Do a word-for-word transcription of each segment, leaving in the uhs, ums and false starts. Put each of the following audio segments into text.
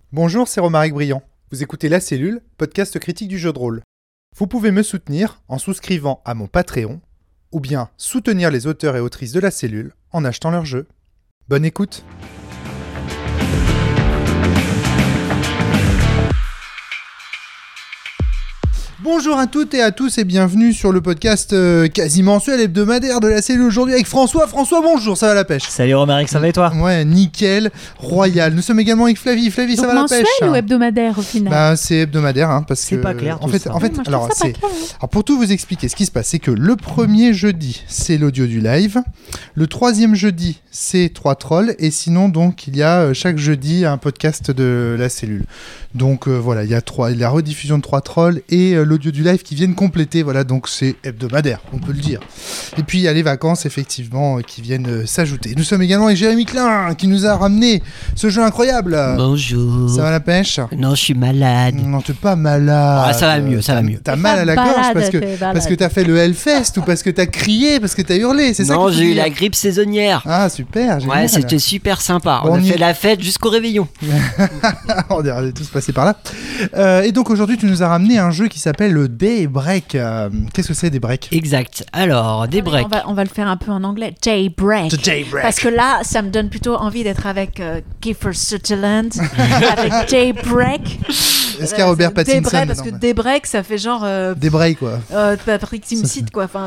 Bonjour, c'est Romaric Briand. Vous écoutez La Cellule, podcast critique du jeu de rôle. Vous pouvez me soutenir en souscrivant à mon Patreon, ou bien soutenir les auteurs et autrices de La Cellule en achetant leurs jeux. Bonne écoute. Bonjour à toutes et à tous et bienvenue sur le podcast euh, quasi mensuel hebdomadaire de La Cellule aujourd'hui avec François. François, bonjour, ça va la pêche? Salut Romaric, ça va et toi? Ouais, nickel, royal. Nous sommes également avec Flavie. Flavie, Donc ça va la pêche? mensuel ou hebdomadaire au final? Bah, c'est hebdomadaire, hein, parce C'est que pas clair, En tout fait, ça. en fait, Oui, moi, je alors trouve ça c'est, pas clair, hein. alors pour tout vous expliquer, ce qui se passe, c'est que le premier jeudi, c'est l'audio du live. Le troisième jeudi, c'est trois trolls, et sinon donc il y a euh, chaque jeudi un podcast de La Cellule. Donc euh, voilà, il y a trois, la rediffusion de trois trolls et euh, l'audio du live qui viennent compléter. Voilà, donc c'est hebdomadaire, on peut le dire. Et puis il y a les vacances effectivement euh, qui viennent euh, s'ajouter. Nous sommes également avec Jérémy Klein qui nous a ramené ce jeu incroyable. Bonjour. Ça va la pêche? Non, je suis malade. Non, t'es pas malade. Ah, ça va mieux, ça va T'as- mieux. T'as T'es mal pas à la gorge balade, parce que t'es balade. parce que t'as fait le Hellfest ou parce que t'as crié, parce que t'as hurlé, c'est ça? Non, qu'il faut j'ai eu dire. la grippe saisonnière. Ah super, génial. Ouais, c'était super sympa. Bon, On on a y- fait la fête jusqu'au réveillon. On est tous passés par là. Euh, et donc aujourd'hui, tu nous as ramené un jeu qui s'appelle le Daybreak. Euh, qu'est-ce que c'est Daybreak? Exact. Alors, des breaks. On va, on va le faire un peu en anglais. Jailbreak. The Daybreak. Parce que là, ça me donne plutôt envie d'être avec euh, Kiefer Sutherland, avec Jailbreak. Est-ce qu'il y a Robert Pattinson Daybreak, parce que dedans? Daybreak, ça fait genre euh, Daybreak quoi. euh, Patrick Timsit, quoi. Enfin,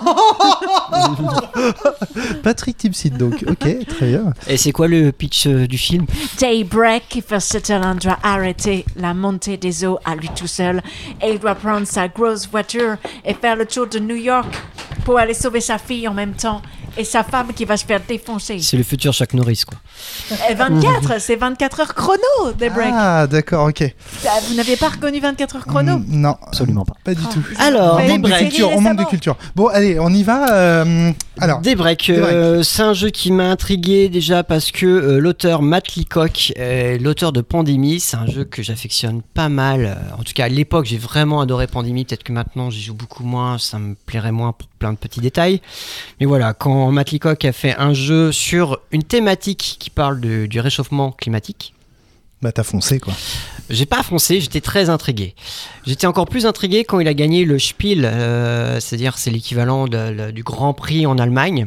Patrick Timsit donc. Ok, très bien. Et c'est quoi le pitch euh, du film? Daybreak, Kiefer Sutherland doit arrêter la montée des eaux à lui tout seul et il doit prendre sa grosse voiture et faire le tour de New York pour aller sauver sa fille en même temps et sa femme qui va se faire défoncer. C'est le futur Chuck Norris, quoi. Et vingt-quatre, c'est vingt-quatre heures chrono, Daybreak. Ah d'accord, ok. Ah, Vous n'aviez pas reconnu vingt-quatre heures chrono? Mm, non, Absolument pas. pas du tout. Alors, On Ouais, des manque de Daybreak. breaks. culture, on manque de récemment. culture. Bon, allez, on y va. euh, alors, Des breaks, Des breaks. euh, c'est un jeu qui m'a intrigué déjà parce que euh, l'auteur Matt Leacock, euh, l'auteur de Pandémie, c'est un jeu que j'affectionne pas mal. Euh, En tout cas, à l'époque, j'ai vraiment adoré Pandémie. Peut-être que maintenant, j'y joue beaucoup moins, ça me plairait moins pour plein de petits détails. Mais voilà, quand Matt Leacock a fait un jeu sur une thématique qui parle de- du réchauffement climatique, bah t'as foncé quoi. j'ai pas foncé, j'étais très intrigué. J'étais encore plus intrigué quand il a gagné le Spiel, euh, c'est-à-dire c'est l'équivalent de- le- du Grand Prix en Allemagne.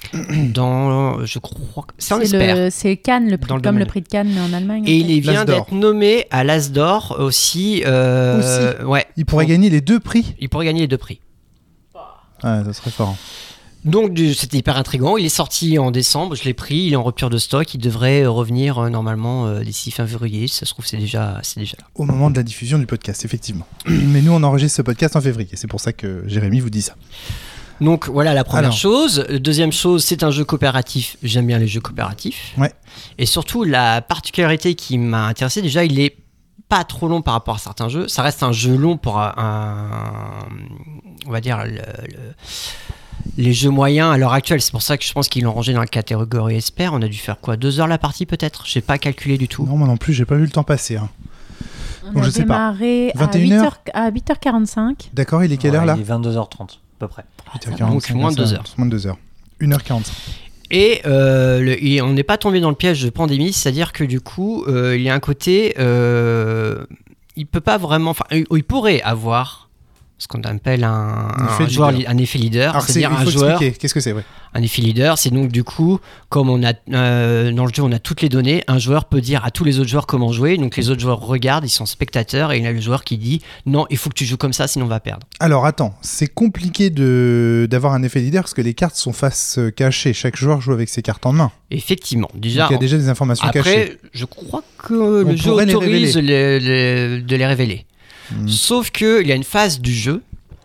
Dans, je crois, que- c'est en C'est Espère. le- C'est Cannes, le prix, Dans le comme domaine. le prix de Cannes, mais en Allemagne. Et en fait. il vient L'As d'or. d'être nommé à l'As d'or aussi. euh, Ouais. Il pourrait gagner les deux prix. Il pourrait gagner les deux prix. Ouais, ça serait fort. Donc du- c'était hyper intriguant. Il est sorti en décembre, je l'ai pris, il est en rupture de stock. Il devrait euh, revenir euh, normalement euh, d'ici fin février. Si ça se trouve, c'est déjà, c'est déjà là. Au moment de la diffusion du podcast, effectivement. Mais nous, on enregistre ce podcast en février. C'est pour ça que Jérémy vous dit ça. Donc voilà la première Alors. chose. Deuxième chose, c'est un jeu coopératif. J'aime bien les jeux coopératifs. Ouais. Et surtout, la particularité qui m'a intéressé, déjà, il est pas trop long par rapport à certains jeux. Ça reste un jeu long pour un, un- on va dire, le- le- les jeux moyens à l'heure actuelle. C'est pour ça que je pense qu'ils l'ont rangé dans la catégorie expert. On a dû faire quoi, deux heures la partie peut-être? J'ai pas calculé du tout. Non, moi non plus, j'ai pas vu le temps passer. hein. On Donc, a je sais pas. démarré à vingt et une huit heures heures, à huit heures quarante-cinq. D'accord, il est quelle Ouais, heure là Il est vingt-deux heures trente, à peu près. huit heures donc quarante-cinq, moins de ça, deux heures. Moins de deux heures. une heure quarante-cinq. Et, euh, le- et on n'est pas tombé dans le piège de Pandémie, c'est-à-dire que du coup, euh, il y a un côté, euh, il peut pas vraiment, enfin, il il pourrait avoir ce qu'on appelle un, Un un effet joueur, leader. li- un effet leader, Alors, c'est, il c'est-à-dire un faut joueur, expliquer. Qu'est-ce que c'est, ouais. un effet leader, c'est donc du coup, comme on a euh, dans le jeu, on a toutes les données, un joueur peut dire à tous les autres joueurs comment jouer, donc les autres joueurs regardent, ils sont spectateurs, et il y a le joueur qui dit non, il faut que tu joues comme ça, sinon on va perdre. Alors attends, c'est compliqué de... d'avoir un effet leader parce que les cartes sont face euh, cachée. Chaque joueur joue avec ses cartes en main. Effectivement, déjà. Donc il y a déjà des informations Après, cachées. je crois que On le jeu pourrait les autorise les- les- de les révéler. Hmm. Sauf qu'il y a une phase du jeu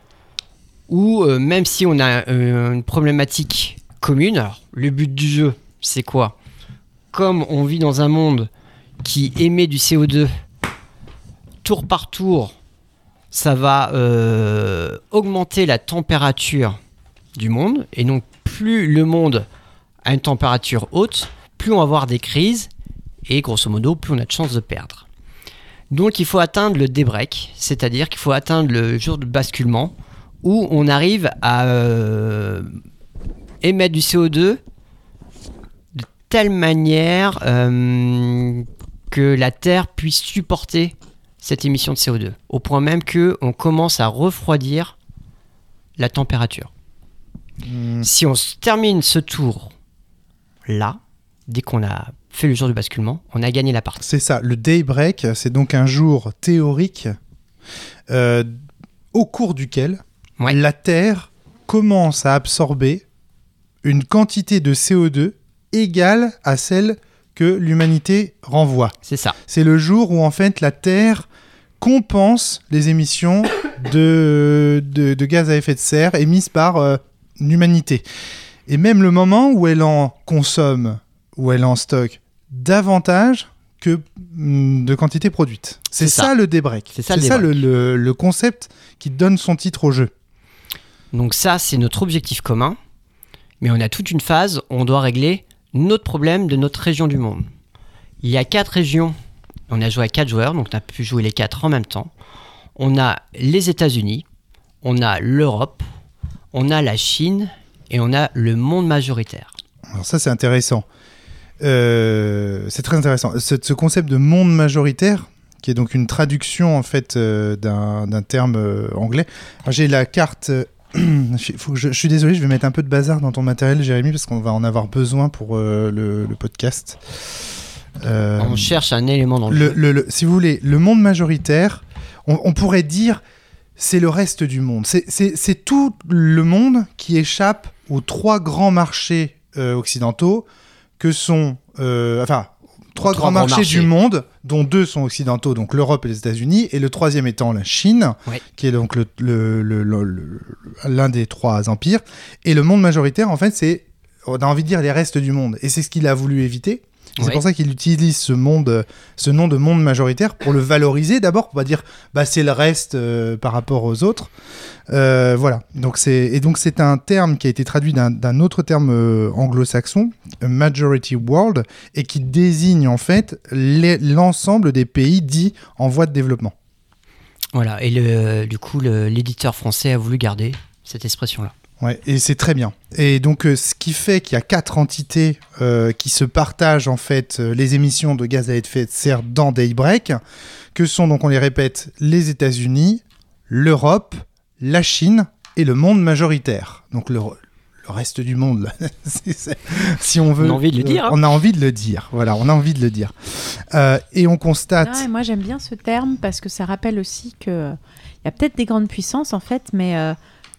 où, euh, même si on a euh, une problématique commune, alors le but du jeu, c'est quoi? Comme on vit dans un monde qui émet du C O deux tour par tour, ça va euh, augmenter la température du monde. Et donc, plus le monde a une température haute, plus on va avoir des crises. Et grosso modo, plus on a de chances de perdre. Donc il faut atteindre le daybreak, c'est-à-dire qu'il faut atteindre le jour de basculement où on arrive à euh, émettre du C O deux de telle manière euh, que la Terre puisse supporter cette émission de C O deux, au point même qu'on commence à refroidir la température. Mmh. Si on termine ce tour là, dès qu'on a fait le jour du basculement, on a gagné la partie. C'est ça, le daybreak, c'est donc un jour théorique euh, au cours duquel ouais. la Terre commence à absorber une quantité de C O deux égale à celle que l'humanité renvoie. C'est ça. C'est le jour où en fait la Terre compense les émissions de, de, de gaz à effet de serre émises par euh, l'humanité. Et même le moment où elle en consomme, où elle en stocke davantage que mm, de quantité produite. C'est, c'est ça. ça le daybreak. C'est ça, c'est le, ça le, le, le concept qui donne son titre au jeu. Donc ça, c'est notre objectif commun. Mais on a toute une phase où on doit régler notre problème de notre région du monde. Il y a quatre régions. On a joué à quatre joueurs, donc on a pu jouer les quatre en même temps. On a les États-Unis, on a l'Europe, on a la Chine et on a le monde majoritaire. Alors ça, c'est intéressant. Euh, c'est très intéressant. Ce, ce concept de monde majoritaire, qui est donc une traduction en fait euh, d'un, d'un terme euh, anglais. Alors, j'ai la carte. Euh, faut que je, je suis désolé, je vais mettre un peu de bazar dans ton matériel, Jérémy, parce qu'on va en avoir besoin pour euh, le, le podcast. Euh, on cherche un élément dans le, le, jeu. Le, le, si vous voulez, le monde majoritaire, on, on pourrait dire, c'est le reste du monde. C'est, c'est, c'est tout le monde qui échappe aux trois grands marchés euh, occidentaux que sont, euh, enfin, trois, trois grands, grands marchés, marchés du monde, dont deux sont occidentaux, donc l'Europe et les États-Unis, et le troisième étant la Chine, ouais. qui est donc le, le, le, le, le, l'un des trois empires. Et le monde majoritaire, en fait, c'est, on a envie de dire les restes du monde. Et c'est ce qu'il a voulu éviter. C'est ouais. pour ça qu'il utilise ce, monde, ce nom de monde majoritaire pour le valoriser d'abord, pour pas dire bah, c'est le reste euh, par rapport aux autres. Euh, voilà. Donc c'est, et donc c'est un terme qui a été traduit d'un, d'un autre terme euh, anglo-saxon, majority world, et qui désigne en fait les, l'ensemble des pays dits en voie de développement. Voilà. Et le, du coup, le, l'éditeur français a voulu garder cette expression-là. Ouais, et c'est très bien. Et donc, euh, ce qui fait qu'il y a quatre entités euh, qui se partagent en fait euh, les émissions de gaz à effet de serre dans Daybreak, que sont donc, on les répète, les États-Unis, l'Europe, la Chine et le monde majoritaire. Donc le, le reste du monde, là. c'est, c'est, si on veut, on a envie de le dire. Euh, on a envie de le dire. Voilà, on a envie de le dire. Euh, et on constate. Ah, et moi, j'aime bien ce terme parce que ça rappelle aussi que il y a peut-être des grandes puissances en fait, mais euh,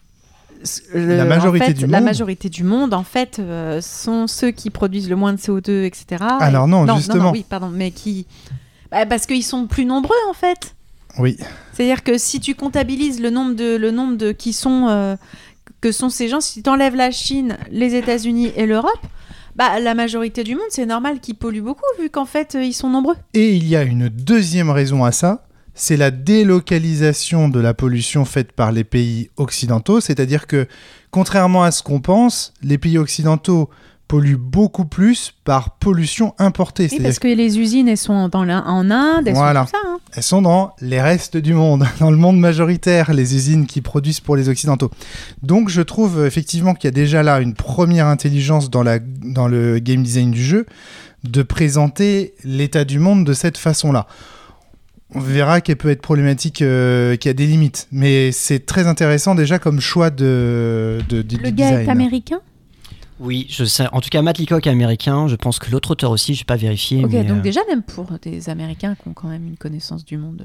Le, la majorité en fait, du monde. La majorité du monde, en fait, euh, sont ceux qui produisent le moins de C O deux, et cetera. Alors et... non, non, justement. Non, non, oui, pardon, mais qui... Bah, parce qu'ils sont plus nombreux, en fait. Oui. C'est-à-dire que si tu comptabilises le nombre de, le nombre de qui sont, euh, que sont ces gens, si tu enlèves la Chine, les États-Unis et l'Europe, bah, la majorité du monde, c'est normal qu'ils polluent beaucoup, vu qu'en fait, euh, ils sont nombreux. Et il y a une deuxième raison à ça. C'est la délocalisation de la pollution faite par les pays occidentaux, c'est-à-dire que, contrairement à ce qu'on pense, les pays occidentaux polluent beaucoup plus par pollution importée. Oui, c'est-à-dire parce que les usines, elles sont dans en Inde, elles voilà. sont tout ça. Hein. Elles sont dans les restes du monde, dans le monde majoritaire, les usines qui produisent pour les occidentaux. Donc je trouve effectivement qu'il y a déjà là une première intelligence dans, la, dans le game design du jeu, de présenter l'état du monde de cette façon-là. On verra qu'elle peut être problématique, euh, qu'il y a des limites. Mais c'est très intéressant déjà comme choix de, de, de Le du gars design. est américain ? Oui, je sais. En tout cas, Matt Leacock est américain. Je pense que l'autre auteur aussi, je n'ai pas vérifié. Ok, mais donc euh... déjà, même pour des Américains qui ont quand même une connaissance du monde...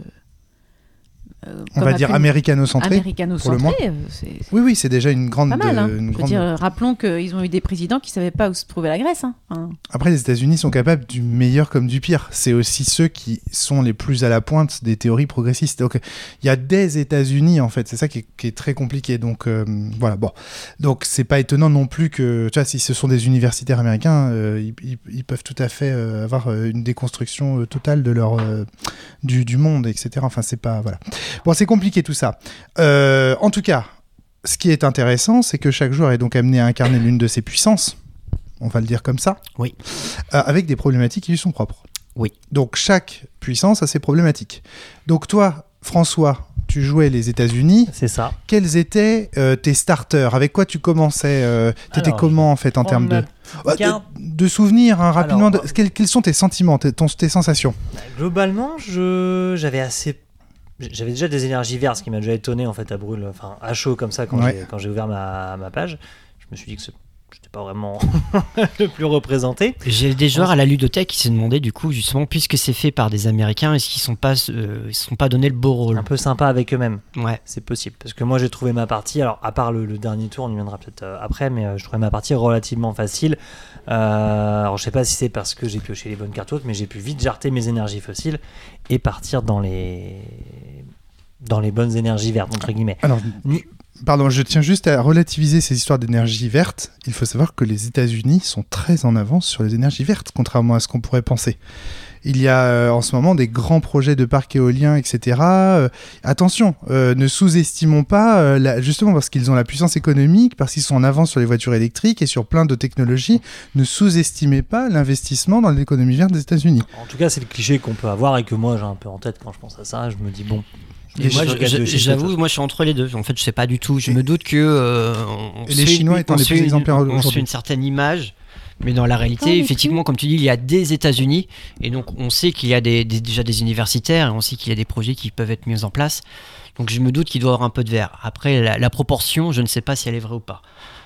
Euh, on va dire américano-centré, américano-centré, pour le moins. Euh, c'est... Oui, oui, c'est déjà une grande... Pas mal, hein. de, une Je veux grande... dire, rappelons qu'ils ont eu des présidents qui ne savaient pas où se trouvait la Grèce. Hein. Hein. Après, les États-Unis sont capables du meilleur comme du pire. C'est aussi ceux qui sont les plus à la pointe des théories progressistes. Donc, il y a des États-Unis, en fait. C'est ça qui est, qui est très compliqué. Donc, euh, voilà. Bon. Donc, c'est pas étonnant non plus que, tu vois, si ce sont des universitaires américains, euh, ils, ils, ils peuvent tout à fait euh, avoir une déconstruction euh, totale de leur, euh, du, du monde, et cetera. Enfin, c'est pas... Voilà. Bon, c'est compliqué tout ça. Euh, en tout cas, ce qui est intéressant, c'est que chaque joueur est donc amené à incarner l'une de ses puissances, on va le dire comme ça, oui. euh, avec des problématiques qui lui sont propres. Oui. Donc chaque puissance a ses problématiques. Donc toi, François, tu jouais les États-Unis. C'est ça. Quels étaient euh, tes starters? Avec quoi tu commençais euh, T'étais Alors, comment en fait en termes de... ma... de, de souvenirs hein, rapidement? Alors, de, quels, quels sont tes sentiments, tes, ton, tes sensations? Globalement, je j'avais assez. J'avais déjà des énergies vertes, ce qui m'a déjà étonné en fait à brûle, enfin à chaud comme ça quand Ouais. j'ai quand j'ai ouvert ma, ma page. Je me suis dit que ce- j'étais pas vraiment le plus représenté. J'ai des joueurs à la ludothèque qui se demandaient du coup justement, puisque c'est fait par des Américains, est-ce qu'ils sont pas, euh, ils sont pas donné le beau rôle? Un peu sympa avec eux-mêmes. Ouais. C'est possible. Parce que moi, j'ai trouvé ma partie, alors à part le, le dernier tour, on y viendra peut-être euh, après, mais euh, je trouvais ma partie relativement facile. Euh, alors, je sais pas si c'est parce que j'ai pioché les bonnes cartes hautes, mais j'ai pu vite jarter mes énergies fossiles et partir dans les, dans les bonnes énergies vertes, entre guillemets. Alors, pardon, je tiens juste à relativiser ces histoires d'énergie verte. Il faut savoir que les États-Unis sont très en avance sur les énergies vertes, contrairement à ce qu'on pourrait penser. Il y a euh, en ce moment des grands projets de parcs éoliens, et cetera. Euh, attention, euh, ne sous-estimons pas, euh, la, justement parce qu'ils ont la puissance économique, parce qu'ils sont en avance sur les voitures électriques et sur plein de technologies, ne sous-estimez pas l'investissement dans l'économie verte des États-Unis. En tout cas, c'est le cliché qu'on peut avoir et que moi, j'ai un peu en tête quand je pense à ça. Je me dis, bon. Et moi, je- je- j'avoue, moi je suis entre les deux. En fait, je sais pas du tout. Je me doute que euh, on, on Et se les fait Chinois une- étant on les se plus fait une- exemplaires on se aujourd'hui. fait une certaine image, mais dans la réalité, Ah, mais effectivement, comme tu dis, il y a des États-Unis, et donc on sait qu'il y a des, des- déjà des universitaires, et on sait qu'il y a des projets qui peuvent être mis en place. Donc je me doute qu'il doit y avoir un peu de vert. Après, la, la proportion, je ne sais pas si elle est vraie ou pas.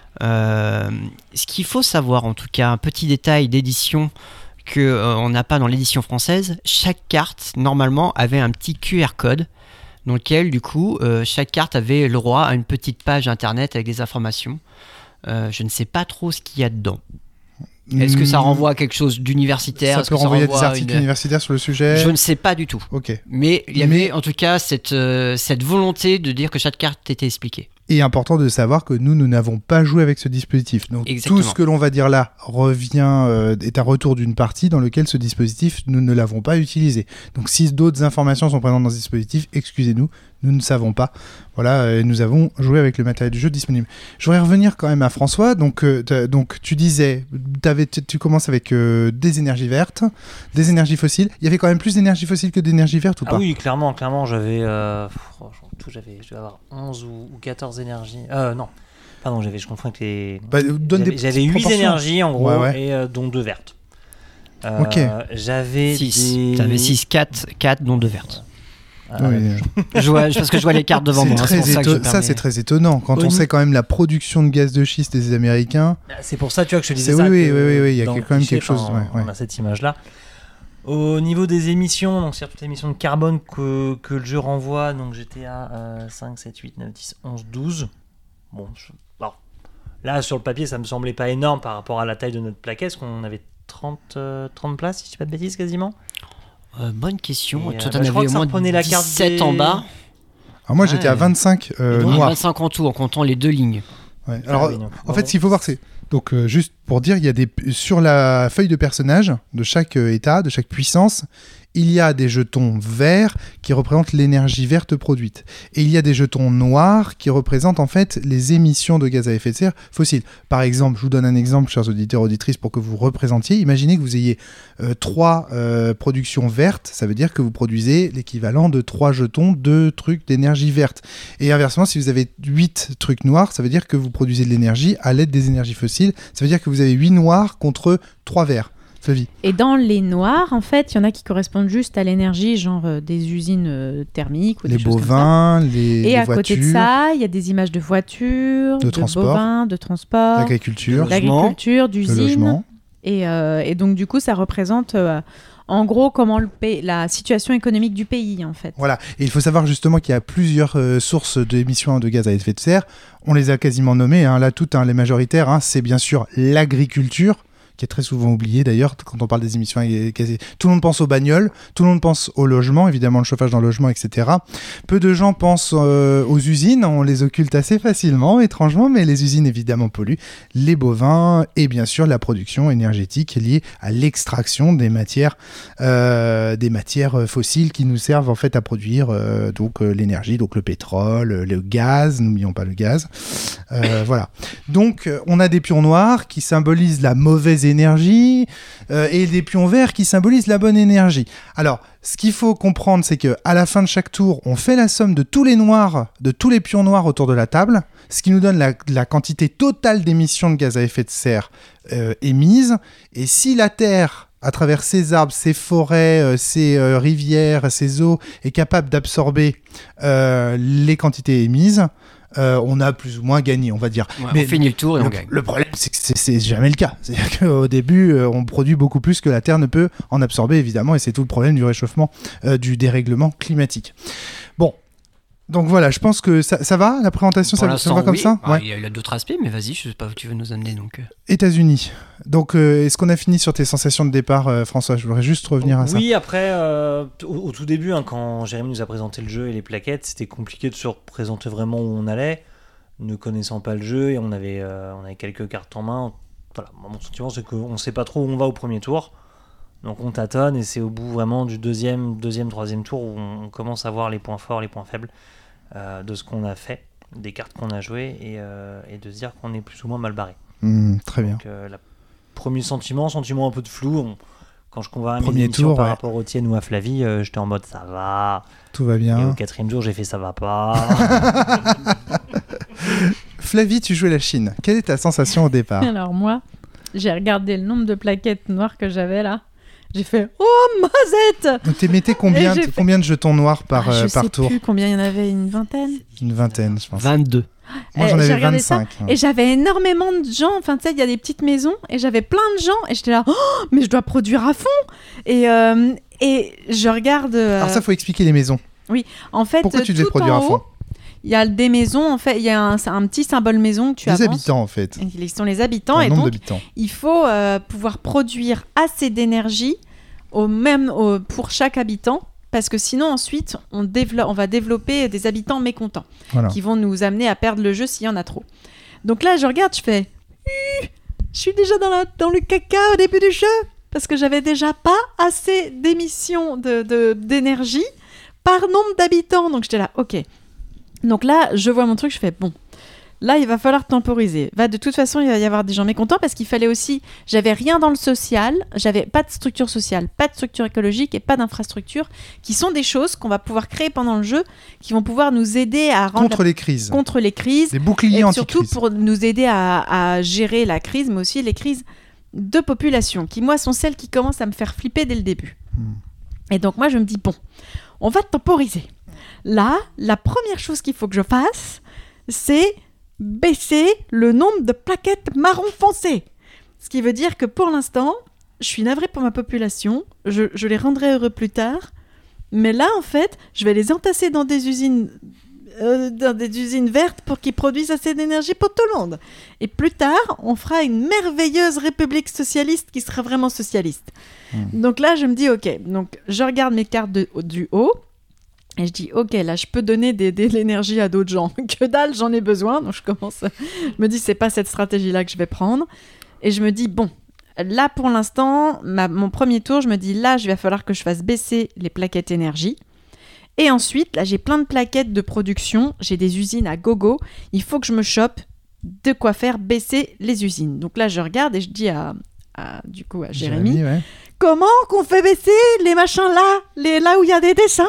Euh, ce qu'il faut savoir, en tout cas, un petit détail d'édition que euh, on n'a pas dans l'édition française, chaque carte normalement avait un petit Q R code dans lequel du coup euh, chaque carte avait le droit à une petite page internet avec des informations. Euh, je ne sais pas trop ce qu'il y a dedans. Est-ce que ça renvoie à quelque chose d'universitaire? Ça Est-ce peut que renvoyer à des renvoie à articles une- universitaires sur le sujet. Je ne sais pas du tout. Ok. Mais il y Mais- avait en tout cas cette, euh, cette volonté de dire que chaque carte était expliquée. Et important de savoir que nous, nous n'avons pas joué avec ce dispositif. Donc Exactement. tout ce que l'on va dire là revient, euh, est un retour d'une partie dans lequel ce dispositif, nous ne l'avons pas utilisé. Donc si d'autres informations sont présentes dans ce dispositif, excusez-nous, nous ne savons pas. Voilà, euh, nous avons joué avec le matériel du jeu disponible. Je voudrais revenir quand même à François. Donc, euh, t'as- donc tu disais, t'avais, tu, tu commences avec euh, des énergies vertes, des énergies fossiles. Il y avait quand même plus d'énergie fossile que d'énergie verte ou Ah pas? oui, clairement, clairement, j'avais. Euh, franchement, tout, j'avais, je devais avoir onze ou, ou quatorze énergies. Euh, non, pardon, j'avais, je confonds avec les. Bah, donne j'avais, des j'avais petites huit proportions. énergies en gros, Ouais, ouais. et euh, dont deux vertes. Euh, Ok. J'avais. six. Des... T'avais six, quatre, quatre, dont deux vertes. Ah, Oui, ouais. euh, Je vois, parce que je vois les cartes devant c'est moi. hein, très c'est pour ça, que je éto- ça, permets- c'est très étonnant. Quand Au on ni- sait quand même la production de gaz de schiste des Américains. C'est pour ça, tu vois, que je te disais C'est- ça. oui, oui, que oui, oui, oui, il y a dans quand le même cliché, quelque chose, enfin, ouais, On ouais. a cette image-là. Au niveau des émissions, donc c'est toutes les émissions de carbone que, que le jeu renvoie, donc j'étais à euh, cinq, sept, huit, neuf, dix, onze, douze. Bon, je- alors, là sur le papier ça me semblait pas énorme par rapport à la taille de notre plaquette, parce qu'on avait trente, euh, trente places, si je dis pas de bêtises quasiment. Euh, bonne question. Et, Toi, euh, t'en bah, je crois avais que au ça moins reprenait la carte dix-sept des- en bas. Alors moi, j'étais Ouais. à vingt-cinq euh, Et donc, noirs. vingt-cinq en tout en comptant les deux lignes. Ouais. Ah Alors, oui, donc, en bon, fait, bon. ce qu'il faut voir, c'est donc euh, juste pour dire, il y a des sur la feuille de personnage de chaque euh, état, de chaque puissance, il y a des jetons verts qui représentent l'énergie verte produite. Et il y a des jetons noirs qui représentent en fait les émissions de gaz à effet de serre fossiles. Par exemple, je vous donne un exemple, chers auditeurs, auditrices, pour que vous représentiez. Imaginez que vous ayez euh, trois euh, productions vertes, ça veut dire que vous produisez l'équivalent de trois jetons de trucs d'énergie verte. Et inversement, si vous avez huit trucs noirs, ça veut dire que vous produisez de l'énergie à l'aide des énergies fossiles. Ça veut dire que vous avez huit noirs contre trois verts. Flavie. Et dans les noirs, en fait, il y en a qui correspondent juste à l'énergie, genre euh, des usines euh, thermiques ou Les des choses comme ça. bovins, les, Et les à voitures, côté de ça, il y a des images de voitures, De de, transport. bovins, de transport, l'agriculture, De d'agriculture, le d'usines. logement. Et, euh, et donc, du coup, ça représente euh, en gros comment le pays, la situation économique du pays, en fait. Voilà. Et il faut savoir justement qu'il y a plusieurs euh, sources d'émissions de gaz à effet de serre. On les a quasiment nommées, hein, là toutes, hein, les majoritaires. Hein, c'est bien sûr l'agriculture, qui est très souvent oublié d'ailleurs quand on parle des émissions. Tout le monde pense aux bagnoles, tout le monde pense au logement, évidemment le chauffage dans le logement, et cetera. Peu de gens pensent euh, aux usines, on les occulte assez facilement, étrangement, mais les usines évidemment polluent, les bovins et bien sûr la production énergétique liée à l'extraction des matières, euh, des matières fossiles qui nous servent en fait à produire euh, donc euh, l'énergie, donc le pétrole, le gaz, n'oublions pas le gaz. Euh, voilà. Donc euh, on a des pions noirs qui symbolisent la mauvaise mauvaise énergie, euh, et des pions verts qui symbolisent la bonne énergie. Alors, ce qu'il faut comprendre, c'est que à la fin de chaque tour, on fait la somme de tous les noirs, de tous les pions noirs autour de la table, ce qui nous donne la, la quantité totale d'émissions de gaz à effet de serre euh, émises. Et si la Terre, à travers ses arbres, ses forêts, euh, ses euh, rivières, ses eaux, est capable d'absorber euh, les quantités émises, euh, on a plus ou moins gagné, on va dire. Ouais, Mais on finit le tour et le, on gagne. le problème, c'est que c'est, c'est jamais le cas. C'est-à-dire qu'au début, euh, on produit beaucoup plus que la Terre ne peut en absorber, évidemment, et c'est tout le problème du réchauffement, euh, du dérèglement climatique. Bon. Donc voilà, je pense que ça, ça va, la présentation, ça, ça va comme oui. ça Ah, ouais. Il y a, il y a d'autres aspects, mais vas-y, je sais pas où tu veux nous amener. Donc... États-Unis. Donc, euh, est-ce qu'on a fini sur tes sensations de départ, euh, François ? Je voudrais juste revenir à ça. Oui, après, euh, au, au tout début, hein, quand Jérémy nous a présenté le jeu et les plaquettes, c'était compliqué de se représenter vraiment où on allait, ne connaissant pas le jeu, et on avait, euh, on avait quelques cartes en main. Voilà, mon sentiment, c'est qu'on ne sait pas trop où on va au premier tour. Donc on tâtonne, et c'est au bout vraiment du deuxième, deuxième troisième tour où on commence à voir les points forts, les points faibles euh, de ce qu'on a fait, des cartes qu'on a jouées, et, euh, et de se dire qu'on est plus ou moins mal barré. Mmh, très bien. Donc, euh, la... premier sentiment, sentiment un peu de flou. On... Quand je compare mes Premier émissions tour, par ouais. rapport au tien ou à Flavie, euh, j'étais en mode ça va. Tout va Et bien. au quatrième tour, j'ai fait ça va pas. Flavie, tu jouais la Chine. Quelle est ta sensation au départ ? Alors moi, j'ai regardé le nombre de plaquettes noires que j'avais là. J'ai fait « Oh, Mazette !» Donc, tu mettais combien, Et j'ai t- fait- combien de jetons noirs par, Ah, euh, Je par sais tour ? plus combien il y en avait, une vingtaine. Une vingtaine, je pense. vingt-deux. Moi, Eh, j'en j'ai avais regardé ça, vingt-cinq. hein. Et j'avais énormément de gens, enfin tu sais, il y a des petites maisons, et j'avais plein de gens, et j'étais là « Oh, mais je dois produire à fond !» Et, euh, et je regarde... euh, Alors ça, faut expliquer les maisons. en fait, Pourquoi tu devais tout produire en à fond ? haut, il y a des maisons, en fait, il y a un, un petit symbole maison que tu Les avances. habitants, en fait. Et Ils sont les habitants, Le et nombre donc d'habitants. il faut euh, pouvoir produire assez d'énergie au même, au- pour chaque habitant, parce que sinon ensuite on, développe, on va développer des habitants mécontents Voilà. qui vont nous amener à perdre le jeu s'il y en a trop. Donc là je regarde, je fais Ih, je suis déjà dans, la, dans le caca au début du jeu, parce que j'avais déjà pas assez d'émissions de, de, d'énergie par nombre d'habitants, donc j'étais là, ok. Donc là je vois mon truc, je fais bon. Là, il va falloir temporiser. Va, de toute façon, il va y avoir des gens mécontents parce qu'il fallait aussi... J'avais rien dans le social, j'avais pas de structure sociale, pas de structure écologique et pas d'infrastructure, qui sont des choses qu'on va pouvoir créer pendant le jeu, qui vont pouvoir nous aider à rendre Contre les crises. la- contre les crises, Des boucliers et surtout anti-crise. pour nous aider à, à gérer la crise, mais aussi les crises de population, qui moi sont celles qui commencent à me faire flipper dès le début. Hmm. Et donc moi je me dis, bon, on va temporiser. Là, la première chose qu'il faut que je fasse, c'est baisser le nombre de plaquettes marron foncé. Ce qui veut dire que pour l'instant, je suis navrée pour ma population, je, je les rendrai heureux plus tard, mais là en fait, je vais les entasser dans des usines... euh, dans des usines vertes pour qu'ils produisent assez d'énergie pour tout le monde. Et plus tard, on fera une merveilleuse république socialiste qui sera vraiment socialiste. Mmh. Donc là, je me dis, ok, donc je regarde mes cartes de- du haut, et je dis, ok, là, je peux donner des- de l'énergie à d'autres gens. Que dalle, j'en ai besoin. Donc je commence, à- je me dis, c'est pas cette stratégie-là que je vais prendre. Et je me dis, bon, là, pour l'instant, ma- mon premier tour, je me dis, là, il va falloir que je fasse baisser les plaquettes énergie. Et ensuite, là, j'ai plein de plaquettes de production. J'ai des usines à gogo. Il faut que je me chope de quoi faire baisser les usines. Donc là, je regarde et je dis à, à- du coup, à Jérémy, ouais. comment qu'on fait baisser les machins là, les, là où il y a des dessins?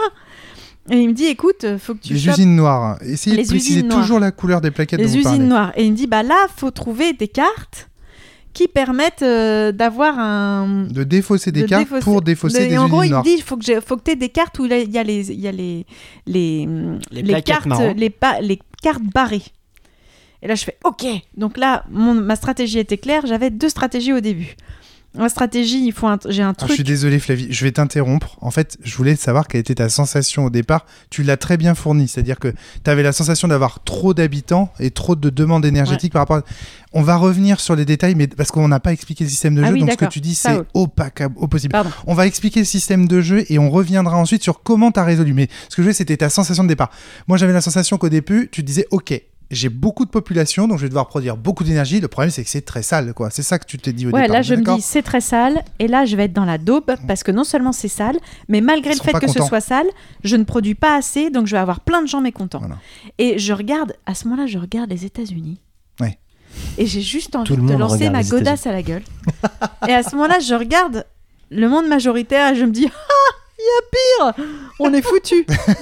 Et il me dit, écoute, faut que tu Les chopes usines noires. Essayez Les de préciser usines noires. toujours la couleur des plaquettes dont les vous usines parlez. noires. Et il me dit, bah là, faut trouver des cartes qui permettent euh, d'avoir un... De défausser des de cartes défausser- pour défausser de- des et en usines gros, il me noires. dit, il faut que j'ai- faut que tu aies des cartes où il y a les, il y a les, les, les, Les plaquettes cartes, marron. les, pa- les cartes barrées. Et là, je fais, ok. Donc là, mon, ma stratégie était claire. J'avais deux stratégies au début. Ma stratégie, il faut un, j'ai un Alors, je truc... suis désolé Flavie, je vais t'interrompre. En fait, je voulais savoir quelle était ta sensation au départ. Tu l'as très bien fourni, c'est-à-dire que tu avais la sensation d'avoir trop d'habitants et trop de demandes énergétiques par rapport à... On va revenir sur les détails, mais parce qu'on n'a pas expliqué le système de Ah jeu, oui, donc ce que d'accord. tu dis, Ça, c'est oui. opaque à- au possible. Pardon. On va expliquer le système de jeu et on reviendra ensuite sur comment tu as résolu. Mais ce que je veux, c'était ta sensation de départ. Moi, j'avais la sensation qu'au début, tu te disais, ok, j'ai beaucoup de population, donc je vais devoir produire beaucoup d'énergie. Le problème, c'est que c'est très sale, quoi. C'est ça que tu t'es dit au Ouais, départ. là je me d'accord dis c'est très sale et là je vais être dans la daube parce que non seulement c'est sale, mais malgré Ils le seront fait pas que contents. ce soit sale, je ne produis pas assez, donc je vais avoir plein de gens mécontents. Voilà. Et je regarde, à ce moment-là, je regarde les États-Unis. Ouais. Et j'ai juste envie Tout le de monde lancer regarde ma les godasse à la gueule. Et à ce moment-là, je regarde le monde majoritaire et je me dis, ah, il y a pire, on est foutus.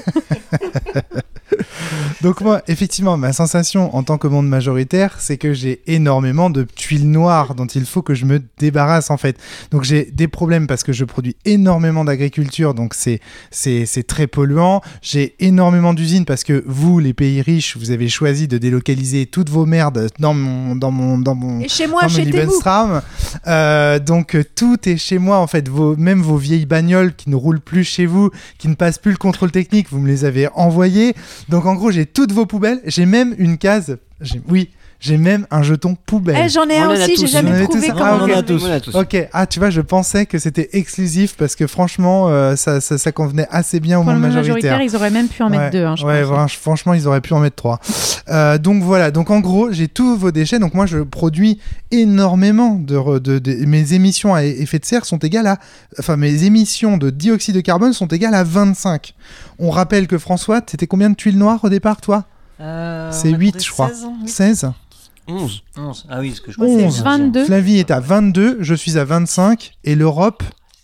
Donc moi, effectivement, ma sensation en tant que monde majoritaire, c'est que j'ai énormément de tuiles noires dont il faut que je me débarrasse en fait. Donc j'ai des problèmes parce que je produis énormément d'agriculture, donc c'est, c'est, c'est très polluant. J'ai énormément d'usines parce que vous, les pays riches, vous avez choisi de délocaliser toutes vos merdes dans mon, dans mon, dans mon, Et chez moi, dans mon chez Temu. Lebensraum. Euh, donc euh, tout est chez moi en fait. Vos, même vos vieilles bagnoles qui ne roulent plus chez vous, qui ne passent plus le contrôle technique, vous me les avez envoyées. Donc en gros, j'ai toutes vos poubelles. J'ai même une case. J'ai... Oui, j'ai même un jeton poubelle. Eh, j'en ai On un en a aussi, tous. j'ai Vous en jamais avez prouvé tous un comment Ah, on en ok. a garder. tous. On a tous. Ok, ah tu vois, je pensais que c'était exclusif parce que franchement, euh, ça, ça, ça convenait assez bien au Pour le monde monde majoritaire. majoritaire, ils auraient même pu en mettre Ouais, deux, hein, je ouais, pense. vra- franchement, ils auraient pu en mettre trois. Euh, donc voilà, donc en gros, j'ai tous vos déchets. Donc moi, je produis énormément de, re- de, de- mes émissions à effet de serre sont égales à, enfin mes émissions de dioxyde de carbone sont égales à vingt-cinq. On rappelle que François, c'était combien de tuiles noires au départ, toi? Euh, C'est on a huit, trouvé je crois. seize, huit. seize. onze. onze. Ah oui, parce que je Moi, c'est onze. vingt-deux. Flavie est à vingt-deux, je suis à vingt-cinq et l'Europe,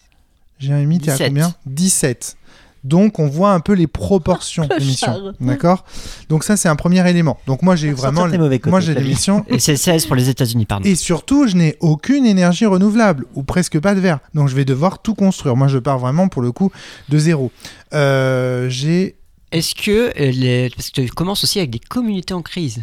Jérémy, t'es à dix-sept. combien? dix-sept. Donc on voit un peu les proportions Clochard. d'émissions. D'accord? Donc ça c'est un premier élément. Donc moi j'ai Pour vraiment sortir tes mauvais côtés, moi j'ai Flavie. l'émission Et c'est seize pour les États-Unis, pardon. et surtout je n'ai aucune énergie renouvelable ou presque pas de verre. Donc je vais devoir tout construire. Moi je pars vraiment pour le coup de zéro. Euh, j'ai Est-ce que euh, les... parce que tu commences aussi avec des communautés en crise.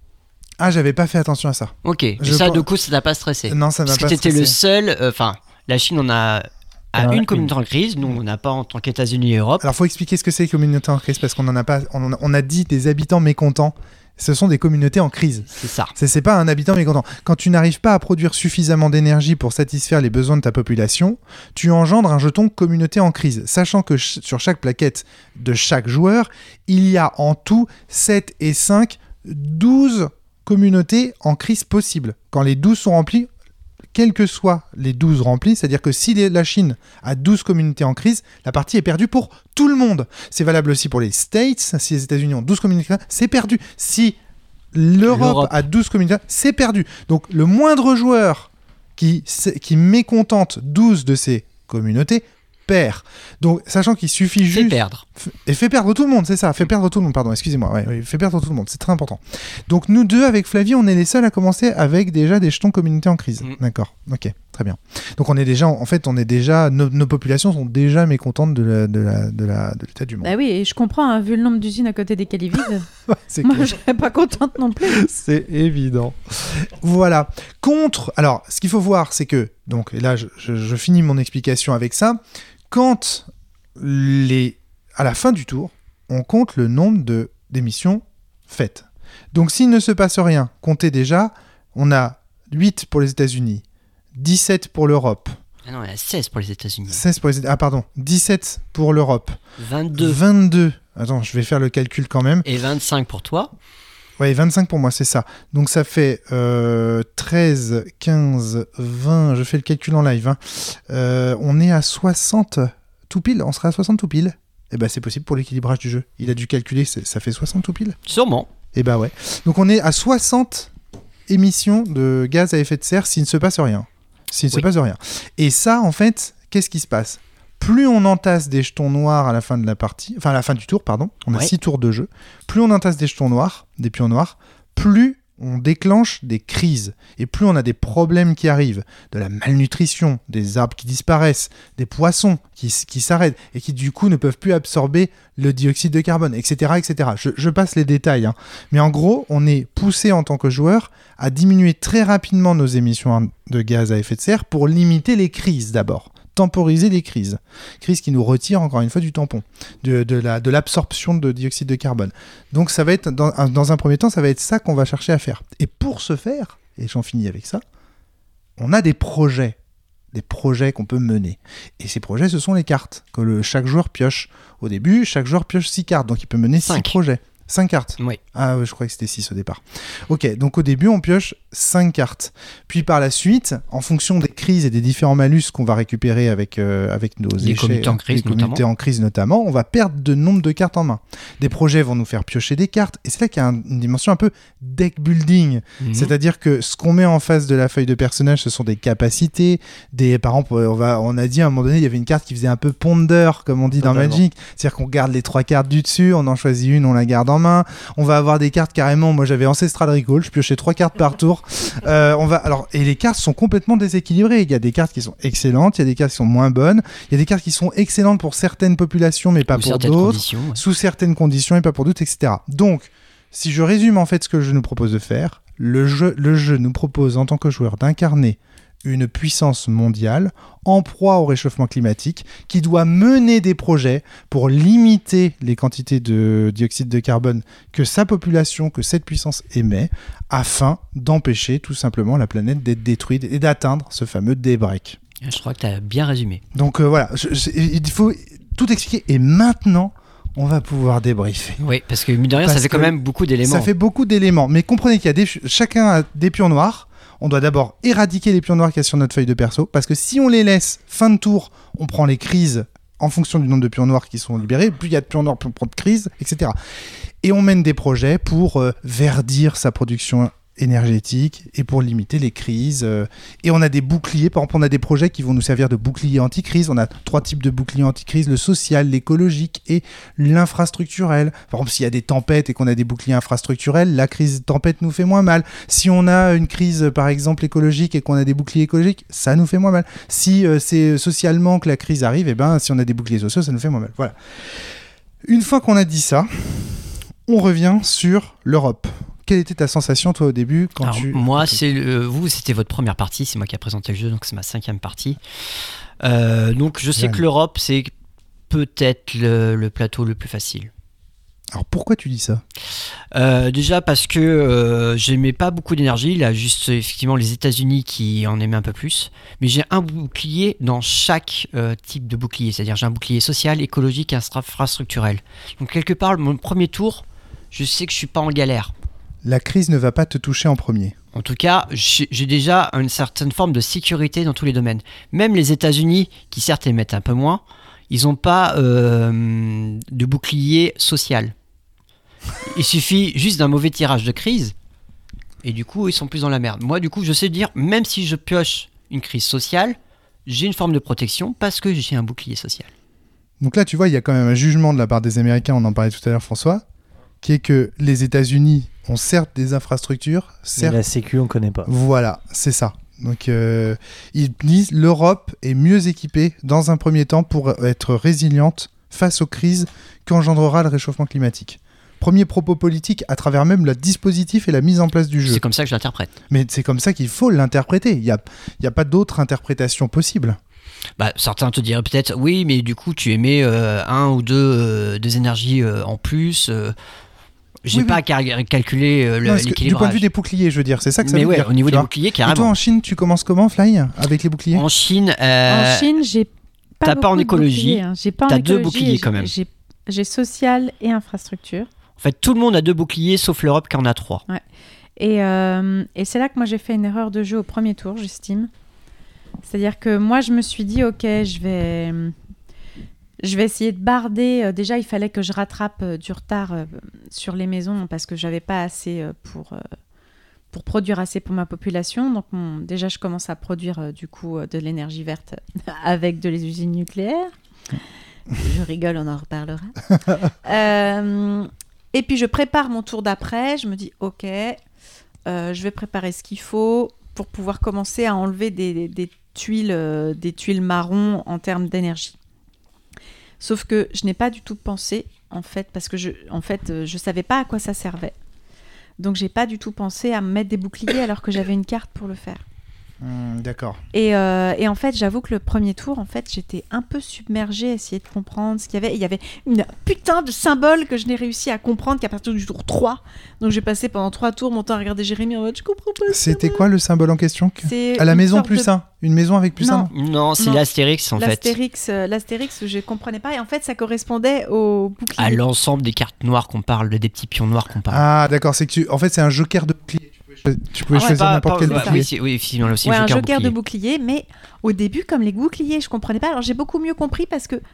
ah j'avais pas fait attention à ça. Ok. Et Je ça, pense- du coup, ça t'a pas stressé. Non ça m'a Parce que pas t'étais stressé. le seul. Enfin, la Chine en a, a Alors, une une. communauté en crise. Nous, on n'a pas en tant qu'États-Unis et Europe. Alors faut expliquer ce que c'est les communautés en crise parce qu'on en a pas on, en a- on a dit des habitants mécontents. Ce sont des communautés en crise. C'est ça. C'est, c'est pas un habitant mécontent. Quand tu n'arrives pas à produire suffisamment d'énergie pour satisfaire les besoins de ta population, tu engendres un jeton communauté en crise, sachant que ch- sur chaque plaquette de chaque joueur, il y a en tout sept et cinq, douze communautés en crise possibles. Quand les douze sont remplies, quels que soient les douze remplis, c'est-à-dire que si les- la Chine a douze communautés en crise, la partie est perdue pour tout le monde. C'est valable aussi pour les States. Si les États-Unis ont douze communautés, c'est perdu. Si l'Europe, L'Europe. a douze communautés, c'est perdu. Donc le moindre joueur qui, qui mécontente douze de ces communautés perd. Donc sachant qu'il suffit Fait juste... perdre. F- Et fait perdre tout le monde, c'est ça, fait perdre tout le monde, pardon, excusez-moi, ouais, ouais, fait perdre tout le monde, c'est très important. Donc nous deux, avec Flavie, on est les seuls à commencer avec déjà des jetons communauté en crise. Mm. D'accord, ok, très bien. Donc on est déjà, en fait, on est déjà, nos, nos populations sont déjà mécontentes de, la, de, la, de, la, de l'état du monde. Bah oui, et je comprends, hein, vu le nombre d'usines à côté desquelles ils vivent. Ouais, c'est Moi, clair. je serais pas contente non plus. C'est évident. Voilà. Contre. Alors, ce qu'il faut voir, c'est que. Donc, et là, je, je- je finis mon explication avec ça. Quand les. À la fin du tour, on compte le nombre de d'émissions faites. Donc, s'il ne se passe rien, comptez déjà. On a huit pour les États-Unis, dix-sept pour l'Europe, Ah non, il y a seize pour les États-Unis. seize pour les États- Ah, pardon, dix-sept pour l'Europe, vingt-deux. vingt-deux. Attends, je vais faire le calcul quand même. Et vingt-cinq pour toi. Ouais, vingt-cinq pour moi, c'est ça. Donc ça fait euh, treize, quinze, vingt, je fais le calcul en live. Hein. Euh, on est à soixante tout pile, on sera à soixante tout pile. Et ben c'est possible pour l'équilibrage du jeu. Il a dû calculer, c'est- ça fait soixante tout pile. Sûrement. Et bah ouais. Donc on est à soixante émissions de gaz à effet de serre s'il ne se passe rien. S'il ne se Oui. passe rien. Et ça, en fait, qu'est-ce qui se passe? Plus on entasse des jetons noirs à la fin de la partie, enfin à la fin du tour, pardon, on a Ouais. six tours de jeu, plus on entasse des jetons noirs, des pions noirs, plus on déclenche des crises. Et plus on a des problèmes qui arrivent, de la malnutrition, des arbres qui disparaissent, des poissons qui, s- qui s'arrêtent et qui du coup ne peuvent plus absorber le dioxyde de carbone, et cetera et cetera. Je, je passe les détails. Hein. Mais en gros, on est poussé en tant que joueur à diminuer très rapidement nos émissions de gaz à effet de serre pour limiter les crises d'abord. Temporiser les crises. Crises qui nous retirent encore une fois du tampon, de, de, la, de l'absorption de dioxyde de carbone. Donc ça va être, dans, un- dans un premier temps, ça va être ça qu'on va chercher à faire. Et pour ce faire, et j'en finis avec ça, on a des projets, des projets qu'on peut mener. Et ces projets, ce sont les cartes que le, chaque joueur pioche. Au début, chaque joueur pioche six cartes, donc il peut mener six Cinq. projets. cinq cartes. Oui. Ah, ouais, je croyais que c'était six au départ. Ok, donc au début, on pioche cinq cartes. Puis par la suite, en fonction des crises et des différents malus qu'on va récupérer avec, euh, avec nos Les échecs, communautés en crise, les communautés notamment. en crise notamment, on va perdre de nombre de cartes en main. Des projets vont nous faire piocher des cartes. Et c'est là qu'il y a un- une dimension un peu deck building. Mhm. C'est-à-dire que ce qu'on met en face de la feuille de personnage, ce sont des capacités. Des, par exemple, on, va, on a dit à un moment donné, il y avait une carte qui faisait un peu ponder, comme on dit dans Totalement. Magic. C'est-à-dire qu'on garde les trois cartes du dessus, on en choisit une, on la garde en main. On va avoir des cartes carrément. Moi, j'avais Ancestral Recall, je piochais trois cartes par tour. Euh, on va, alors, et les cartes sont complètement déséquilibrées. Il y a des cartes qui sont excellentes, il y a des cartes qui sont moins bonnes, il y a des cartes qui sont excellentes pour certaines populations, mais pas Ou pour certaines d'autres, conditions. ouais. sous certaines conditions et pas pour d'autres, et cetera. Donc, si je résume en fait ce que je nous propose de faire, le jeu, le jeu nous propose en tant que joueur d'incarner une puissance mondiale en proie au réchauffement climatique qui doit mener des projets pour limiter les quantités de dioxyde de carbone que sa population, que cette puissance émet, afin d'empêcher tout simplement la planète d'être détruite et d'atteindre ce fameux daybreak. Je crois que tu as bien résumé. Donc euh, voilà, je- je- il faut tout expliquer et maintenant on va pouvoir débriefer. Oui, parce que mine de rien, Parce ça fait quand que même beaucoup d'éléments. Ça fait beaucoup d'éléments, mais comprenez qu'il y a des, chacun a des pions noirs. On doit d'abord éradiquer les pions noirs qu'il y a sur notre feuille de perso, parce que si on les laisse fin de tour, on prend les crises en fonction du nombre de pions noirs qui sont libérés. Plus il y a de pions noirs, plus on prend de crises, et cetera. Et on mène des projets pour euh, verdir sa production énergétique et pour limiter les crises. euh, et on a des boucliers, par exemple, on a des projets qui vont nous servir de bouclier anti-crise. On a trois types de boucliers anti-crise, le social, l'écologique et l'infrastructurel. Par exemple, s'il y a des tempêtes et qu'on a des boucliers infrastructurels, la crise tempête nous fait moins mal. Si on a une crise, par exemple, écologique et qu'on a des boucliers écologiques, ça nous fait moins mal. Si euh, c'est socialement que la crise arrive, et ben, si on a des boucliers sociaux, ça nous fait moins mal. Voilà. Une fois qu'on a dit ça, on revient sur l'Europe. Quelle était ta sensation, toi, au début quand Alors, tu... moi, c'est le- vous, c'était votre première partie, c'est moi qui ai présenté le jeu, donc c'est ma cinquième partie. Euh, donc je sais Jeanne. que l'Europe, c'est peut-être le, le plateau le plus facile. Alors, pourquoi tu dis ça ? Euh, déjà parce que euh, j'aimais pas beaucoup d'énergie, il y a juste effectivement les États-Unis qui en aimaient un peu plus, mais j'ai un bouclier dans chaque euh, type de bouclier, c'est-à-dire j'ai un bouclier social, écologique et infrastructurel. Donc quelque part, mon premier tour, je sais que je suis pas en galère. La crise ne va pas te toucher en premier. En tout cas, j'ai j'ai déjà une certaine forme de sécurité dans tous les domaines. Même les États-Unis, qui certes émettent un peu moins, ils n'ont pas euh, de bouclier social. Il suffit juste d'un mauvais tirage de crise, et du coup, ils sont plus dans la merde. Moi, du coup, je sais dire, même si je pioche une crise sociale, j'ai une forme de protection parce que j'ai un bouclier social. Donc là, tu vois, il y a quand même un jugement de la part des Américains, on en parlait tout à l'heure, François, qui est que les États-Unis ont certes des infrastructures, Mais certes... la sécu, on connaît pas. Voilà, c'est ça. Donc, euh, ils disent l'Europe est mieux équipée dans un premier temps pour être résiliente face aux crises qu'engendrera le réchauffement climatique. Premier propos politique à travers même le dispositif et la mise en place du jeu. C'est comme ça que je l'interprète. Mais c'est comme ça qu'il faut l'interpréter. Il n'y a, il y a pas d'autre interprétation possible. Bah, certains te diraient peut-être, oui, mais du coup, tu émets euh, un ou deux euh, des énergies euh, en plus. euh, J'ai Oui, pas oui. à cal- calculer euh, le- Non, parce que du point de l'équilibrage. vue des boucliers, je veux dire, c'est ça que ça Mais veut ouais, dire. au niveau tu des vois. boucliers, Et toi, carrément. en Chine, tu commences comment, Fly, avec les boucliers ? En Chine, euh, En Chine, j'ai pas t'as pas en beaucoup de écologie, boucliers, hein. J'ai pas en t'as deux écologie boucliers et quand j'ai- même. J'ai, j'ai social et infrastructure. en fait, tout le monde a deux boucliers, sauf l'Europe qui en a trois. Et, euh, et c'est là que moi j'ai fait une erreur de jeu au premier tour, j'estime. C'est-à-dire que moi je me suis dit, ok, je vais, je vais essayer de barder. Euh, Déjà, il fallait que je rattrape euh, du retard euh, sur les maisons parce que j'avais pas assez euh, pour, euh, pour produire assez pour ma population. Donc mon- déjà, je commence à produire euh, du coup euh, de l'énergie verte avec de les usines nucléaires. Je rigole, on en reparlera. Euh, et puis je prépare mon tour d'après. Je me dis, ok, euh, je vais préparer ce qu'il faut pour pouvoir commencer à enlever des, des- des tuiles, euh, des tuiles marron en termes d'énergie. Sauf que je n'ai pas du tout pensé, en fait, parce que je, en fait, euh, je savais pas à quoi ça servait. Donc j'ai pas du tout pensé à me mettre des boucliers alors que j'avais une carte pour le faire. Mmh, d'accord. Et, euh, et en fait, j'avoue que le premier tour, en fait, j'étais un peu submergée à essayer de comprendre ce qu'il y avait. Il y avait une putain de symbole que je n'ai réussi à comprendre qu'à partir du tour trois. Donc j'ai passé pendant trois tours mon temps à regarder Jérémy en mode je comprends pas. C'était quoi le symbole en question que... C'est À la une maison sorte plus de- un. Une maison avec plus Non. un. Non, c'est Non. l'Astérix en fait. L'Astérix, euh, l'Astérix, je comprenais pas. Et en fait, ça correspondait au bouclier. À l'ensemble des cartes noires qu'on parle, des petits pions noirs qu'on parle. Ah, d'accord. C'est que tu... En fait, c'est un joker de bouclier. Tu pouvais, cho- tu pouvais Ah ouais, choisir pas- n'importe pas- quel ouais, bouclier. oui, c'est- oui, effectivement, aussi Ouais, le un joker, joker de bouclier. bouclier, mais au début, comme les boucliers, je comprenais pas. Alors j'ai beaucoup mieux compris parce que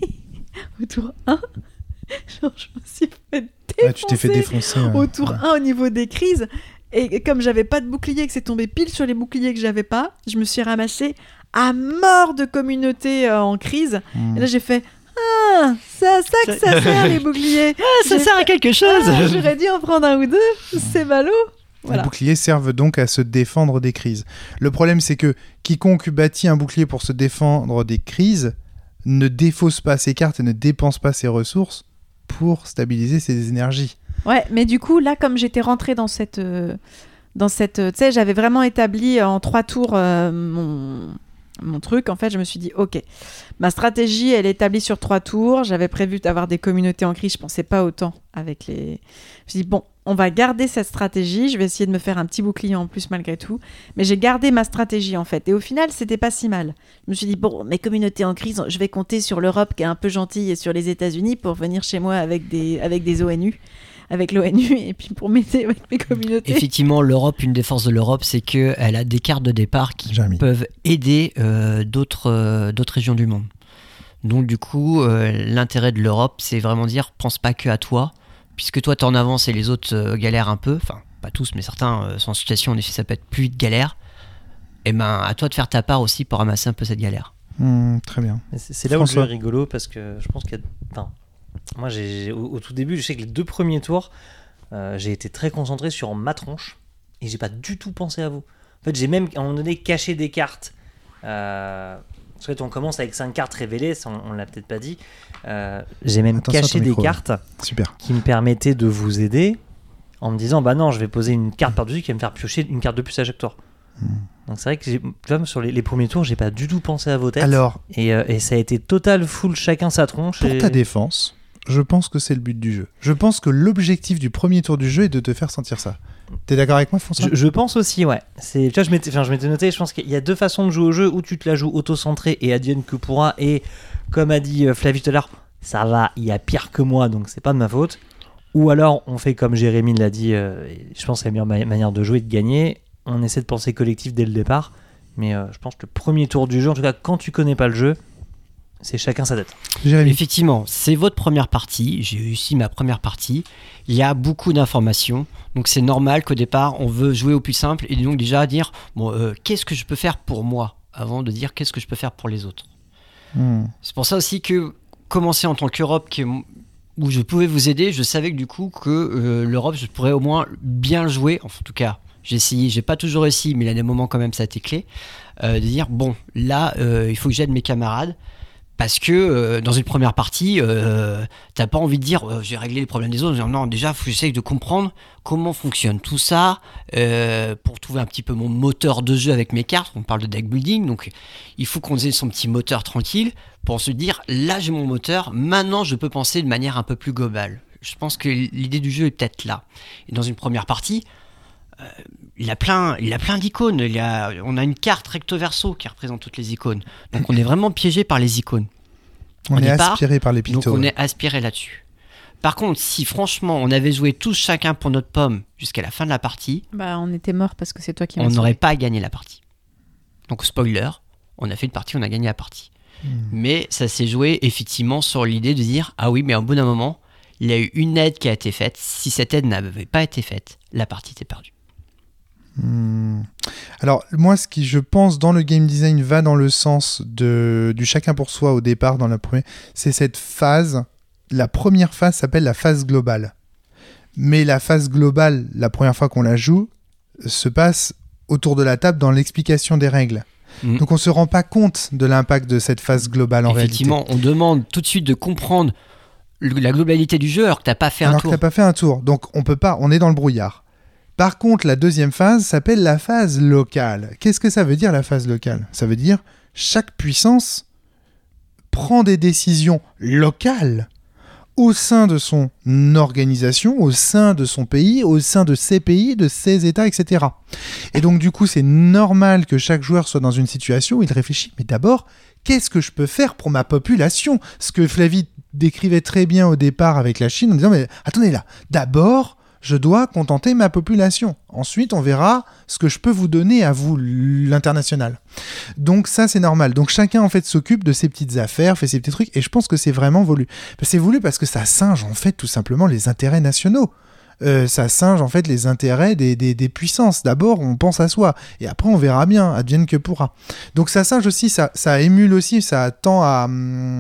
au tour un, genre, je me suis fait Ah, tu t'es fait défoncer défoncer. ouais. au tour un au niveau des crises. Et comme j'avais pas de bouclier, que c'est tombé pile sur les boucliers que j'avais pas, je me suis ramassée à mort de communautés euh, en crise. Mmh. Et là, j'ai fait ah, c'est à ça que ça sert les boucliers. Ah, ça J'ai sert à quelque chose. Ah, j'aurais dû en prendre un ou deux. C'est ballot. Voilà. Les boucliers servent donc à se défendre des crises. Le problème, c'est que quiconque bâtit un bouclier pour se défendre des crises ne défausse pas ses cartes et ne dépense pas ses ressources pour stabiliser ses énergies. Ouais, mais du coup, là, comme j'étais rentrée dans cette... euh, dans cette euh, tu sais, j'avais vraiment établi en trois tours euh, mon, mon truc. En fait, je me suis dit, OK, ma stratégie, elle est établie sur trois tours. J'avais prévu d'avoir des communautés en crise. Je pensais pas autant avec les... Je me suis dit, bon, on va garder cette stratégie. Je vais essayer de me faire un petit bouclier en plus malgré tout. Mais j'ai gardé ma stratégie, en fait. Et au final, c'était pas si mal. Je me suis dit, bon, mes communautés en crise, je vais compter sur l'Europe qui est un peu gentille et sur les États-Unis pour venir chez moi avec des, avec des O N U. Avec l'O N U et puis pour m'aider avec mes communautés. Effectivement, l'Europe, une des forces de l'Europe, c'est qu'elle a des cartes de départ qui Jérémy. peuvent aider euh, d'autres euh, d'autres régions du monde. Donc du coup, euh, l'intérêt de l'Europe, c'est vraiment dire, pense pas que à toi, puisque toi t'es en avance et les autres euh, galèrent un peu, enfin pas tous, mais certains euh, sont en situation, en effet ça peut être plus vite galère, et ben à toi de faire ta part aussi pour ramasser un peu cette galère. Mmh, très bien. Mais C'est c'est là où le jeu est François. rigolo parce que je pense qu'il y a. Enfin, moi, j'ai, j'ai- au, au tout début, je sais que les deux premiers tours, euh, j'ai été très concentré sur ma tronche et j'ai pas du tout pensé à vous. En fait, j'ai même à un moment donné caché des cartes. Euh, parce que on commence avec cinq cartes révélées, ça, on, on l'a peut-être pas dit. Euh, j'ai même Attention à caché ton des micro, là. cartes Super. qui me permettaient de vous aider en me disant bah non, je vais poser une carte par-dessus qui va me faire piocher une carte de plus à chaque tour. Donc c'est vrai que j'ai- tu vois, sur les, les premiers tours, j'ai pas du tout pensé à vos têtes. Alors, Et, euh, et ça a été total full chacun sa tronche. pour et... ta défense, je pense que c'est le but du jeu. Je pense que l'objectif du premier tour du jeu est de te faire sentir ça. T'es d'accord avec moi, François? Je, je pense aussi, ouais. C'est, tu vois, je m'étais, enfin, je m'étais noté, je pense qu'il y a deux façons de jouer au jeu, où tu te la joues auto-centré et advienne que pourra, et comme a dit euh, Flavie tout à l'heure, ça va, il y a pire que moi, donc c'est pas de ma faute. Ou alors on fait comme Jérémy l'a dit, euh, et je pense que c'est la meilleure ma- manière de jouer et de gagner, on essaie de penser collectif dès le départ, mais euh, je pense que le premier tour du jeu, en tout cas quand tu connais pas le jeu, c'est chacun sa tête. Jérémy. Effectivement, c'est votre première partie, j'ai réussi ma première partie, il y a beaucoup d'informations, donc c'est normal qu'au départ on veut jouer au plus simple et donc déjà dire bon, euh, qu'est-ce que je peux faire pour moi avant de dire qu'est-ce que je peux faire pour les autres. Mmh. C'est pour ça aussi que commencer en tant qu'Europe qui est mon- où je pouvais vous aider, je savais que du coup que euh, l'Europe je pourrais au moins bien le jouer, enfin, en tout cas j'ai essayé, j'ai pas toujours réussi mais il y a des moments quand même ça a été clé, euh, de dire bon là euh, il faut que j'aide mes camarades. Parce que euh, dans une première partie, euh, t'as pas envie de dire euh, j'ai réglé les problèmes des autres. Dire, non, déjà, faut que j'essaye de comprendre comment fonctionne tout ça euh, pour trouver un petit peu mon moteur de jeu avec mes cartes. On parle de deck building, donc il faut qu'on ait son petit moteur tranquille pour se dire là j'ai mon moteur. Maintenant, je peux penser de manière un peu plus globale. Je pense que l'idée du jeu est peut-être là. Et dans une première partie, euh, il a plein, il a plein d'icônes. Il y a, on a une carte recto verso qui représente toutes les icônes. Donc on est vraiment piégé par les icônes. On On est y part, aspiré par les Donc pictos. on est aspiré là-dessus. Par contre, si franchement on avait joué tous chacun pour notre pomme jusqu'à la fin de la partie, Bah, on était mort parce que c'est toi qui m'as on sauvé. n'aurait pas gagné la partie. Donc spoiler, on a fait une partie, on a gagné la partie. Mmh. Mais ça s'est joué effectivement sur l'idée de dire ah oui, mais au bout d'un moment, il y a eu une aide qui a été faite. Si cette aide n'avait pas été faite, la partie était perdue. Hmm. Alors moi ce qui je pense dans le game design va dans le sens de, du chacun pour soi au départ dans la première, c'est cette phase, la première phase s'appelle la phase globale, mais la phase globale la première fois qu'on la joue se passe autour de la table dans l'explication des règles. Mmh. Donc on se rend pas compte de l'impact de cette phase globale en Effectivement, on demande tout de suite de comprendre le- la globalité du jeu alors que t'as pas fait réalité. un Alors tour. que t'as pas fait un tour, donc on peut pas, on est dans le brouillard. Par contre, la deuxième phase s'appelle la phase locale. Qu'est-ce que ça veut dire, la phase locale ? Ça veut dire chaque puissance prend des décisions locales au sein de son organisation, au sein de son pays, au sein de ses pays, de ses États, et cetera. Et donc, du coup, c'est normal que chaque joueur soit dans une situation où il réfléchit, mais d'abord, qu'est-ce que je peux faire pour ma population ? Ce que Flavie décrivait très bien au départ avec la Chine, en disant, mais attendez là, d'abord, je dois contenter ma population. Ensuite, on verra ce que je peux vous donner à vous, l'international. Donc ça, c'est normal. Donc chacun, en fait, s'occupe de ses petites affaires, fait ses petits trucs, et je pense que c'est vraiment voulu. C'est voulu parce que ça singe, en fait, tout simplement les intérêts nationaux. Euh, ça singe, en fait, les intérêts des, des, des puissances. D'abord, on pense à soi, et après, on verra bien, advienne que pourra. Donc ça singe aussi, ça, ça émule aussi, ça tend à... Hum,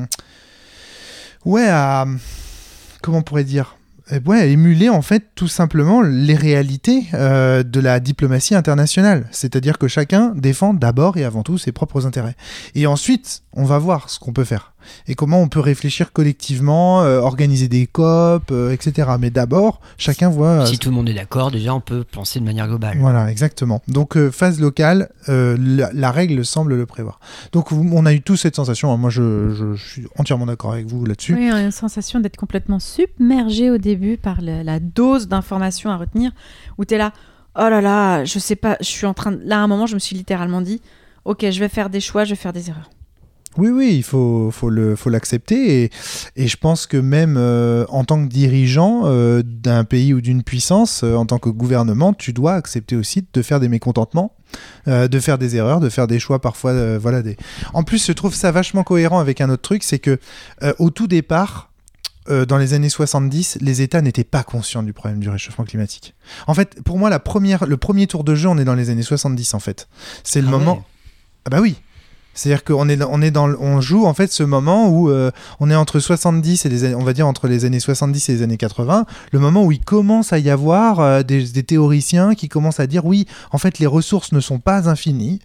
ouais, à... Comment on pourrait dire ? Ouais, émuler en fait tout simplement les réalités euh, de la diplomatie internationale. C'est-à-dire que chacun défend d'abord et avant tout ses propres intérêts. Et ensuite, on va voir ce qu'on peut faire. Et comment on peut réfléchir collectivement, euh, organiser des C O P, euh, et cetera. Mais d'abord, chacun voit... Euh, si tout le monde est d'accord, déjà on peut penser de manière globale. Voilà, exactement. Donc, euh, phase locale, euh, la, la règle semble le prévoir. Donc, on a eu tous cette sensation. Hein. Moi, je, je, je suis entièrement d'accord avec vous là-dessus. Oui, on a une sensation d'être complètement submergé au début par le, la dose d'informations à retenir, où tu es là, oh là là, je sais pas, je suis en train de... Là, à un moment, je me suis littéralement dit, ok, je vais faire des choix, je vais faire des erreurs. Oui, oui, il faut, faut, le, faut l'accepter. Et, et je pense que même euh, en tant que dirigeant euh, d'un pays ou d'une puissance, euh, en tant que gouvernement, tu dois accepter aussi de faire des mécontentements, euh, de faire des erreurs, de faire des choix parfois. Euh, voilà, des... En plus, je trouve ça vachement cohérent avec un autre truc, c'est que euh, au tout départ, euh, dans les années soixante-dix, les États n'étaient pas conscients du problème du réchauffement climatique. En fait, pour moi, la première, le premier tour de jeu, on est dans les années soixante-dix, en fait. C'est le Ah moment... ouais. Ah bah oui. C'est-à-dire qu'on est, on est dans, on joue en fait ce moment où euh, on est entre soixante-dix et les années, on va dire entre les années soixante-dix et les années quatre-vingts, le moment où il commence à y avoir euh, des, des théoriciens qui commencent à dire oui, en fait les ressources ne sont pas infinies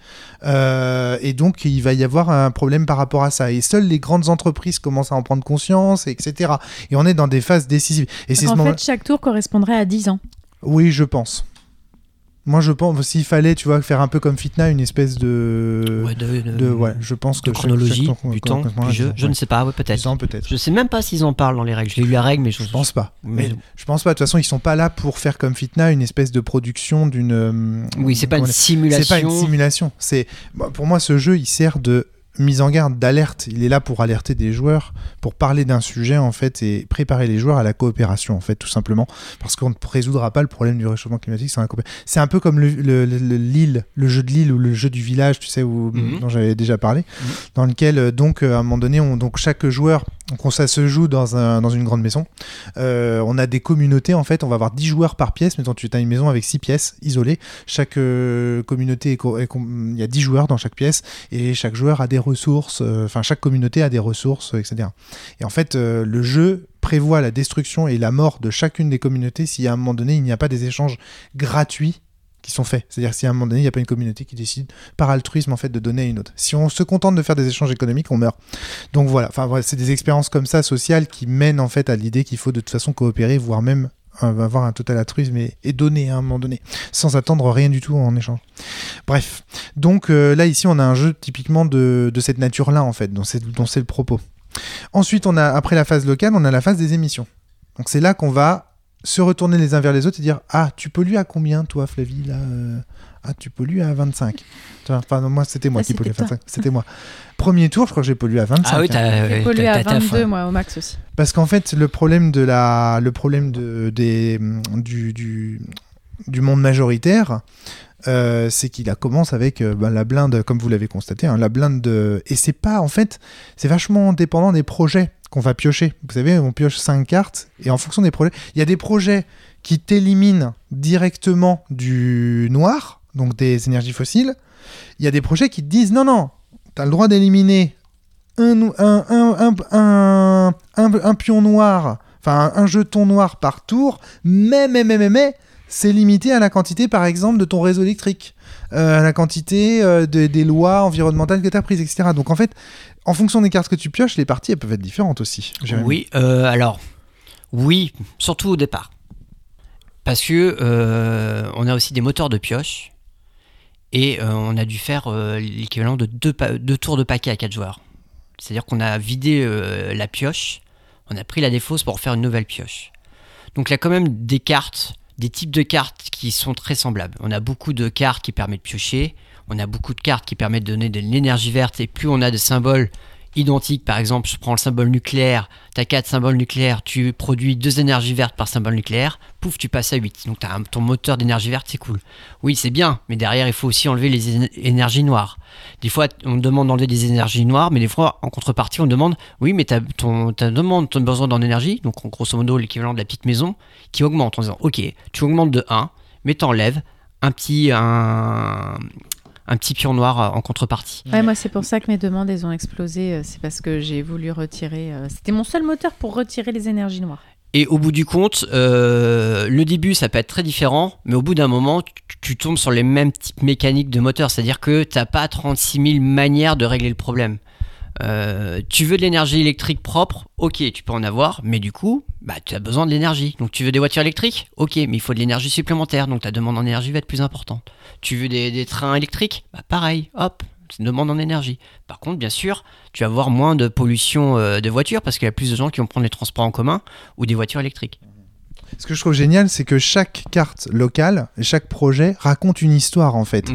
euh, et donc il va y avoir un problème par rapport à ça. Et seules les grandes entreprises commencent à en prendre conscience, et cetera. Et on est dans des phases décisives. Et c'est ce en moment... fait, chaque tour correspondrait à dix ans. Oui, je pense. Moi, je pense, s'il fallait, tu vois, faire un peu comme Fitna, une espèce de... Ouais, de, de, de ouais, je pense de que... chronologie, chaque, chaque, du temps, du jeu, je ne sais pas, ouais, peut-être. ans, peut-être. Je sais même pas s'ils en parlent dans les règles. J'ai lu la règle, mais je, Je pense pas. Mais... Mais je pense pas. De toute façon, ils sont pas là pour faire comme Fitna, une espèce de production d'une... euh, Oui, c'est pas une comment- simulation. C'est pas une simulation. C'est... bah, pour moi, ce jeu, il sert de mise en garde, d'alerte. Il est là pour alerter des joueurs, pour parler d'un sujet, en fait, et préparer les joueurs à la coopération, en fait, tout simplement. Parce qu'on ne résoudra pas le problème du réchauffement climatique sans la coopération. C'est un peu comme le, le, le, le, l'île, le jeu de l'île ou le jeu du village, tu sais, où, Mhm. dont j'avais déjà parlé, Mhm. dans lequel, euh, donc, euh, à un moment donné, on, donc, chaque joueur, donc, on, ça se joue dans, un, dans une grande maison. Euh, on a des communautés, en fait, on va avoir dix joueurs par pièce. Mettons, tu as une maison avec six pièces isolées. Chaque euh, communauté, est co- est com- il y a dix joueurs dans chaque pièce, et chaque joueur a des ressources, euh, enfin, chaque communauté a des ressources, euh, et cetera. Et en fait, euh, le jeu prévoit la destruction et la mort de chacune des communautés si à un moment donné, il n'y a pas des échanges gratuits qui sont faits. C'est-à-dire si à un moment donné, il n'y a pas une communauté qui décide par altruisme en fait de donner à une autre. Si on se contente de faire des échanges économiques, on meurt. Donc voilà, enfin voilà, c'est des expériences comme ça sociales qui mènent en fait à l'idée qu'il faut de toute façon coopérer, voire même euh, avoir un total altruisme et, et donner à un moment donné, sans attendre rien du tout en échange. Bref, donc euh, là ici on a un jeu typiquement de, de cette nature-là en fait, dont c'est, dont c'est le propos. Ensuite, on a, après la phase locale, on a la phase des émissions. Donc c'est là qu'on va se retourner les uns vers les autres et dire « Ah, tu pollues à combien, toi, Flavie, là euh... Ah, tu pollues à vingt-cinq. » Tu vois, enfin, non, moi, c'était moi Ah, qui polluais à c'était toi. vingt-cinq. C'était moi. Premier tour, je crois que j'ai pollué à vingt-cinq. Ah oui, hein. t'as, J'ai ouais, pollué t'as- à t'as- t'as vingt-deux, faim. moi, au max aussi. Parce qu'en fait, le problème, de la... le problème de... des... du... Du... du monde majoritaire, euh, c'est qu'il a commence avec euh, ben, la blinde, comme vous l'avez constaté, hein, la blinde de... Et c'est pas, en fait, c'est vachement dépendant des projets qu'on va piocher. Vous savez, on pioche cinq cartes, et en fonction des projets, il y a des projets qui t'éliminent directement du noir, donc des énergies fossiles. Il y a des projets qui te disent, non, non, t'as le droit d'éliminer un, un, un, un, un, un, un pion noir, enfin un, un jeton noir par tour, mais, mais, mais, mais, mais, c'est limité à la quantité, par exemple, de ton réseau électrique, euh, à la quantité euh, de, des lois environnementales que tu as prises, et cetera. Donc en fait, en fonction des cartes que tu pioches, les parties elles peuvent être différentes aussi. Jérémy. Oui, euh, alors, oui, surtout au départ. Parce que euh, on a aussi des moteurs de pioche et euh, on a dû faire euh, l'équivalent de deux, pa- deux tours de paquet à quatre joueurs. C'est-à-dire qu'on a vidé euh, la pioche, on a pris la défausse pour faire une nouvelle pioche. Donc il y a quand même des cartes, des types de cartes qui sont très semblables. On a beaucoup de cartes qui permettent de piocher, on a beaucoup de cartes qui permettent de donner de l'énergie verte, et plus on a de symboles identiques, par exemple, je prends le symbole nucléaire, tu as quatre symboles nucléaires, tu produis deux énergies vertes par symbole nucléaire, pouf, tu passes à huit. Donc tu as ton moteur d'énergie verte, c'est cool. Oui, c'est bien, mais derrière, il faut aussi enlever les éne- énergies noires. Des fois, on demande d'enlever des énergies noires, mais des fois, en contrepartie, on demande, oui, mais tu as ton, ta demande, ton besoin d'en énergie, donc en grosso modo, l'équivalent de la petite maison, qui augmente en disant, ok, tu augmentes de un, mais t'enlèves un petit... un... un petit pion noir en contrepartie. Ouais, moi, c'est pour ça que mes demandes, elles ont explosé. euh, C'est parce que j'ai voulu retirer... euh, C'était mon seul moteur pour retirer les énergies noires. Et au bout du compte, euh, le début, ça peut être très différent, mais au bout d'un moment, tu, tu tombes sur les mêmes types mécaniques de moteur. C'est-à-dire que tu n'as pas trente-six mille manières de régler le problème. Euh, tu veux de l'énergie électrique propre, ok, tu peux en avoir, mais du coup, bah, tu as besoin de l'énergie. Donc tu veux des voitures électriques, ok, mais il faut de l'énergie supplémentaire, donc ta demande en énergie va être plus importante. Tu veux des, des trains électriques, bah, pareil, hop, c'est une demande en énergie. Par contre, bien sûr, tu vas avoir moins de pollution euh, de voitures, parce qu'il y a plus de gens qui vont prendre les transports en commun ou des voitures électriques. Ce que je trouve génial, c'est que chaque carte locale, chaque projet raconte une histoire en fait. Mm.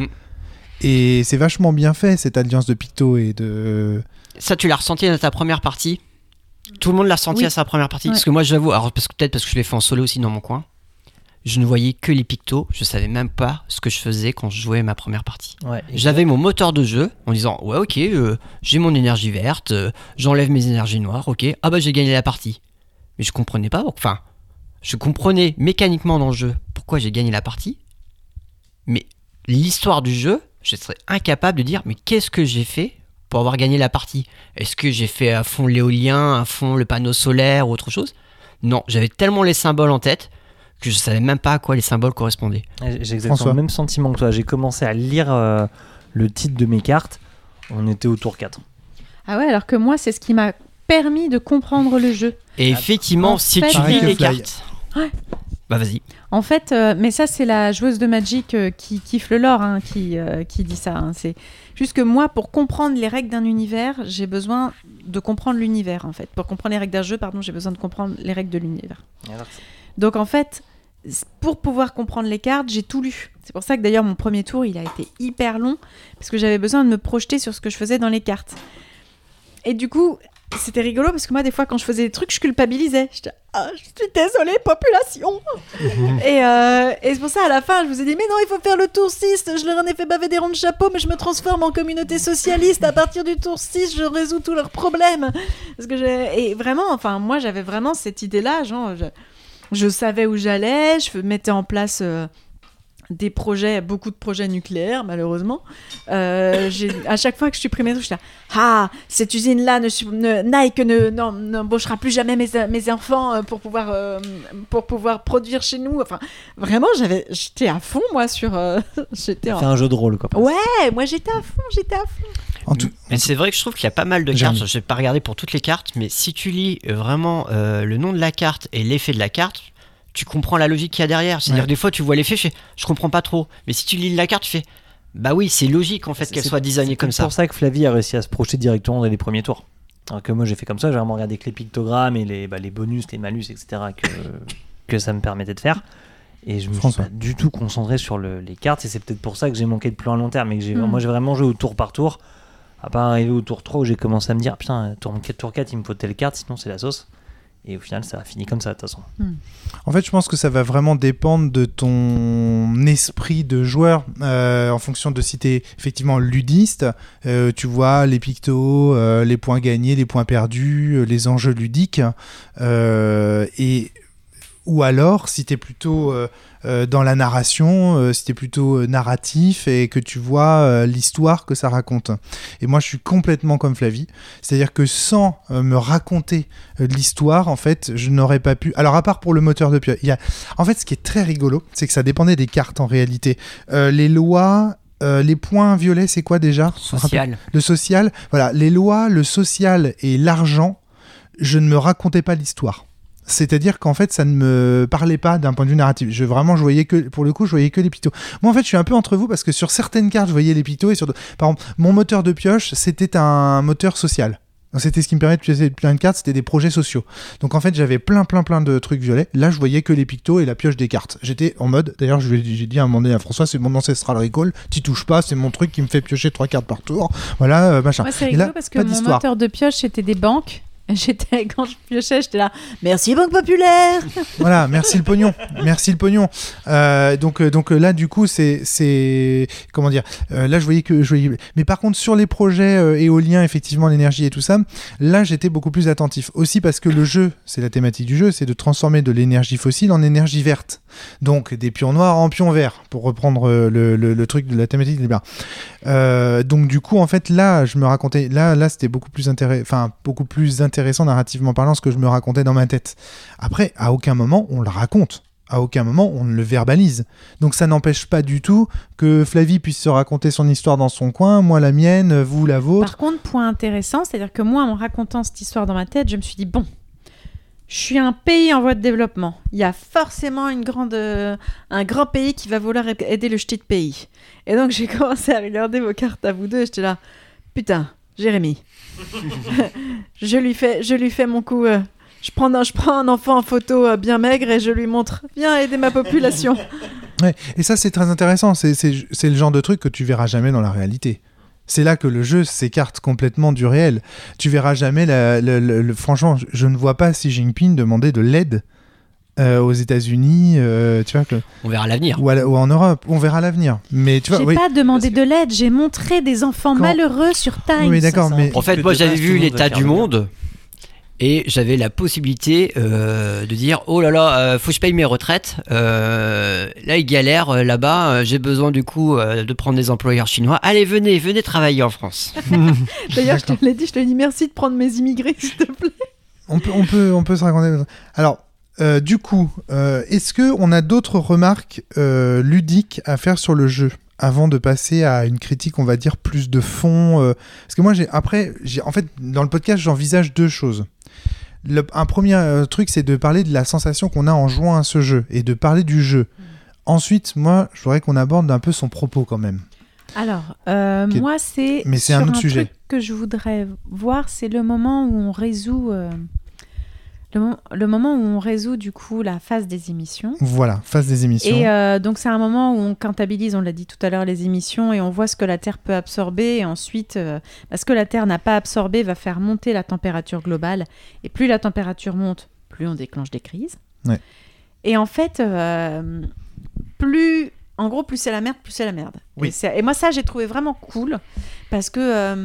Et c'est vachement bien fait, cette alliance de Picto et de... Ça, tu l'as ressenti dans ta première partie. Tout le monde l'a ressenti Oui. à sa première partie. Ouais. Parce que moi, j'avoue, alors parce que, peut-être parce que je l'ai fait en solo aussi dans mon coin, je ne voyais que les pictos. Je savais même pas ce que je faisais quand je jouais ma première partie. Ouais, et J'avais mon moteur de jeu en disant ouais, ok, euh, j'ai mon énergie verte, euh, j'enlève mes énergies noires, ok, ah bah j'ai gagné la partie. Mais je comprenais pas, enfin, je comprenais mécaniquement dans le jeu pourquoi j'ai gagné la partie, mais l'histoire du jeu, je serais incapable de dire mais qu'est-ce que j'ai fait pour avoir gagné la partie. Est-ce que j'ai fait à fond l'éolien, à fond le panneau solaire ou autre chose? Non, j'avais tellement les symboles en tête que je savais même pas à quoi les symboles correspondaient. J'ai j'ai exactement François. le même sentiment que toi. J'ai commencé à lire euh, le titre de mes cartes. On était au tour quatre. Ah ouais, alors que moi, c'est ce qui m'a permis de comprendre le jeu. Et effectivement, En si fait, tu Pareil lis que les Fly. cartes, Ouais. bah vas-y. En fait, euh, mais ça, c'est la joueuse de Magic euh, qui kiffe le lore hein, qui, euh, qui dit ça. hein. C'est juste que moi, pour comprendre les règles d'un univers, j'ai besoin de comprendre l'univers, en fait. Pour comprendre les règles d'un jeu, pardon, j'ai besoin de comprendre les règles de l'univers. Donc, en fait, c- pour pouvoir comprendre les cartes, j'ai tout lu. C'est pour ça que, d'ailleurs, mon premier tour, il a été hyper long, parce que j'avais besoin de me projeter sur ce que je faisais dans les cartes. Et du coup... C'était rigolo parce que moi, des fois, quand je faisais des trucs, je culpabilisais. J'étais ah, je suis désolée, population. et, euh, et c'est pour ça, à la fin, je vous ai dit mais non, il faut faire le tour six. Je leur en ai fait baver des ronds de chapeau, mais je me transforme en communauté socialiste. À partir du tour six, je résous tous leurs problèmes. Parce que j'ai... Et vraiment, enfin, moi, j'avais vraiment cette idée-là. Genre, je, je savais où j'allais, je mettais en place. Euh, des projets, beaucoup de projets nucléaires, malheureusement. Euh, j'ai, à chaque fois que je supprimais tout, je disais « Ah, cette usine-là, ne, ne, Nike ne, non, n'embauchera plus jamais mes, mes enfants pour pouvoir, euh, pour pouvoir produire chez nous. » Enfin, vraiment, j'avais, j'étais à fond, moi, sur... Euh, j'étais en... C'est un jeu de rôle, quoi. Ouais, moi, j'étais à fond, j'étais à fond. En tout... Mais c'est vrai que je trouve qu'il y a pas mal de J'aime. cartes. Je vais pas regarder pour toutes les cartes, mais si tu lis euh, vraiment euh, le nom de la carte et l'effet de la carte, tu comprends la logique qu'il y a derrière. C'est-à-dire Ouais. que des fois, tu vois l'effet, je fais, je comprends pas trop. Mais si tu lis la carte, tu fais, bah oui, c'est logique en fait qu'elle C'est- soit designée c'est comme ça. C'est pour ça que Flavie a réussi à se projeter directement dans les premiers tours. Alors que moi, j'ai fait comme ça, j'ai vraiment regardé que les pictogrammes et les, bah, les bonus, les malus, et cetera que, que ça me permettait de faire. Et je me François. suis pas du tout concentré sur le- les cartes. Et c'est peut-être pour ça que j'ai manqué de plan à long terme. Et que j'ai, Mm. moi, j'ai vraiment joué au tour par tour. À part arriver au tour trois où j'ai commencé à me dire, putain, tour quatre, tour quatre, il me faut telle carte, sinon c'est la sauce. Et au final, ça a fini comme ça, de toute façon. En fait, je pense que ça va vraiment dépendre de ton esprit de joueur euh, en fonction de si tu es effectivement ludiste. Euh, tu vois les pictos, euh, les points gagnés, les points perdus, euh, les enjeux ludiques. Euh, et ou alors, si tu es plutôt euh, euh, dans la narration, euh, si tu es plutôt euh, narratif et que tu vois euh, l'histoire que ça raconte. Et moi, je suis complètement comme Flavie. C'est-à-dire que sans euh, me raconter euh, l'histoire, en fait, je n'aurais pas pu... Alors, à part pour le moteur de pioche, il y a... En fait, ce qui est très rigolo, c'est que ça dépendait des cartes en réalité. Euh, les lois... Euh, les points violets, c'est quoi déjà ? Social. Le social. Voilà, les lois, le social et l'argent, je ne me racontais pas l'histoire. C'est-à-dire qu'en fait, ça ne me parlait pas d'un point de vue narratif. Je, vraiment, je voyais que, pour le coup, je voyais que les pictos. Moi, en fait, je suis un peu entre vous parce que sur certaines cartes, je voyais les pictos et sur d'autres- par exemple, mon moteur de pioche, c'était un moteur social. Donc, c'était ce qui me permet de piocher plein de cartes, c'était des projets sociaux. Donc en fait, j'avais plein, plein, plein de trucs violets. Là, je voyais que les pictos et la pioche des cartes. J'étais en mode, d'ailleurs, je lui ai dit- j'ai dit à un moment donné à François, c'est mon ancestral recall, t'y touches pas, c'est mon truc qui me fait piocher trois cartes par tour. Voilà, euh, machin. Moi, c'est Et rigolo là, parce que pas mon d'histoire. moteur de pioche, c'était des banques. J'étais, quand je piochais, j'étais là. Merci Banque Populaire. Voilà, merci le pognon, merci le pognon. Euh, donc, euh, donc euh, là, du coup, c'est, c'est, comment dire, euh, là, je voyais que, je voyais, mais par contre, sur les projets euh, éoliens, effectivement, l'énergie et tout ça, là, j'étais beaucoup plus attentif. Aussi parce que le jeu, c'est la thématique du jeu, c'est de transformer de l'énergie fossile en énergie verte. Donc, des pions noirs en pions verts, pour reprendre euh, le, le, le truc de la thématique des bars. Euh, donc, du coup, en fait, là, je me racontais, là, là, c'était beaucoup plus intéressant, enfin, beaucoup plus intéressant narrativement parlant ce que je me racontais dans ma tête. Après, à aucun moment on le raconte, à aucun moment on ne le verbalise. Donc ça n'empêche pas du tout que Flavie puisse se raconter son histoire dans son coin, moi la mienne, vous la vôtre. Par contre, point intéressant, c'est-à-dire que moi, en racontant cette histoire dans ma tête, je me suis dit, bon, je suis un pays en voie de développement. Il y a forcément une grande, euh, un grand pays qui va vouloir aider le ch'ti de pays. Et donc, j'ai commencé à regarder vos cartes à vous deux et j'étais là, putain, Jérémy. je, lui fais, je lui fais mon coup. Euh, je, prends un, je prends un enfant en photo euh, bien maigre et je lui montre, viens aider ma population. Ouais, et ça c'est très intéressant, c'est, c'est, c'est le genre de truc que tu verras jamais dans la réalité. C'est là que le jeu s'écarte complètement du réel. Tu verras jamais, la, la, la, la, franchement, je, je ne vois pas Xi Jinping demander de l'aide euh, aux États-Unis, euh, tu vois que... On verra l'avenir. Ou, à, ou en Europe, on verra l'avenir. Mais tu vois, J'ai oui. pas demandé de l'aide, j'ai montré des enfants Quand... malheureux sur Times. Oui, d'accord, mais... En fait, moi j'avais vu l'état du monde et j'avais la possibilité euh, de dire oh là là, euh, faut que je paye mes retraites. Euh, là, ils galèrent euh, là-bas. Euh, j'ai besoin du coup euh, de prendre des employeurs chinois. Allez, venez, venez travailler en France. D'ailleurs, je te l'ai dit, je te l'ai dit merci de prendre mes immigrés, s'il te plaît. On peut, on peut, on peut se raconter. Alors. Euh, du coup, euh, est-ce qu'on a d'autres remarques euh, ludiques à faire sur le jeu avant de passer à une critique, on va dire, plus de fond euh... Parce que moi, j'ai, après, j'ai, en fait, dans le podcast, j'envisage deux choses. Le, un premier euh, truc, c'est de parler de la sensation qu'on a en jouant à ce jeu et de parler du jeu. Mmh. Ensuite, moi, je voudrais qu'on aborde un peu son propos quand même. Alors, euh, okay. moi, c'est... Mais c'est un autre un sujet. Truc que je voudrais voir, c'est le moment où on résout... Euh... Le, mo- le moment où on résout du coup la phase des émissions. Voilà, phase des émissions. Et euh, donc c'est un moment où on comptabilise, on l'a dit tout à l'heure, les émissions et on voit ce que la Terre peut absorber. Et ensuite, euh, ce que la Terre n'a pas absorbé va faire monter la température globale. Et plus la température monte, plus on déclenche des crises. Ouais. Et en fait, euh, plus... En gros, plus c'est la merde, plus c'est la merde. Oui. Et, c'est... et moi, ça, j'ai trouvé vraiment cool parce que... Euh,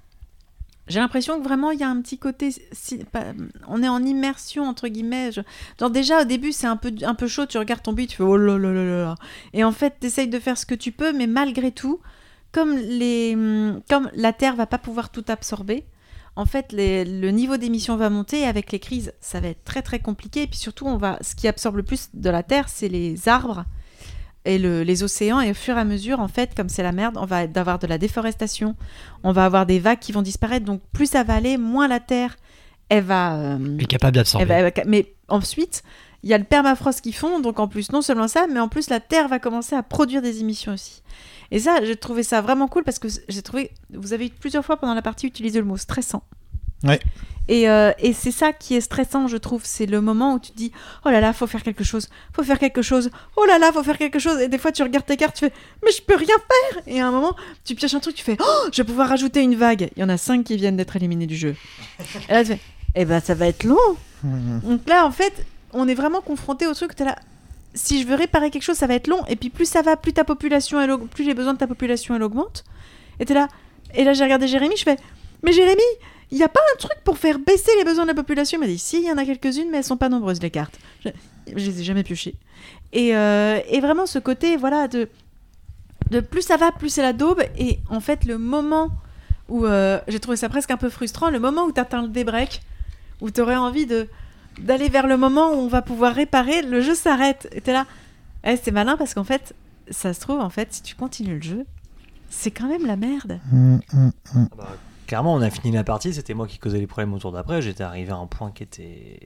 j'ai l'impression que vraiment il y a un petit côté, si, pas, on est en immersion entre guillemets. Je, genre déjà au début c'est un peu un peu chaud, tu regardes ton but, tu fais oh là là là là là, et en fait t'essayes de faire ce que tu peux, mais malgré tout, comme les, comme la Terre va pas pouvoir tout absorber, en fait les, le niveau d'émission va monter et avec les crises ça va être très très compliqué. Et puis surtout on va, ce qui absorbe le plus de la Terre, c'est les arbres et le, les océans, et au fur et à mesure, en fait, comme c'est la merde, on va avoir de la déforestation, on va avoir des vagues qui vont disparaître, donc plus ça va aller, moins la Terre, elle va... Euh, est capable d'absorber. Elle va, elle va, mais ensuite, il y a le permafrost qui fond, donc en plus, non seulement ça, mais en plus, la Terre va commencer à produire des émissions aussi. Et ça, j'ai trouvé ça vraiment cool, parce que j'ai trouvé... Vous avez eu plusieurs fois pendant la partie utilisé le mot stressant. Ouais. Et, euh, et c'est ça qui est stressant, je trouve. C'est le moment où tu te dis oh là là, faut faire quelque chose, faut faire quelque chose, oh là là, faut faire quelque chose. Et des fois, tu regardes tes cartes, tu fais mais je peux rien faire. Et à un moment, tu pioches un truc, tu fais oh, je vais pouvoir rajouter une vague. Il y en a cinq qui viennent d'être éliminés du jeu. Et là, tu fais eh ben, ça va être long. Mmh. Donc là, en fait, on est vraiment confronté au truc. T'es là, si je veux réparer quelque chose, ça va être long. Et puis, plus ça va, plus ta population, elle, plus les besoins de ta population, elle augmente. Et t'es là. Et là, j'ai regardé Jérémy, je fais mais Jérémy, il n'y a pas un truc pour faire baisser les besoins de la population? Il m'a dit, si, il y en a quelques-unes, mais elles ne sont pas nombreuses, les cartes. Je ne les ai jamais piochées. Et, euh, et vraiment, ce côté, voilà, de, de plus ça va, plus c'est la daube. Et en fait, le moment où... Euh, j'ai trouvé ça presque un peu frustrant, le moment où tu atteins le débreak, où tu aurais envie de, d'aller vers le moment où on va pouvoir réparer, le jeu s'arrête. Et tu es là, eh, c'est malin, parce qu'en fait, ça se trouve, en fait, si tu continues le jeu, c'est quand même la merde. Mmh, mmh, mmh. Ah bah, clairement, on a fini la partie, c'était moi qui causais les problèmes au tour d'après, j'étais arrivé à un point qui était,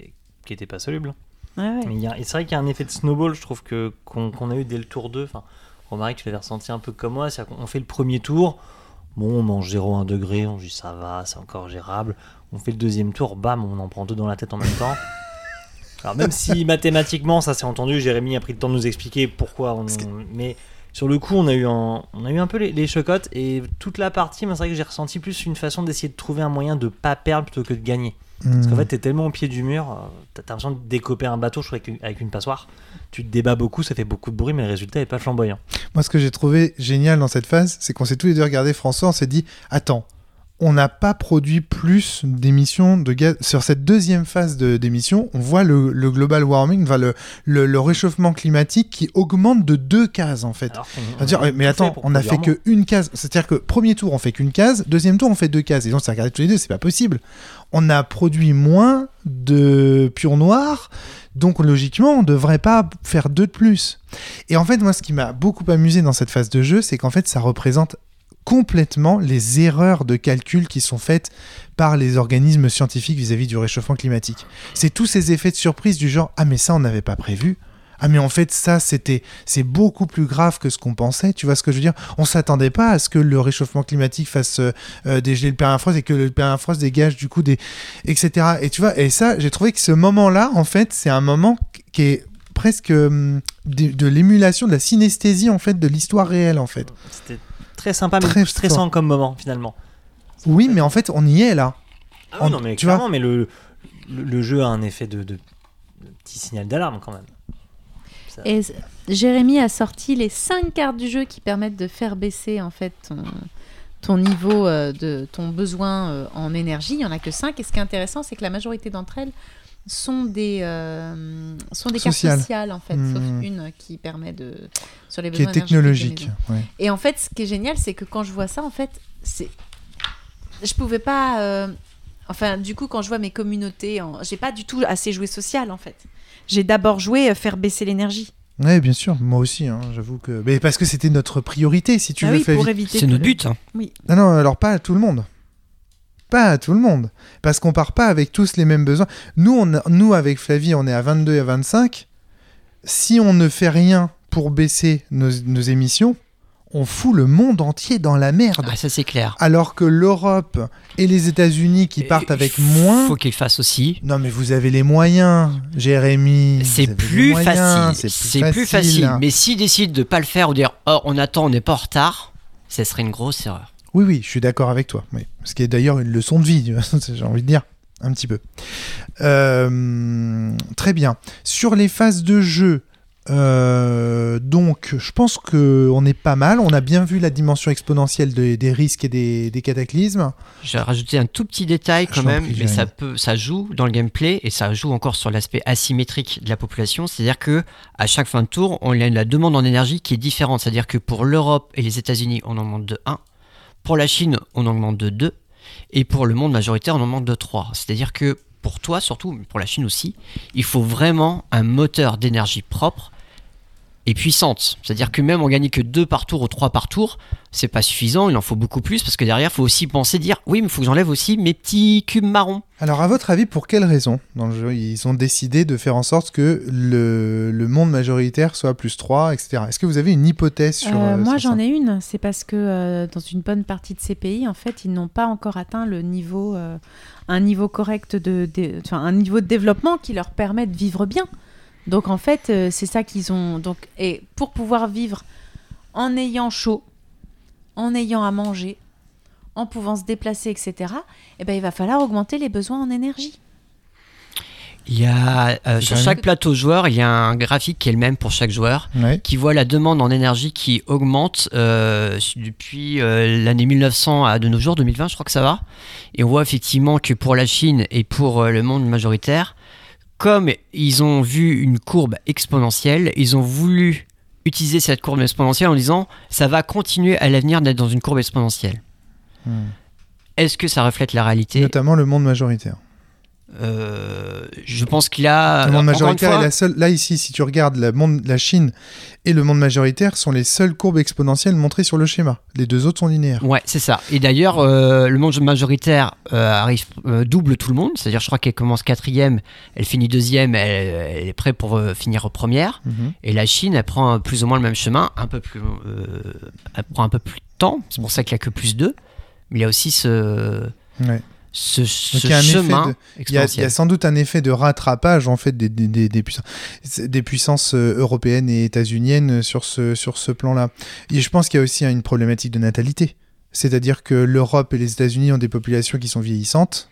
qui n'étaient pas solubles. Ouais, ouais. Mais il y a- et c'est vrai qu'il y a un effet de snowball, je trouve, que, qu'on, qu'on a eu dès le tour deux. Enfin, Romaric, tu l'avais ressenti un peu comme moi. C'est-à-dire qu'on fait le premier tour, bon, on mange zéro virgule un degré, on se dit ça va, c'est encore gérable. On fait le deuxième tour, bam, on en prend deux dans la tête en même temps. Alors même si mathématiquement, ça s'est entendu, Jérémy a pris le temps de nous expliquer pourquoi. On, mais sur le coup, on a eu un, on a eu un peu les, les chocottes. Et toute la partie, moi, c'est vrai que j'ai ressenti plus une façon d'essayer de trouver un moyen de pas perdre plutôt que de gagner. Parce qu'en fait, t'es tellement au pied du mur, euh, t'as t'as l'impression de décoper un bateau, je trouve, avec une, avec une passoire. Tu te débats beaucoup, ça fait beaucoup de bruit, mais le résultat est pas flamboyant. Moi, ce que j'ai trouvé génial dans cette phase, c'est qu'on s'est tous les deux regardé François, on s'est dit, attends, on n'a pas produit plus d'émissions de gaz. Sur cette deuxième phase de, d'émissions, on voit le, le global warming, enfin le, le, le réchauffement climatique qui augmente de deux cases, en fait. Alors qu'on- on C'est-à-dire, a mais tout attends, fait pour on a fait produire qu'une case. C'est-à-dire que premier tour, on fait qu'une case. Deuxième tour, on fait deux cases. Et on s'est regardé tous les deux, c'est pas possible. On a produit moins de pur noir. Donc, logiquement, on devrait pas faire deux de plus. Et en fait, moi, ce qui m'a beaucoup amusé dans cette phase de jeu, c'est qu'en fait, ça représente complètement les erreurs de calcul qui sont faites par les organismes scientifiques vis-à-vis du réchauffement climatique. C'est tous ces effets de surprise du genre « Ah, mais ça, on n'avait pas prévu ». Ah mais en fait ça c'était c'est beaucoup plus grave que ce qu'on pensait, tu vois ce que je veux dire? On s'attendait pas à ce que le réchauffement climatique fasse euh, dégeler le permafrost et que le permafrost dégage du coup des etc. Et tu vois, et ça j'ai trouvé que ce moment-là en fait c'est un moment qui est presque euh, de, de l'émulation, de la synesthésie en fait de l'histoire réelle en fait. C'était très sympa, mais Très stressant fort. comme moment, finalement. Oui mais en fait on y est là. Ah oui, En- non, mais tu clairement, mais le, le, le jeu a un effet de, de, de petit signal d'alarme quand même. Ça- Et s- Jérémy a sorti les cinq cartes du jeu qui permettent de faire baisser en fait ton, ton niveau euh, de ton besoin euh, en énergie. Il y en a que cinq. Et ce qui est intéressant, c'est que la majorité d'entre elles sont des euh, sont des Sociales. cartes sociales en fait, Mmh. sauf une qui permet de sur les Qui est besoins énergétiques des technologique. maisons. Ouais. Et en fait, ce qui est génial, c'est que quand je vois ça, en fait, c'est je pouvais pas. euh, Enfin, du coup, quand je vois mes communautés, en... j'ai pas du tout assez joué social en fait. J'ai d'abord joué euh, faire baisser l'énergie. Ouais, bien sûr, moi aussi, hein, j'avoue que. Mais parce que c'était notre priorité, si tu Ah veux, oui, Flavie. pour éviter. C'est que- notre but. Hein. Non, non, alors pas à tout le monde. Pas à tout le monde. Parce qu'on part pas avec tous les mêmes besoins. Nous, on a- nous avec Flavie, on est à vingt-deux et à vingt-cinq. Si on ne fait rien pour baisser nos, nos émissions, on fout le monde entier dans la merde. Ah, ça c'est clair. Alors que l'Europe et les États-Unis qui partent Et avec il moins. faut qu'ils fassent aussi. Non, mais vous avez les moyens, Jérémy. C'est Vous avez les plus moyens, facile. C'est C'est plus facile. Mais s'ils décident de pas le faire ou dire oh on attend, on n'est pas en retard, ça serait une grosse erreur. Oui, oui, je suis d'accord avec toi. Oui. Ce qui est d'ailleurs une leçon de vie, tu vois, j'ai envie de dire, un petit peu. Euh, très bien. Sur les phases de jeu, euh, donc, je pense qu'on est pas mal. On a bien vu la dimension exponentielle des, des risques et des, des cataclysmes. J'ai rajouté un tout petit détail Je quand t'en même, prie, mais ça, Jérémy. peut, ça joue dans le gameplay et ça joue encore sur l'aspect asymétrique de la population. C'est-à-dire que à chaque fin de tour, on a la demande en énergie qui est différente. C'est-à-dire que pour l'Europe et les États-Unis, on en augmente de un. Pour la Chine, on augmente de deux. Et pour le monde majoritaire, on augmente de trois. C'est-à-dire que pour toi, surtout, mais pour la Chine aussi, il faut vraiment un moteur d'énergie propre et puissante. C'est-à-dire que même en gagner que deux par tour ou trois par tour, c'est pas suffisant, il en faut beaucoup plus parce que derrière, il faut aussi penser dire oui, mais il faut que j'enlève aussi mes petits cubes marrons. Alors, à votre avis, pour quelles raisons dans le jeu ils ont décidé de faire en sorte que le, le monde majoritaire soit plus trois, et cetera. Est-ce que vous avez une hypothèse sur Euh, euh, moi, sur j'en ça ai une. C'est parce que euh, dans une bonne partie de ces pays, en fait, ils n'ont pas encore atteint le niveau, euh, un niveau correct de, de- enfin, un niveau de développement qui leur permet de vivre bien. Donc, en fait, euh, c'est ça qu'ils ont. Donc, et pour pouvoir vivre en ayant chaud, en ayant à manger, en pouvant se déplacer, et cetera, eh ben, il va falloir augmenter les besoins en énergie. Il y a euh, sur Ouais. chaque plateau joueur, il y a un graphique qui est le même pour chaque joueur, Ouais. qui voit la demande en énergie qui augmente euh, depuis euh, l'année mille neuf cents à de nos jours, deux mille vingt, je crois que ça va. Et on voit effectivement que pour la Chine et pour euh, le monde majoritaire, comme ils ont vu une courbe exponentielle, ils ont voulu utiliser cette courbe exponentielle en disant ça va continuer à l'avenir d'être dans une courbe exponentielle. Hmm. Est-ce que ça reflète la réalité ? Notamment le monde majoritaire. Euh, je pense qu'il a. Le monde encore une majoritaire fois- est la seule. Là, ici, si tu regardes la, monde, la Chine et le monde majoritaire, sont les seules courbes exponentielles montrées sur le schéma. Les deux autres sont linéaires. Ouais, c'est ça. Et d'ailleurs, euh, le monde majoritaire euh, arrive euh, double tout le monde. C'est-à-dire, je crois qu'elle commence quatrième, elle finit deuxième, elle, elle est prête pour euh, finir première. Mhm. Et la Chine, elle prend plus ou moins le même chemin, un peu plus, euh, elle prend un peu plus de temps. C'est pour ça qu'il n'y a que plus deux. Mais il y a aussi ce, Ouais. ce, ce il y a un effet chemin de- Il y, a, il y exponentiel. a sans doute un effet de rattrapage en fait des, des, des, des puissances, des puissances euh, européennes et états-uniennes sur ce, sur ce plan-là. Et je pense qu'il y a aussi une problématique de natalité. C'est-à-dire que l'Europe et les États-Unis ont des populations qui sont vieillissantes,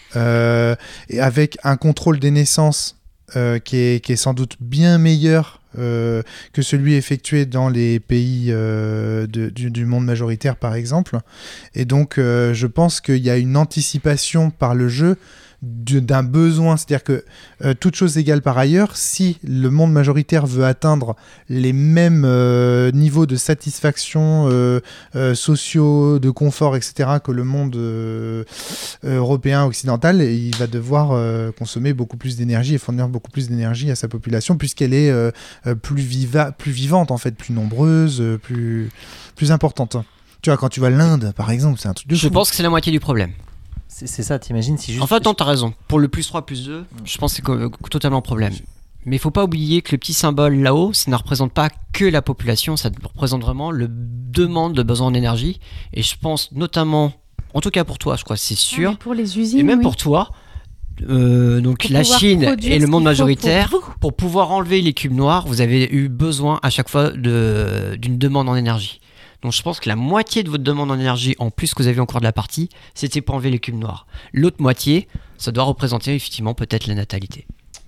euh, et avec un contrôle des naissances euh, qui, est, qui est sans doute bien meilleur euh, que celui effectué dans les pays euh, de- du, du monde majoritaire, par exemple. Et donc, euh, je pense qu'il y a une anticipation par le jeu de- d'un besoin. C'est-à-dire que, euh, toute chose égale par ailleurs, si le monde majoritaire veut atteindre les mêmes euh, niveaux de satisfaction euh, euh, sociaux, de confort, et cetera, que le monde euh, européen, occidental, il va devoir euh, consommer beaucoup plus d'énergie et fournir beaucoup plus d'énergie à sa population, puisqu'elle est euh, euh, plus, viva- plus vivante, en fait, plus nombreuse, euh, plus, plus importante. Tu vois, quand tu vas à l'Inde, par exemple, c'est un truc de Je fou. pense que c'est la moitié du problème. C'est c'est ça, t'imagines si juste. En fait, non, t'as raison. Pour le plus trois, plus deux, je pense que c'est co- totalement un problème. Mais il faut pas oublier que le petit symbole là-haut, ça ne représente pas que la population, ça représente vraiment le demande de besoin en énergie. Et je pense notamment, en tout cas pour toi, je crois, c'est sûr, Ah, mais pour les usines, et même oui. pour toi, euh, donc Pour la pouvoir Chine produire et le ce monde qu'il faut majoritaire, pour vous. pour pouvoir enlever les cubes noirs, vous avez eu besoin à chaque fois de, d'une demande en énergie. Donc je pense que la moitié de votre demande en énergie, en plus que vous avez au cours de la partie, c'était pour enlever les cubes noirs. L'autre moitié, ça doit représenter effectivement peut-être la natalité.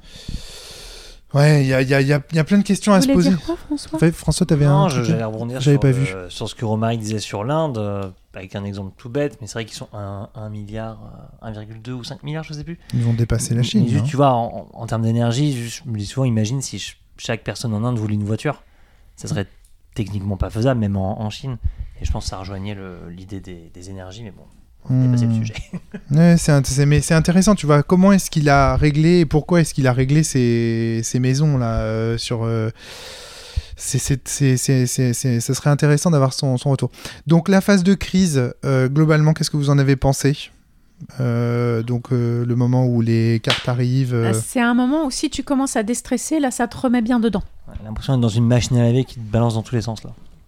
Ouais, il y a, il y, a, il y, a, il y a plein de questions à Tu se voulais poser. dire quoi, François En fait, François, t'avais Non, un je- truc j'allais rebondir J'avais sur, pas le- vu. sur ce que Romaric disait sur l'Inde, euh, avec un exemple tout bête, mais c'est vrai qu'ils sont un milliard, euh, un virgule deux ou cinq milliards, je sais plus. Ils vont dépasser la Chine. Mais juste, hein. tu vois, en, en termes d'énergie, juste, je me dis souvent, imagine si ch- chaque personne en Inde voulait une voiture. Ça serait techniquement pas faisable, même en, en Chine. Et je pense que ça rejoignait le- l'idée des, des énergies, mais bon, on a dépassé le Hmm. sujet. Ouais, c'est, int- c'est- mais c'est intéressant, tu vois, comment est-ce qu'il a réglé et pourquoi est-ce qu'il a réglé ces, ces maisons là euh, sur. euh, c'est, c'est, c'est, c'est, c'est, c'est- ça serait intéressant d'avoir son, son retour. Donc la phase de crise, euh, globalement, qu'est-ce que vous en avez pensé? Euh, donc euh, le moment où les cartes arrivent. euh, Ah, c'est un moment où si tu commences à déstresser, là, ça te remet bien dedans. Ouais, j'ai l'impression d'être dans une machine à laver qui te balance dans tous les sens, là.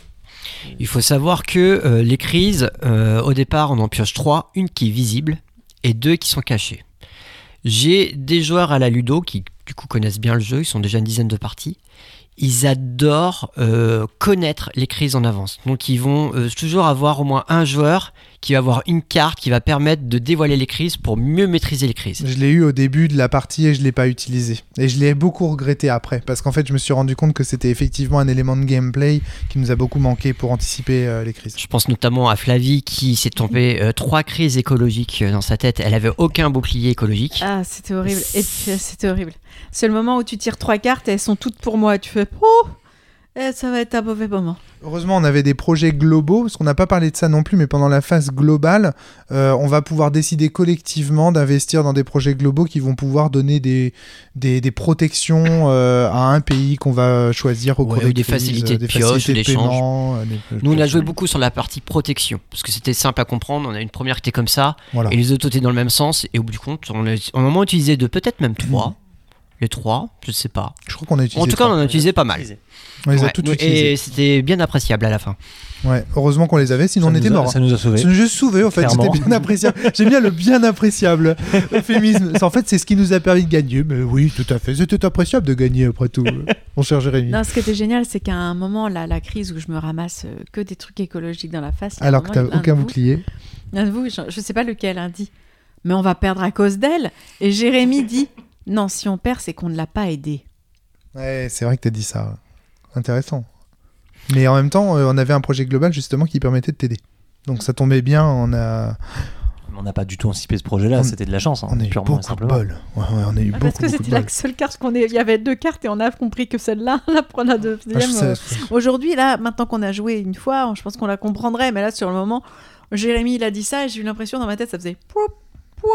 Il faut savoir que euh, les crises, euh, au départ, on en pioche trois, une qui est visible et deux qui sont cachées. J'ai des joueurs à la Ludo qui, du coup, connaissent bien le jeu, ils sont déjà une dizaine de parties. Ils adorent euh, connaître les crises en avance. Donc, ils vont euh, toujours avoir au moins un joueur qui va avoir une carte qui va permettre de dévoiler les crises pour mieux maîtriser les crises. Je l'ai eu au début de la partie et je l'ai pas utilisé. Et je l'ai beaucoup regretté après, parce qu'en fait, je me suis rendu compte que c'était effectivement un élément de gameplay qui nous a beaucoup manqué pour anticiper euh, les crises. Je pense notamment à Flavie qui s'est tombé euh, trois crises écologiques euh, dans sa tête. Elle avait aucun bouclier écologique. Ah, c'était horrible. Et puis, euh, c'était horrible. C'est le moment où tu tires trois cartes et elles sont toutes pour moi. Tu fais, oh, eh, ça va être un mauvais moment. Heureusement, on avait des projets globaux, parce qu'on n'a pas parlé de ça non plus, mais pendant la phase globale, euh, on va pouvoir décider collectivement d'investir dans des projets globaux qui vont pouvoir donner des, des, des protections euh, à un pays qu'on va choisir au Ouais, cours ou des des crises, facilités de des pioche, facilités de d'échange. paiement, euh, des- Nous, on a joué beaucoup sur la partie protection, parce que c'était simple à comprendre. On a une première qui était comme ça, Voilà. et les autres étaient dans le même sens. Et au bout du compte, on a, on a au moins utilisé deux, peut-être même trois. Mhm. Les trois, je sais pas. Je crois qu'on a utilisé En tout cas, on trois. en a utilisé pas mal. On les a Ouais, toutes et utilisées. c'était bien appréciable à la fin. Ouais. Heureusement qu'on les avait, sinon Ça on nous était a- morts. Ça nous a sauvés. C'est juste sauvé, en fait, Clairement. c'était bien appréciable. J'aime bien le bien appréciable euphémisme. En fait, c'est ce qui nous a permis de gagner. Mais oui, tout à fait, c'était appréciable de gagner après tout, mon cher Jérémy. Non, ce qui était génial, c'est qu'à un moment, là, la crise où je me ramasse euh, que des trucs écologiques dans la face. il y a un Alors que moment, t'as un aucun de vous- bouclier. Un de vous, je, je sais pas lequel, hein, dit, mais on va perdre à cause d'elle. Et Jérémy dit, non, si on perd, c'est qu'on ne l'a pas aidé. Ouais, c'est vrai que t'as dit ça. Intéressant. Mais en même temps, euh, on avait un projet global justement qui permettait de t'aider. Donc ça tombait bien, on a, On n'a pas du tout anticipé ce projet-là, On- c'était de la chance, hein, on a eu purement et beaucoup de simplement. bol. Ouais, ouais, on a eu Ah, beaucoup, parce que beaucoup c'était de la bol. seule carte qu'on ait. Il y avait deux cartes et on a compris que celle-là, la première, la Ah, je deuxième. sais- euh, Aujourd'hui, là, maintenant qu'on a joué une fois, je pense qu'on la comprendrait. Mais là, sur le moment, Jérémy, il a dit ça et j'ai eu l'impression dans ma tête, ça faisait. Poup, poup, poup.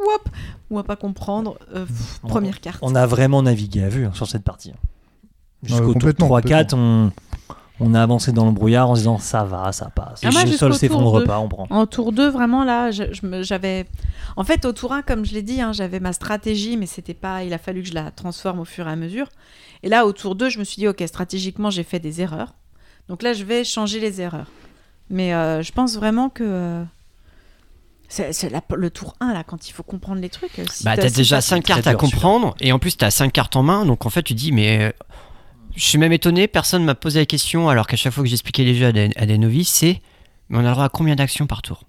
whoop, on va pas comprendre. Euh, pff, On- première carte. On a vraiment navigué à vue hein, sur cette partie. Jusqu'au tour complètement, trois quatre, on, on a avancé dans le brouillard en se disant ça va, ça passe. Ah, moi, le jusqu'au sol tour s'effondre deux. pas, on prend. En tour deux, vraiment, là, je, je me- j'avais... En fait, au tour un, comme je l'ai dit, hein, j'avais ma stratégie, mais c'était pas... il a fallu que je la transforme au fur et à mesure. Et là, au tour deux, je me suis dit, OK, stratégiquement, j'ai fait des erreurs. Donc là, je vais changer les erreurs. Mais euh, je pense vraiment que... euh, C'est, c'est la- le tour un, là, quand il faut comprendre les trucs. euh, si Bah, t'as- t'as si déjà t'as- cinq très cartes à dur, celui-là. comprendre, et en plus, t'as cinq cartes en main, donc en fait, tu dis, mais. euh, Je suis même étonné, personne m'a posé la question, alors qu'à chaque fois que j'expliquais les jeux à des, à des novices, c'est. Mais on a le droit à combien d'actions par tour?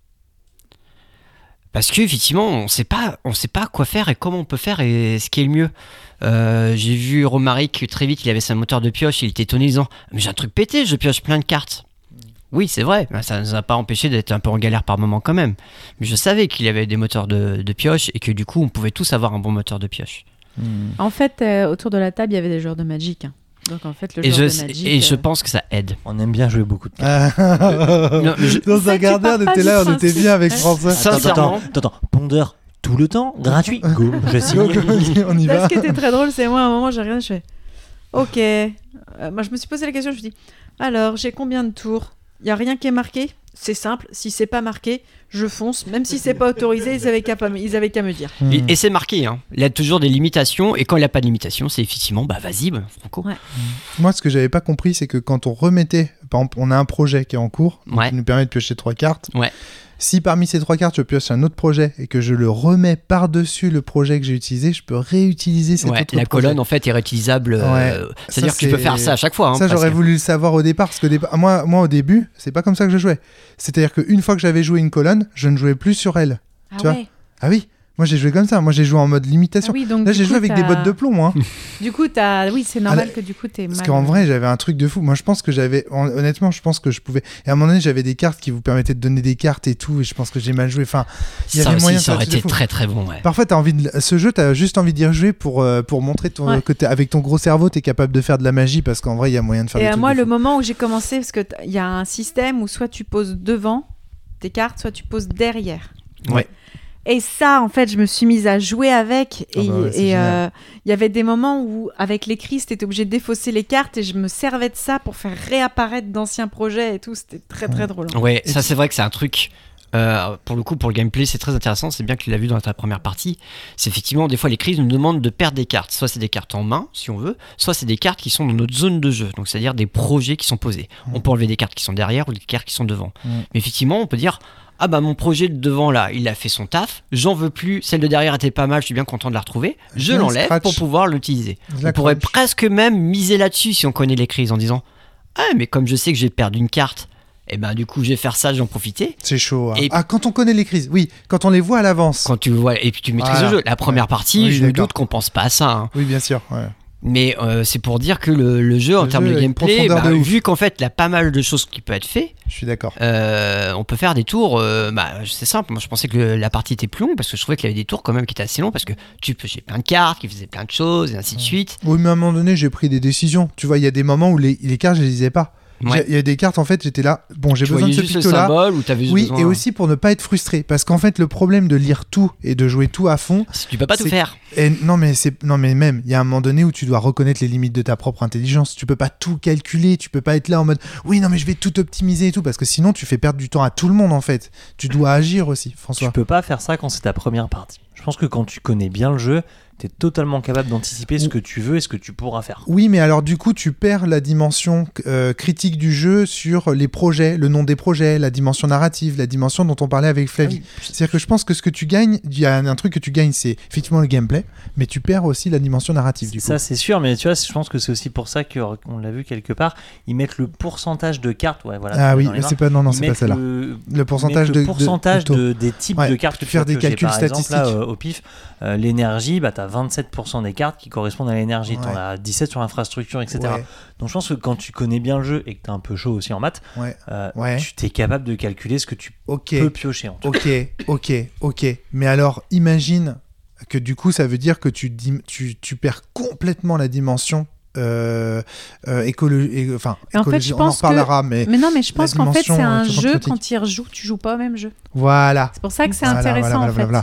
Parce qu'effectivement, on sait pas, on sait pas quoi faire et comment on peut faire et ce qui est le mieux. Euh, j'ai vu Romaric très vite, il avait sa moteur de pioche, il était étonné en disant mais j'ai un truc pété, je pioche plein de cartes. Oui, c'est vrai, mais ça ne nous a pas empêché d'être un peu en galère par moment quand même. Mais je savais qu'il avait des moteurs de, de pioche et que du coup, on pouvait tous avoir un bon moteur de pioche. En fait, euh, autour de la table, il y avait des joueurs de Magic. hein. Donc en fait, le Et, joueur je, de Magic... et je euh, pense que ça aide. On aime bien jouer beaucoup de cartes. Ah. Non, mais je- Dans Ça, un tu gardien, pars on pas était du là, on était principe. bien avec Ouais. François. Ça, Attends, Sincèrement. attends, attends, pondeur tout le temps, gratuit, go, je Go, signe. go, on y Là, va. ce qui était très drôle, c'est moi, à un moment, j'ai regardé, je fais OK. Euh, moi, je me suis posé la question, je me suis dit alors, j'ai combien de tours? Il n'y a rien qui est marqué? C'est simple, si c'est pas marqué, je fonce. Même si c'est pas autorisé, ils avaient qu'à, pas me- ils avaient qu'à me dire. Hmm. Et, et c'est marqué, hein. Il y a toujours des limitations, et quand il n'y a pas de limitations, c'est effectivement, bah vas-y, bah, Franco. Ouais. Moi, ce que j'avais pas compris, c'est que quand on remettait, par exemple, on a un projet qui est en cours, donc Ouais. qui nous permet de piocher trois cartes. Ouais. Si parmi ces trois cartes, je pioche un autre projet et que je le remets par-dessus le projet que j'ai utilisé, je peux réutiliser cet Ouais, autre la projet. colonne en fait est réutilisable. euh, Ouais. C'est-à-dire Ça, que tu peux c'est- faire ça à chaque fois. hein, Ça, j'aurais presque. voulu le savoir au départ, parce que dépa- moi, moi, au début, c'est pas comme ça que je jouais. C'est-à-dire qu'une fois que j'avais joué une colonne, je ne jouais plus sur elle. Ah Tu vois ouais. Ah oui, moi j'ai joué comme ça. Moi j'ai joué en mode Ah limitation. oui, donc Là, du j'ai coup, joué avec des t'as- bottes de plomb, moi. hein. Du coup, t'as... oui, c'est normal Ah, que du coup, t'es Parce mal. qu'en vrai, j'avais un truc de fou. Moi, je pense que j'avais. hon- Honnêtement, je pense que je pouvais. Et à un moment donné, j'avais des cartes qui vous permettaient de donner des cartes et tout. Et je pense que j'ai mal joué. Enfin, il y Ça avait aussi, moyen de ça faire aurait des trucs été de fou. très très bon. Ouais. Parfois, t'as envie de... ce jeu, t'as juste envie d'y rejouer pour, euh, pour montrer ton Ouais. côté. Avec ton gros cerveau, t'es capable de faire de la magie parce qu'en vrai, il y a moyen de faire Et des à trucs moi, de le fou. moment où j'ai commencé, parce qu'il y a un système où soit tu poses devant tes cartes, soit tu poses derrière. Ouais. Et ça, en fait, je me suis mise à jouer avec. Ah Et bah ouais, c'est et, génial. euh, il y avait des moments où, avec l'écrit, t'étais obligé de défausser les cartes et je me servais de ça pour faire réapparaître d'anciens projets et tout. C'était très, très drôle. hein. Ouais, Et ça tu- c'est vrai que c'est un truc. euh, pour le coup, pour le gameplay, c'est très intéressant. C'est bien que tu l'as vu dans ta première partie. C'est effectivement, des fois, les crises nous demandent de perdre des cartes. Soit c'est des cartes en main, si on veut, soit c'est des cartes qui sont dans notre zone de jeu. Donc, c'est-à-dire des projets qui sont posés. On peut enlever des cartes qui sont derrière ou des cartes qui sont devant. Mm. Mais effectivement, on peut dire ah bah mon projet de devant là, il a fait son taf. J'en veux plus. Celle de derrière était pas mal. Je suis bien content de la retrouver. Je Bien l'enlève scratch. pour pouvoir l'utiliser. Je la On pourrait crunch. presque même miser là-dessus si on connaît les crises en disant ah mais comme je sais que je vais perdre une carte, et ben du coup je vais faire ça, j'en profiter. C'est chaud. hein. Et- Ah, quand on connaît les crises, oui. Quand on les voit à l'avance. Quand tu vois et puis tu maîtrises Voilà. le jeu. La première Ouais. partie, Oui, je me d'accord. doute qu'on pense pas à ça. hein. Oui, bien sûr. ouais. Mais euh, c'est pour dire que le, le jeu en Le termes jeu de a une gameplay, profondeur bah, de ouf. vu qu'en fait il y a pas mal de choses qui peuvent être faites, Je suis d'accord. euh, on peut faire des tours. euh, bah, c'est simple. Moi je pensais que le- la partie était plus longue parce que je trouvais qu'il y avait des tours quand même qui étaient assez longs parce que tu piochais plein de cartes, qui faisaient plein de choses et ainsi de suite. Oui, mais à un moment donné, j'ai pris des décisions. Tu vois, il y a des moments où les, les cartes, je les lisais pas. Ouais. J'ai- Il y a des cartes, en fait, j'étais là. Bon, j'ai Tu besoin de voyais ce juste le picto-là. symbole ou t'avais juste Oui, besoin. et aussi pour ne pas être frustré. Parce qu'en fait, le problème de lire tout et de jouer tout à fond. Tu peux pas tout c'est- faire. Et non, mais c'est non, mais même, il y a un moment donné où tu dois reconnaître les limites de ta propre intelligence. Tu peux pas tout calculer. Tu peux pas être là en mode oui, non, mais je vais tout optimiser et tout. Parce que sinon, tu fais perdre du temps à tout le monde, en fait. Tu dois agir aussi, François. Tu peux pas faire ça quand c'est ta première partie. Je pense que quand tu connais bien le jeu, tu es totalement capable d'anticiper ce que tu veux et ce que tu pourras faire. Oui, mais alors du coup, tu perds la dimension euh, critique du jeu sur les projets, le nom des projets, la dimension narrative, la dimension dont on parlait avec Flavie. C'est-à-dire que je pense que ce que tu gagnes, il y a un, un truc que tu gagnes, c'est effectivement le gameplay, mais tu perds aussi la dimension narrative du coup. Ça, c'est sûr, mais tu vois, je pense que c'est aussi pour ça qu'on l'a vu quelque part. Ils mettent le pourcentage de cartes. Ouais, voilà, ah tu oui, l'as dans les mais mains. c'est pas non non, Ils c'est pas mettent celle-là. Le, Le pourcentage ils mettent de le pourcentage de, de, de- des types Ouais, de cartes que tu faire vas des piocher. calculs Par exemple, là, statistiques. euh, au pif, euh, l'énergie, bah, tu as vingt-sept pour cent des cartes qui correspondent à l'énergie. Ouais. Tu en as dix-sept sur l'infrastructure, et cetera. Ouais, Donc je pense que quand tu connais bien le jeu et que tu es un peu chaud aussi en maths, ouais. euh, Ouais. tu t'es capable de calculer ce que tu Ok, peux piocher. En tout cas. ok, ok, ok. Mais alors, imagine que du coup, ça veut dire que tu dim- tu, tu perds complètement la dimension. Euh, euh, écolo- et- enfin, Et en fait, écologie, je on en pense reparlera, mais Mais non, mais je pense la qu'en fait, c'est dimension, un euh, jeu, critique. quand tu y rejoues, tu joues pas au même jeu. voilà. C'est pour ça que c'est Voilà, intéressant, voilà, en fait. voilà, voilà.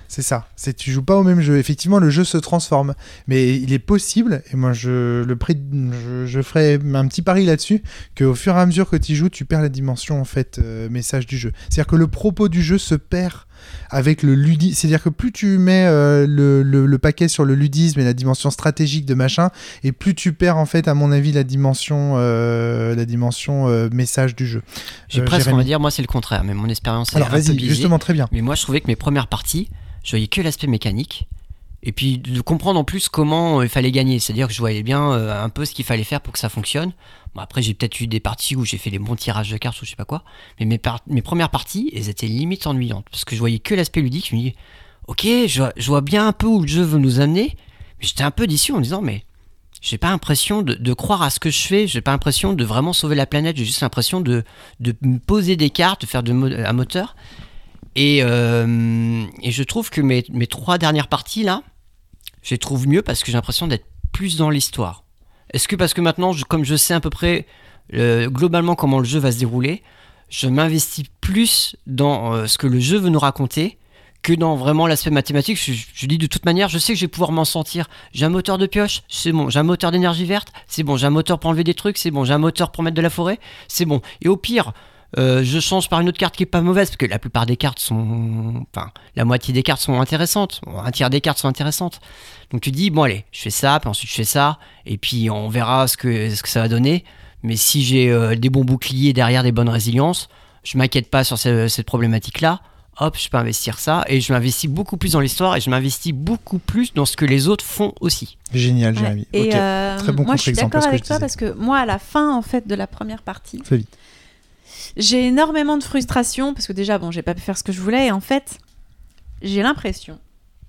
C'est ça. C'est tu joues pas au même jeu. Effectivement, le jeu se transforme, mais il est possible. Et moi, je le pré... je, je ferai un petit pari là-dessus qu'au fur et à mesure que tu joues, tu perds la dimension en fait euh, message du jeu. C'est-à-dire que le propos du jeu se perd avec le ludisme. C'est-à-dire que plus tu mets euh, le, le, le paquet sur le ludisme et la dimension stratégique de machin, et plus tu perds en fait, à mon avis, la dimension, euh, la dimension euh, message du jeu. J'ai Euh, presque, Jérémy. on va dire, moi c'est le contraire, mais mon expérience est Alors un peu vas-y, biaisée. justement, très bien. Mais moi je trouvais que mes premières parties, je voyais que l'aspect mécanique. Et puis de comprendre en plus comment euh, il fallait gagner. C'est-à-dire que je voyais bien euh, un peu ce qu'il fallait faire pour que ça fonctionne. Bon, après, j'ai peut-être eu des parties où j'ai fait les bons tirages de cartes ou je sais pas quoi. Mais mes, par- mes premières parties, elles étaient limite ennuyantes. Parce que je voyais que l'aspect ludique. Je me dis, ok, je vois, je vois bien un peu où le jeu veut nous amener. Mais j'étais un peu déçu en me disant, mais j'ai pas l'impression de, de croire à ce que je fais. J'ai pas l'impression de vraiment sauver la planète. J'ai juste l'impression de, de me poser des cartes, de faire de mo- un moteur. Et, euh, et je trouve que mes, mes trois dernières parties là, je les trouve mieux parce que j'ai l'impression d'être plus dans l'histoire. Est-ce que parce que maintenant, je, comme je sais à peu près euh, globalement comment le jeu va se dérouler, je m'investis plus dans euh, ce que le jeu veut nous raconter que dans vraiment l'aspect mathématique. Je, je dis de toute manière, je sais que je vais pouvoir m'en sortir. J'ai un moteur de pioche, c'est bon. J'ai un moteur d'énergie verte, c'est bon. J'ai un moteur pour enlever des trucs, c'est bon. J'ai un moteur pour mettre de la forêt, c'est bon. Et au pire... Euh, je change par une autre carte qui est pas mauvaise parce que la plupart des cartes sont, enfin, la moitié des cartes sont intéressantes, un tiers des cartes sont intéressantes. Donc tu dis bon allez, je fais ça, puis ensuite je fais ça, et puis on verra ce que ce que ça va donner. Mais si j'ai euh, des bons boucliers derrière, des bonnes résiliences, je m'inquiète pas sur ce, cette problématique-là. Hop, je peux investir ça et je m'investis beaucoup plus dans l'histoire et je m'investis beaucoup plus dans ce que les autres font aussi. Génial, Ouais. Jérémy. Et Ok. euh, Très bon moi, je suis contre-exemple à d'accord ce que avec je toi disais. parce que moi, à la fin en fait de la première partie, Fais vite. j'ai énormément de frustration parce que déjà, bon, j'ai pas pu faire ce que je voulais et en fait, j'ai l'impression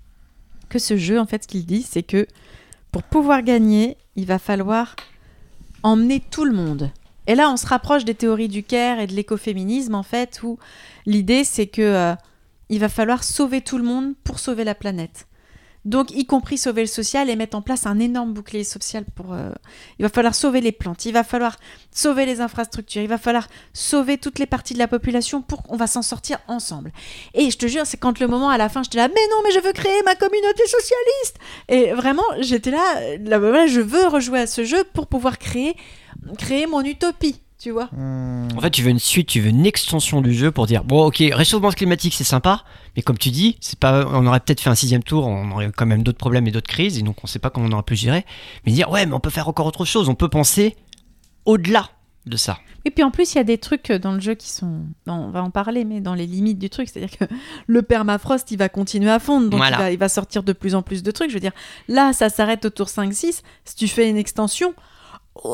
que ce jeu, en fait, ce qu'il dit, c'est que pour pouvoir gagner, il va falloir emmener tout le monde. Et là, on se rapproche des théories du care et de l'écoféminisme, en fait, où l'idée, c'est que euh, il va falloir sauver tout le monde pour sauver la planète. Donc, y compris sauver le social et mettre en place un énorme bouclier social pour... euh, il va falloir sauver les plantes, il va falloir sauver les infrastructures, il va falloir sauver toutes les parties de la population pour qu'on va s'en sortir ensemble. Et je te jure, c'est quand le moment à la fin, j'étais là, mais non, mais je veux créer ma communauté socialiste. Et vraiment, j'étais là, là, là, je veux rejouer à ce jeu pour pouvoir créer, créer mon utopie. Tu vois. Hmm. En fait, tu veux une suite, tu veux une extension du jeu pour dire bon, ok, réchauffement climatique, c'est sympa, mais comme tu dis, c'est pas, on aurait peut-être fait un sixième tour, on aurait quand même d'autres problèmes et d'autres crises, et donc on sait pas comment on aurait pu gérer. Mais dire ouais, mais on peut faire encore autre chose, on peut penser au-delà de ça. Et puis en plus, il y a des trucs dans le jeu qui sont, non, on va en parler, mais dans les limites du truc, c'est-à-dire que le permafrost, il va continuer à fondre, donc Voilà. il, va, il va sortir de plus en plus de trucs. Je veux dire, là, ça s'arrête au tour cinq six. Si tu fais une extension, waouh.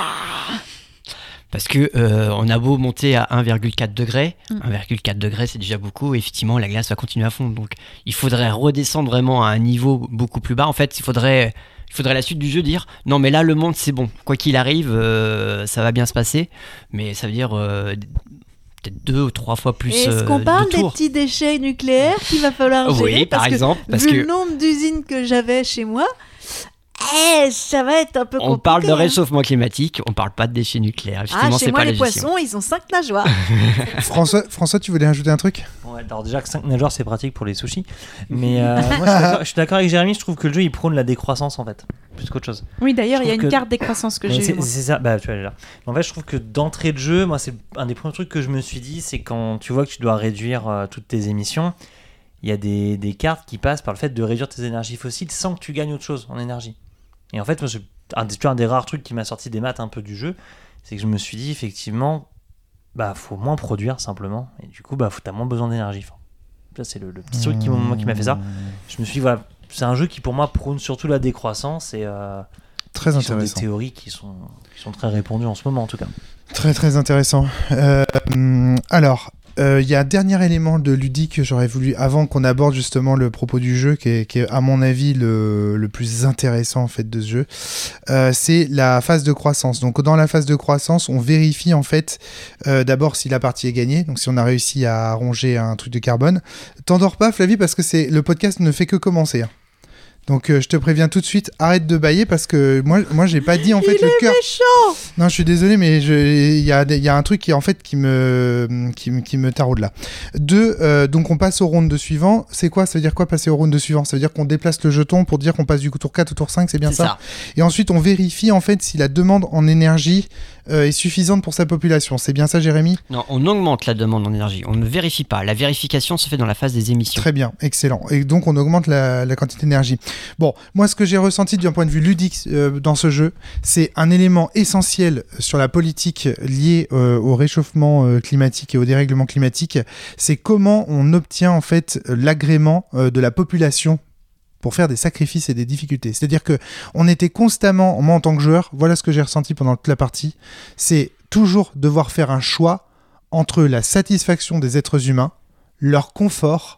Parce que euh, on a beau monter à un virgule quatre degrés, Mm. un virgule quatre degrés c'est déjà beaucoup, et effectivement la glace va continuer à fondre. Donc il faudrait redescendre vraiment à un niveau beaucoup plus bas. En fait, il faudrait, il faudrait la suite du jeu dire non mais là le monde c'est bon, quoi qu'il arrive, euh, ça va bien se passer, mais ça veut dire euh, peut-être deux ou trois fois plus Est-ce euh, qu'on parle de des tours. petits déchets nucléaires qu'il va falloir gérer? Oui, par Parce que exemple, parce vu que le nombre d'usines que j'avais chez moi, eh, ça va être un peu compliqué. on parle de hein. réchauffement climatique, on parle pas de déchets nucléaires. Ah, Effectivement, chez c'est moi, pas les la gestion. poissons, ils ont cinq nageoires. François, François, tu voulais ajouter un truc? Ouais, alors déjà que cinq nageoires c'est pratique pour les sushis, mais euh, moi je suis d'accord- je suis d'accord avec Jérémy, je trouve que le jeu il prône la décroissance en fait, plus qu'autre chose. Oui, d'ailleurs, Je il y a trouve une que- carte décroissance que Ouais, j'ai c'est eue, moi. c'est ça, bah tu vois là. En fait je trouve que d'entrée de jeu, moi c'est un des premiers trucs que je me suis dit, c'est quand tu vois que tu dois réduire euh, toutes tes émissions, il y a des, des cartes qui passent par le fait de réduire tes énergies fossiles sans que tu gagnes autre chose en énergie. Et en fait moi c'est un des, tu vois, un des rares trucs qui m'a sorti des maths un peu du jeu, c'est que je me suis dit effectivement bah faut moins produire simplement, et du coup bah faut, t'as moins besoin d'énergie. Enfin, ça c'est le, le petit truc qui m'a, qui m'a fait ça. Je me suis dit voilà, c'est un jeu qui pour moi prône surtout la décroissance et euh, Très qui sont des intéressant. théories qui sont, qui sont très répandues en ce moment en tout cas. Très très intéressant. Euh, hum, alors, euh, il y a un dernier élément de ludique que j'aurais voulu, avant qu'on aborde justement le propos du jeu, qui est, qui est à mon avis le, le plus intéressant en fait de ce jeu, euh, c'est la phase de croissance. Donc dans la phase de croissance, on vérifie en fait euh, d'abord si la partie est gagnée, donc si on a réussi à ronger un truc de carbone. T'endors pas Flavie, parce que c'est le podcast ne fait que commencer. Hein. Donc euh, je te préviens tout de suite, arrête de bailler parce que moi, moi j'ai pas dit en fait Il le est cœur. méchant. Non, je suis désolé, mais je- il y a, des- il y a un truc qui en fait qui me, qui, me- qui me taraude là. Deux, euh, donc on passe au round suivant. C'est quoi? Ça veut dire quoi passer au round suivant? Ça veut dire qu'on déplace le jeton pour dire qu'on passe du tour quatre au tour cinq, c'est bien C'est ça, ça. Et ensuite on vérifie en fait si la demande en énergie euh, est suffisante pour sa population. C'est bien ça, Jérémy? Non, on augmente la demande en énergie. On ne vérifie pas. La vérification se fait dans la phase des émissions. Très bien, excellent. Et donc on augmente la, la quantité d'énergie. Bon, moi ce que j'ai ressenti d'un point de vue ludique euh, dans ce jeu, c'est un élément essentiel sur la politique liée euh, au réchauffement euh, climatique et au dérèglement climatique, c'est comment on obtient en fait l'agrément euh, de la population pour faire des sacrifices et des difficultés. C'est-à-dire que on était constamment, moi en tant que joueur, voilà ce que j'ai ressenti pendant toute la partie, c'est toujours devoir faire un choix entre la satisfaction des êtres humains, leur confort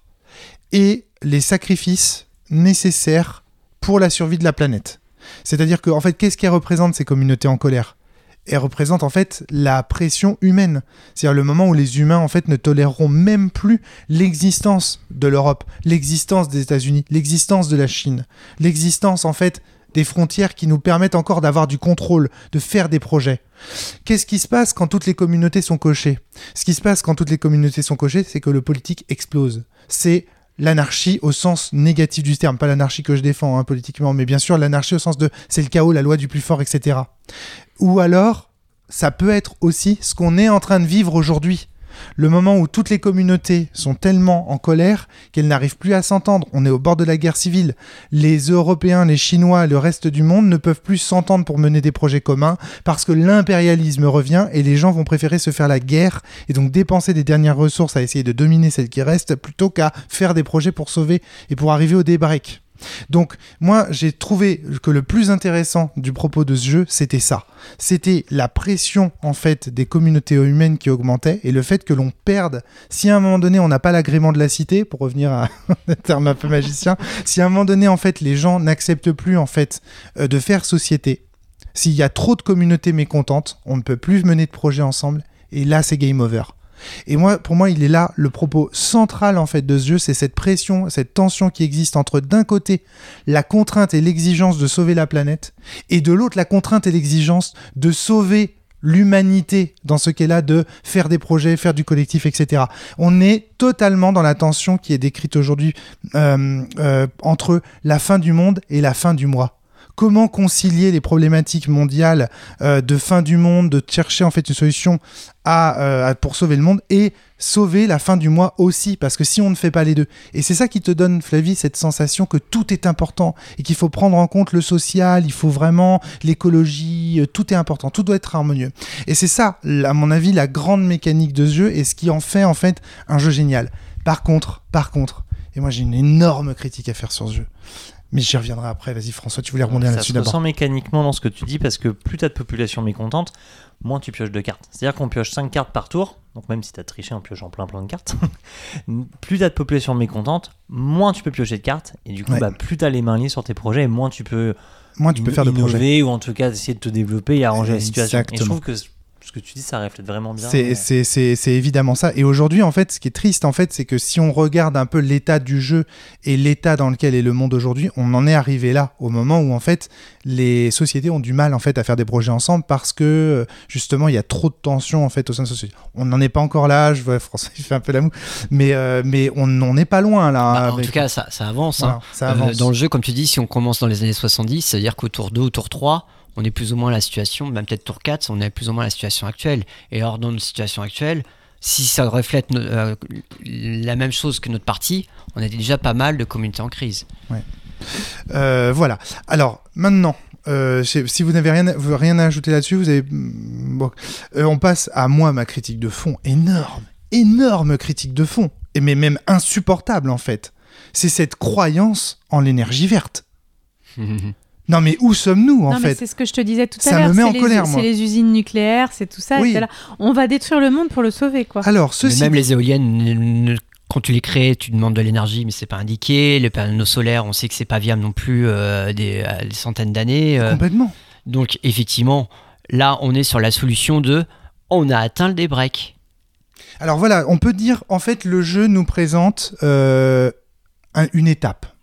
et les sacrifices nécessaires pour la survie de la planète. C'est-à-dire que, en fait, qu'est-ce qu'elles représentent ces communautés en colère? Elles représentent en fait la pression humaine. C'est-à-dire le moment où les humains en fait ne toléreront même plus l'existence de l'Europe, l'existence des États-Unis, l'existence de la Chine, l'existence en fait des frontières qui nous permettent encore d'avoir du contrôle, de faire des projets. Qu'est-ce qui se passe quand toutes les communautés sont cochées? Ce qui se passe quand toutes les communautés sont cochées, c'est que le politique explose. C'est l'anarchie au sens négatif du terme, pas l'anarchie que je défends hein, politiquement, mais bien sûr l'anarchie au sens de c'est le chaos, la loi du plus fort, et cetera. Ou alors, ça peut être aussi ce qu'on est en train de vivre aujourd'hui. Le moment où toutes les communautés sont tellement en colère qu'elles n'arrivent plus à s'entendre. On est au bord de la guerre civile. Les Européens, les Chinois, le reste du monde ne peuvent plus s'entendre pour mener des projets communs parce que l'impérialisme revient et les gens vont préférer se faire la guerre et donc dépenser des dernières ressources à essayer de dominer celles qui restent plutôt qu'à faire des projets pour sauver et pour arriver au débreak. Donc moi j'ai trouvé que le plus intéressant du propos de ce jeu c'était ça, c'était la pression en fait des communautés humaines qui augmentait et le fait que l'on perde, si à un moment donné on n'a pas l'agrément de la cité, pour revenir à un terme un peu magicien, si à un moment donné en fait les gens n'acceptent plus en fait euh, de faire société, s'il y a trop de communautés mécontentes, on ne peut plus mener de projets ensemble et là c'est game over. Et moi, pour moi, il est là le propos central en fait de ce jeu, c'est cette pression, cette tension qui existe entre d'un côté la contrainte et l'exigence de sauver la planète, et de l'autre la contrainte et l'exigence de sauver l'humanité dans ce qu'elle a de faire des projets, faire du collectif, et cetera. On est totalement dans la tension qui est décrite aujourd'hui euh, euh, entre la fin du monde et la fin du mois. Comment concilier les problématiques mondiales euh, de fin du monde, de chercher en fait une solution à, euh, à, pour sauver le monde et sauver la fin du mois aussi, parce que si on ne fait pas les deux, et c'est ça qui te donne, Flavie, cette sensation que tout est important et qu'il faut prendre en compte le social, il faut vraiment l'écologie, euh, tout est important, tout doit être harmonieux. Et c'est ça, à mon avis, la grande mécanique de ce jeu et ce qui en fait en fait un jeu génial. Par contre, par contre, et moi j'ai une énorme critique à faire sur ce jeu. Mais j'y reviendrai après. Vas-y, François, tu voulais rebondir Ça là-dessus se d'abord. ressent mécaniquement dans ce que tu dis parce que plus t'as de population mécontente, moins tu pioches de cartes. C'est-à-dire qu'on pioche cinq cartes par tour, donc même si t'as triché en piochant plein plein de cartes, plus t'as de population mécontente, moins tu peux piocher de cartes, et du coup, Ouais. bah, plus t'as les mains liées sur tes projets, et moins tu peux, Moins tu peux in- faire de innover projets. ou en tout cas essayer de te développer et arranger la situation. Et je Exactement. trouve que ce que tu dis, ça reflète vraiment bien. C'est, c'est, c'est, c'est évidemment ça. Et aujourd'hui, en fait, ce qui est triste, en fait, c'est que si on regarde un peu l'état du jeu et l'état dans lequel est le monde aujourd'hui, on en est arrivé là, au moment où, en fait, les sociétés ont du mal, en fait, à faire des projets ensemble parce que, justement, il y a trop de tensions, en fait, au sein de la société. On n'en est pas encore là, je vois François, il fait un peu la moue, mais, euh, mais on n'en est pas loin, là. Bah, en avec- tout cas, ça, ça avance. Voilà, hein. ça Euh, avance. dans le jeu, comme tu dis, si on commence dans les années soixante-dix, c'est-à-dire qu'au tour deux ou tour trois, on est plus ou moins à la situation, même peut-être tour quatre, on est plus ou moins à la situation actuelle. Et alors, dans notre situation actuelle, si ça reflète no- euh, la même chose que notre parti, on a déjà pas mal de communautés en crise. Euh, voilà. Alors, maintenant, euh, je- si vous n'avez rien, vous- rien à ajouter là-dessus, vous avez... Bon, euh, on passe à moi, ma critique de fond. Énorme, énorme critique de fond. Et mais même insupportable, en fait. C'est cette croyance en l'énergie verte. Non, mais où sommes-nous, en non, mais fait c'est ce que je te disais tout à Ça l'heure. me met c'est en les, colère, c'est moi. les usines nucléaires, c'est tout ça. Oui. et c'est là. On va détruire le monde pour le sauver, quoi. Alors, Mais ceci... même les éoliennes, ne- ne- quand tu les crées, tu demandes de l'énergie, mais c'est pas indiqué. Les panneaux solaires, on sait que c'est pas viable non plus euh, des, à des centaines d'années. euh. Complètement. Donc, effectivement, là, on est sur la solution de on a atteint le débreak. Alors voilà, on peut dire, en fait, le jeu nous présente euh, un- une étape.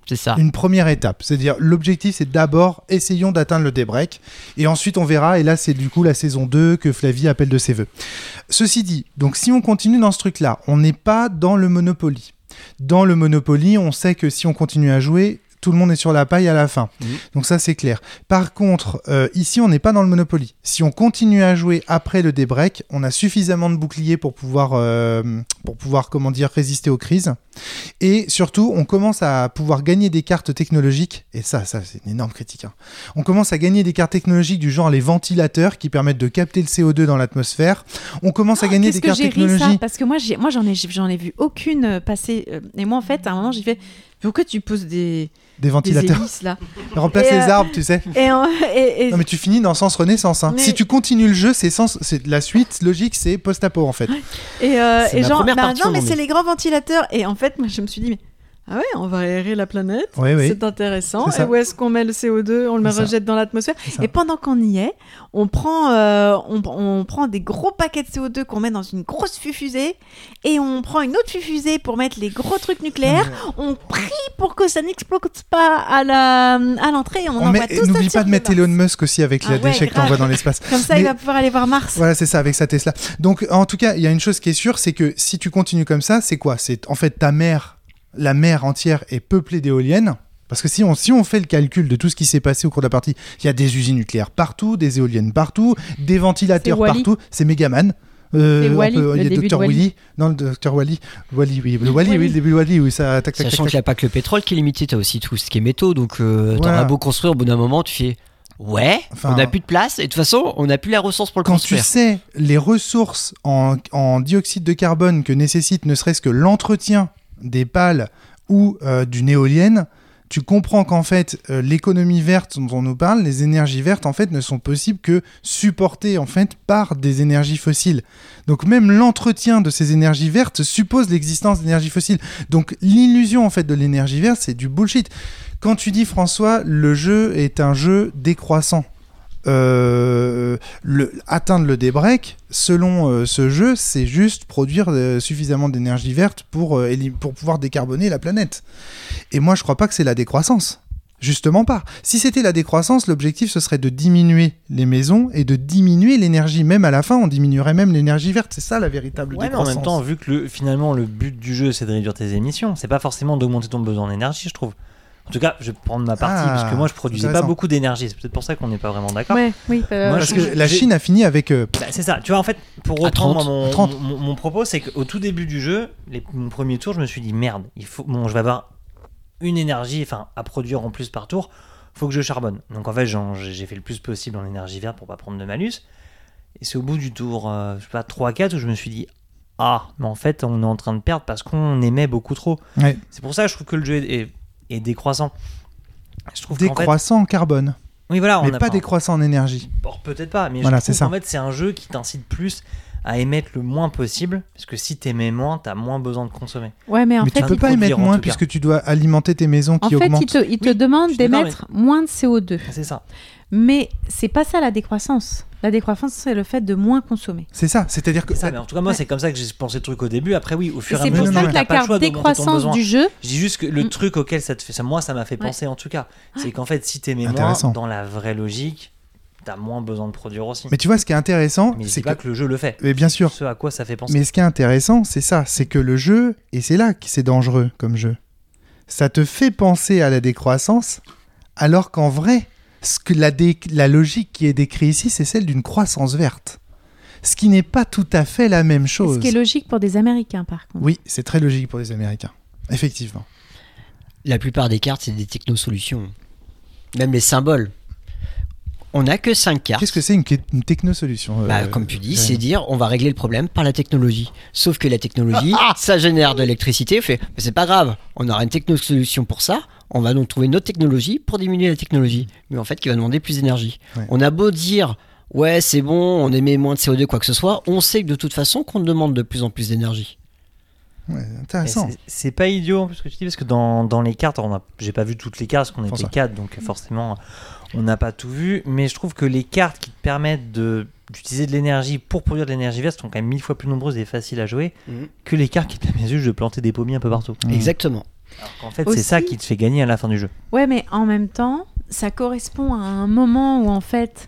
C'est ça. Une première étape. C'est-à-dire, l'objectif, c'est d'abord, essayons d'atteindre le débreak. Et ensuite, on verra. Et là, c'est du coup la saison deux que Flavie appelle de ses voeux. Ceci dit, donc si on continue dans ce truc-là, on n'est pas dans le Monopoly. Dans le Monopoly, on sait que si on continue à jouer, tout le monde est sur la paille à la fin. Mmh. Donc ça, c'est clair. Par contre, euh, ici, on n'est pas dans le Monopoly. Si on continue à jouer après le débreak, on a suffisamment de boucliers pour pouvoir, euh, pour pouvoir, comment dire, résister aux crises. Et surtout, on commence à pouvoir gagner des cartes technologiques. Et ça, ça c'est une énorme critique. Hein. On commence à gagner des cartes technologiques du genre les ventilateurs qui permettent de capter le C O deux dans l'atmosphère. On commence Oh, à gagner qu'est-ce des que cartes j'ai ri, technologiques. ça, parce que moi, j'ai, moi j'en ai, j'en ai vu aucune euh, passer. euh, et moi, en fait, à un moment, j'ai fait pourquoi tu poses des, Des des ventilateurs. hélices là Remplace Et, les euh, arbres, tu sais. et, en- et, et- Non mais tu finis dans Sens Renaissance. Hein. Mais- Si tu continues le jeu, c'est sens... c'est la suite logique, c'est post-apo en fait. Et, euh, C'est et ma genre, première bah, partie non, en mais anglais. c'est les grands ventilateurs. Et en fait, moi, je me suis dit, mais ah ouais, on va aérer la planète. Oui, oui. C'est intéressant. C'est ça. Et où est-ce qu'on met le C O deux? On le C'est ça. rejette dans l'atmosphère. C'est ça. Et pendant qu'on y est, on prend, euh, on, on prend des gros paquets de C O deux qu'on met dans une grosse fusée. Et on prend une autre fusée pour mettre les gros trucs nucléaires. On prie pour que ça n'explose pas à, la, à l'entrée. Et on, On envoie met- tout ça N'oublie sur pas de mettre Mars. Elon Musk aussi avec Ah la ouais, déchet que grave. t'envoies dans l'espace. Comme ça, Mais- il va pouvoir aller voir Mars. Voilà, c'est ça, avec sa Tesla. Donc, en tout cas, il y a une chose qui est sûre, c'est que si tu continues comme ça, c'est quoi? C'est en fait ta mer, la mer entière est peuplée d'éoliennes. Parce que si on, si on fait le calcul de tout ce qui s'est passé au cours de la partie, il y a des usines nucléaires partout, des éoliennes partout, des ventilateurs C'est Wall-E. partout. C'est Megaman. Euh, C'est on Wall-E, peut- le il y a début de docteur Wall-E. Willy. Non, le docteur Wally. Wally, oui. Le Wally, Wall-E. oui, le début de Wally, oui, ça tac, tac, Sachant tac, qu'il n'y a pas que le pétrole qui est limité, t'as aussi tout ce qui est métaux, donc euh, t'auras Voilà. beau construire, au bout d'un moment, tu fais ouais, Enfin, on n'a plus de place, et de toute façon, on n'a plus la ressource pour le quand tu construire. sais les ressources en, en dioxyde de carbone que nécessite ne serait-ce que l'entretien des pales ou euh, d'une éolienne, tu comprends qu'en fait euh, l'économie verte dont on nous parle, les énergies vertes en fait ne sont possibles que supportées en fait par des énergies fossiles. Donc même l'entretien de ces énergies vertes suppose l'existence d'énergies fossiles. Donc l'illusion en fait de l'énergie verte, c'est du bullshit. Quand tu dis François, le jeu est un jeu décroissant. Euh, le, atteindre le débreak, selon euh, ce jeu, c'est juste produire euh, suffisamment d'énergie verte pour, euh, élim- pour pouvoir décarboner la planète. Et moi, je crois pas que c'est la décroissance. Justement pas. Si c'était la décroissance, l'objectif, ce serait de diminuer les maisons et de diminuer l'énergie. Même à la fin, on diminuerait même l'énergie verte. C'est ça, la véritable Ouais, mais en décroissance. même temps, vu que le, finalement le but du jeu c'est de réduire tes émissions, c'est pas forcément d'augmenter ton besoin d'énergie, je trouve. En tout cas, je vais prendre ma partie Ah, parce que moi je produisais pas intéressant. beaucoup d'énergie. C'est peut-être pour ça qu'on n'est pas vraiment d'accord. Ouais, oui. euh, Moi, Parce je- que la j'ai- Chine a fini avec... euh, Bah, c'est ça. Tu vois, en fait, pour À reprendre trente, moi, mon, trente. mon, mon propos, c'est qu'au tout début du jeu, les, mon premier tour, je me suis dit merde, il faut, bon, je vais avoir une énergie, enfin, à produire en plus par tour. Faut que je charbonne. Donc en fait, j'en- j'ai fait le plus possible en énergie verte pour pas prendre de malus. Et c'est au bout du tour, euh, je sais pas, trois quatre où je me suis dit ah, mais en fait, on est en train de perdre parce qu'on émet beaucoup trop. ouais, C'est pour ça que je trouve que le jeu est, est, est décroissant. Je trouve qu'en fait, décroissant en carbone, oui, voilà, on mais a pas décroissant en énergie. Bon, peut-être pas, mais Voilà, je c'est trouve ça. qu'en fait, c'est un jeu qui t'incite plus à émettre le moins possible, parce que si t'émets moins, t'as moins besoin de consommer. Ouais, mais en mais fait, tu peux il- pas produire, émettre en moins tout cas. puisque tu dois alimenter tes maisons en qui fait, augmentent. il te, il te Oui, demande je suis d'accord, d'émettre moins de C O deux. C'est ça. Mais c'est pas ça la décroissance. La décroissance, c'est le fait de moins consommer. C'est ça, c'est-à-dire que C'est ça, mais en tout cas, moi, c'est comme ça que j'ai pensé le truc au début. Après, oui, au Et fur et à c'est mesure, pour non, ça non, que t'as la pas le carte choix d'augmenter ton décroissance besoin. du jeu, Je dis juste que le Mm. truc auquel ça te fait, ça, moi, ça m'a fait penser en tout cas, c'est qu'en fait, si t'émets moins, Intéressant. dans la vraie logique, t'as moins besoin de produire aussi. Mais tu vois, ce qui est intéressant, Mais je c'est dis pas que... que le jeu le fait. Mais bien sûr, Ce à quoi ça fait penser. mais ce qui est intéressant, c'est ça, c'est que le jeu, et c'est là que c'est dangereux comme jeu, ça te fait penser à la décroissance, alors qu'en vrai, ce que la, dé- la logique qui est décrite ici, c'est celle d'une croissance verte. Ce qui n'est pas tout à fait la même chose. ce qui est logique pour des Américains, par contre. Oui, c'est très logique pour les Américains. Effectivement. La plupart des cartes, c'est des technosolutions. Même les symboles. On n'a que cinq cartes. Qu'est-ce que c'est une, une technosolution euh, Bah, comme tu dis, Jérémy c'est dire on va régler le problème par la technologie. Sauf que la technologie, ça génère de l'électricité. On fait, mais c'est pas grave, on aura une technosolution pour ça. On va donc trouver une autre technologie pour diminuer la technologie. Mais en fait, qui va demander plus d'énergie. Ouais. On a beau dire ouais, c'est bon, on émet moins de C O deux, quoi que ce soit. On sait que de toute façon, qu'on demande de plus en plus d'énergie. Ouais, Mais intéressant. c'est- C'est pas idiot en plus ce que tu dis parce que dans, dans les cartes, on a, j'ai pas vu toutes les cartes parce qu'on était François. quatre donc forcément on n'a pas tout vu. Mais je trouve que les cartes qui te permettent de, d'utiliser de l'énergie pour produire de l'énergie verte sont quand même mille fois plus nombreuses et faciles à jouer Mhm. que les cartes qui te permettent juste de planter des pommiers un peu partout. Mhm. Exactement. Alors qu'en fait, Aussi- c'est ça qui te fait gagner à la fin du jeu. Ouais, mais en même temps, ça correspond à un moment où en fait,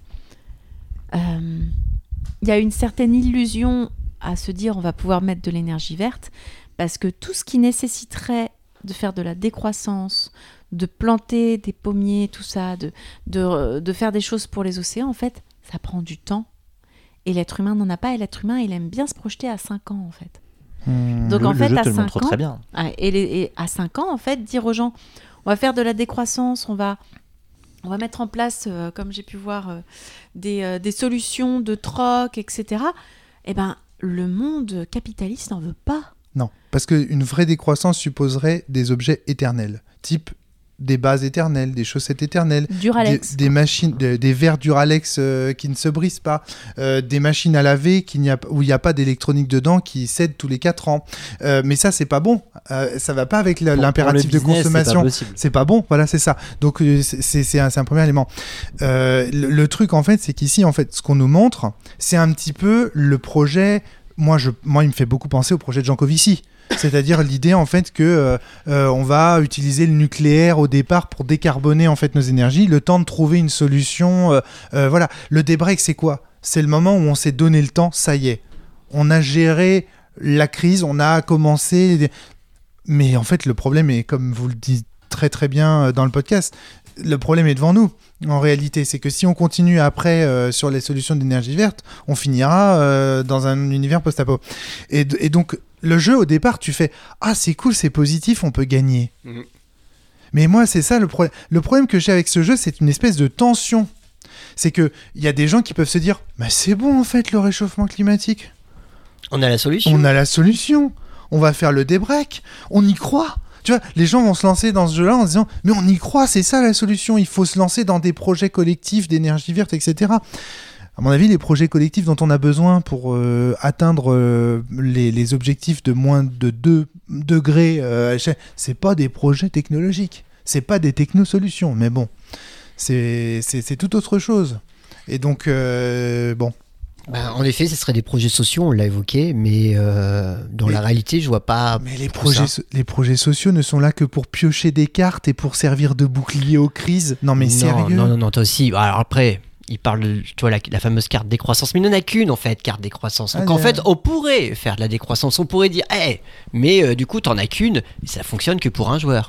euh, il y a une certaine illusion à se dire on va pouvoir mettre de l'énergie verte, parce que tout ce qui nécessiterait de faire de la décroissance, de planter des pommiers, tout ça, de, de, de faire des choses pour les océans, en fait, ça prend du temps. Et l'être humain n'en a pas, et l'être humain, il aime bien se projeter à cinq ans, en fait. Hmm. Donc le, en le fait, jeu à te le cinq montre ans, très bien. ah, et, les- et à cinq ans, en fait, dire aux gens, on va faire de la décroissance, on va, on va mettre en place, euh, comme j'ai pu voir, euh, des, euh, des solutions de troc, et cetera. Eh ben, le monde capitaliste n'en veut pas. Non, parce qu'une vraie décroissance supposerait des objets éternels, type des bases éternelles, des chaussettes éternelles, Duralex. des, des machines, des, des verres Duralex euh, qui ne se brisent pas, euh, des machines à laver qui n'y a, où il n'y a pas d'électronique dedans qui cèdent tous les quatre ans. Euh, mais ça, c'est pas bon. Euh, ça va pas avec la- Pour- l'impératif pour le de business, consommation. C'est pas possible. C'est pas bon, voilà, c'est ça. Donc euh, c'est c'est- c'est un, c'est un premier élément. Euh, le, le truc en fait, c'est qu'ici en fait, ce qu'on nous montre, c'est un petit peu le projet. Moi, je, moi, il me fait beaucoup penser au projet de Jancovici. C'est-à-dire l'idée en fait que euh, euh, on va utiliser le nucléaire au départ pour décarboner en fait nos énergies, le temps de trouver une solution. Euh, euh, voilà, le débreak c'est quoi ? C'est le moment où on s'est donné le temps. Ça y est, on a géré la crise, on a commencé. Mais en fait, le problème est, comme vous le dites très très bien dans le podcast, le problème est devant nous. En réalité, c'est que si on continue après euh, sur les solutions d'énergie verte, on finira euh, dans un univers post-apo. Et, et donc, le jeu, au départ, tu fais « Ah, c'est cool, c'est positif, on peut gagner. Mhm. » Mais moi, c'est ça le problème. Le problème que j'ai avec ce jeu, c'est une espèce de tension. C'est qu'il y a des gens qui peuvent se dire « Mais c'est bon, en fait, le réchauffement climatique. On a la solution. On a la solution. On va faire le débreak. On y croit. » Tu vois, les gens vont se lancer dans ce jeu-là en se disant « Mais on y croit, c'est ça la solution. Il faut se lancer dans des projets collectifs d'énergie verte, et cetera » À mon avis, les projets collectifs dont on a besoin pour euh, atteindre euh, les, les objectifs de moins de deux degrés, euh, c'est pas des projets technologiques. C'est pas des technosolutions. Mais bon, c'est, c'est, c'est tout autre chose. Et donc, euh, bon. Bah, en effet, ce seraient des projets sociaux, on l'a évoqué, mais euh, dans Mais- la réalité, je vois pas. Mais les trop projets, ça. so- les projets sociaux ne sont là que pour piocher des cartes et pour servir de bouclier aux crises. Non mais non, sérieux. Non, non, non, toi aussi. Alors après, il parle de, tu vois, la, la fameuse carte décroissance, mais il n'en a qu'une en fait, carte décroissance. Donc Ah, en yeah. fait, on pourrait faire de la décroissance, on pourrait dire, hey, mais euh, du coup, t'en as qu'une, et ça fonctionne que pour un joueur.